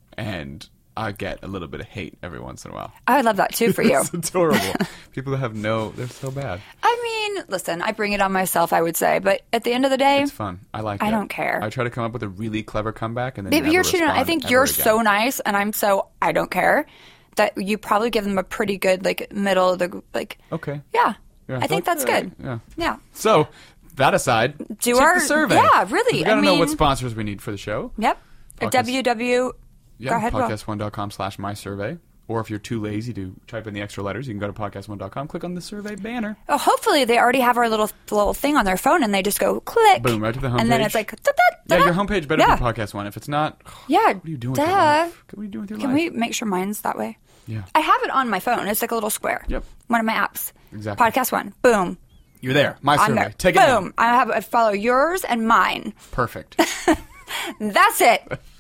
Speaker 8: and I get a little bit of hate every once in a while.
Speaker 5: I would love that too for you.
Speaker 8: It's adorable. People that have they're so bad.
Speaker 5: I mean, listen, I bring it on myself, I would say, but at the end of the day,
Speaker 8: It's fun. I like it.
Speaker 5: I don't care.
Speaker 8: I try to come up with a really clever comeback, and then
Speaker 5: maybe
Speaker 8: never
Speaker 5: you're cheating. I
Speaker 8: respond
Speaker 5: think
Speaker 8: ever
Speaker 5: you're
Speaker 8: again.
Speaker 5: so nice, and I'm so I don't care that you probably give them a pretty good like middle of the like.
Speaker 8: Okay.
Speaker 5: Yeah,
Speaker 8: Yeah,
Speaker 5: I think that's good.
Speaker 8: Yeah.
Speaker 5: Yeah.
Speaker 8: So, that aside,
Speaker 5: Do
Speaker 8: take
Speaker 5: our-
Speaker 8: the survey.
Speaker 5: yeah, really,
Speaker 8: We got to
Speaker 5: I
Speaker 8: know what
Speaker 5: mean-
Speaker 8: sponsors we need for the show.
Speaker 5: Yep.
Speaker 8: Podcast-
Speaker 5: WW.
Speaker 8: Yeah,
Speaker 5: Go ahead, Will.
Speaker 8: podcast1.com/mysurvey. Or if you're too lazy to type in the extra letters, you can go to podcast1.com, click on the survey banner.
Speaker 5: Oh, hopefully they already have our little thing on their phone, and they just go click.
Speaker 8: Boom, right to the homepage.
Speaker 5: And then it's like,
Speaker 8: Yeah, your homepage better
Speaker 5: Yeah.
Speaker 8: be Podcast One. If it's not,
Speaker 5: Yeah,
Speaker 8: what are you doing with your
Speaker 5: duh.
Speaker 8: life? What are you doing with your
Speaker 5: Can
Speaker 8: life?
Speaker 5: we make sure mine's that way?
Speaker 8: Yeah.
Speaker 5: I have it on my phone. It's like a little square.
Speaker 8: Yep.
Speaker 5: One of my apps.
Speaker 8: Exactly.
Speaker 5: Podcast One. Boom.
Speaker 8: You're there. My
Speaker 5: I'm
Speaker 8: survey.
Speaker 5: there.
Speaker 8: Take it
Speaker 5: Boom.
Speaker 8: down.
Speaker 5: I follow yours and mine.
Speaker 8: Perfect.
Speaker 5: That's it.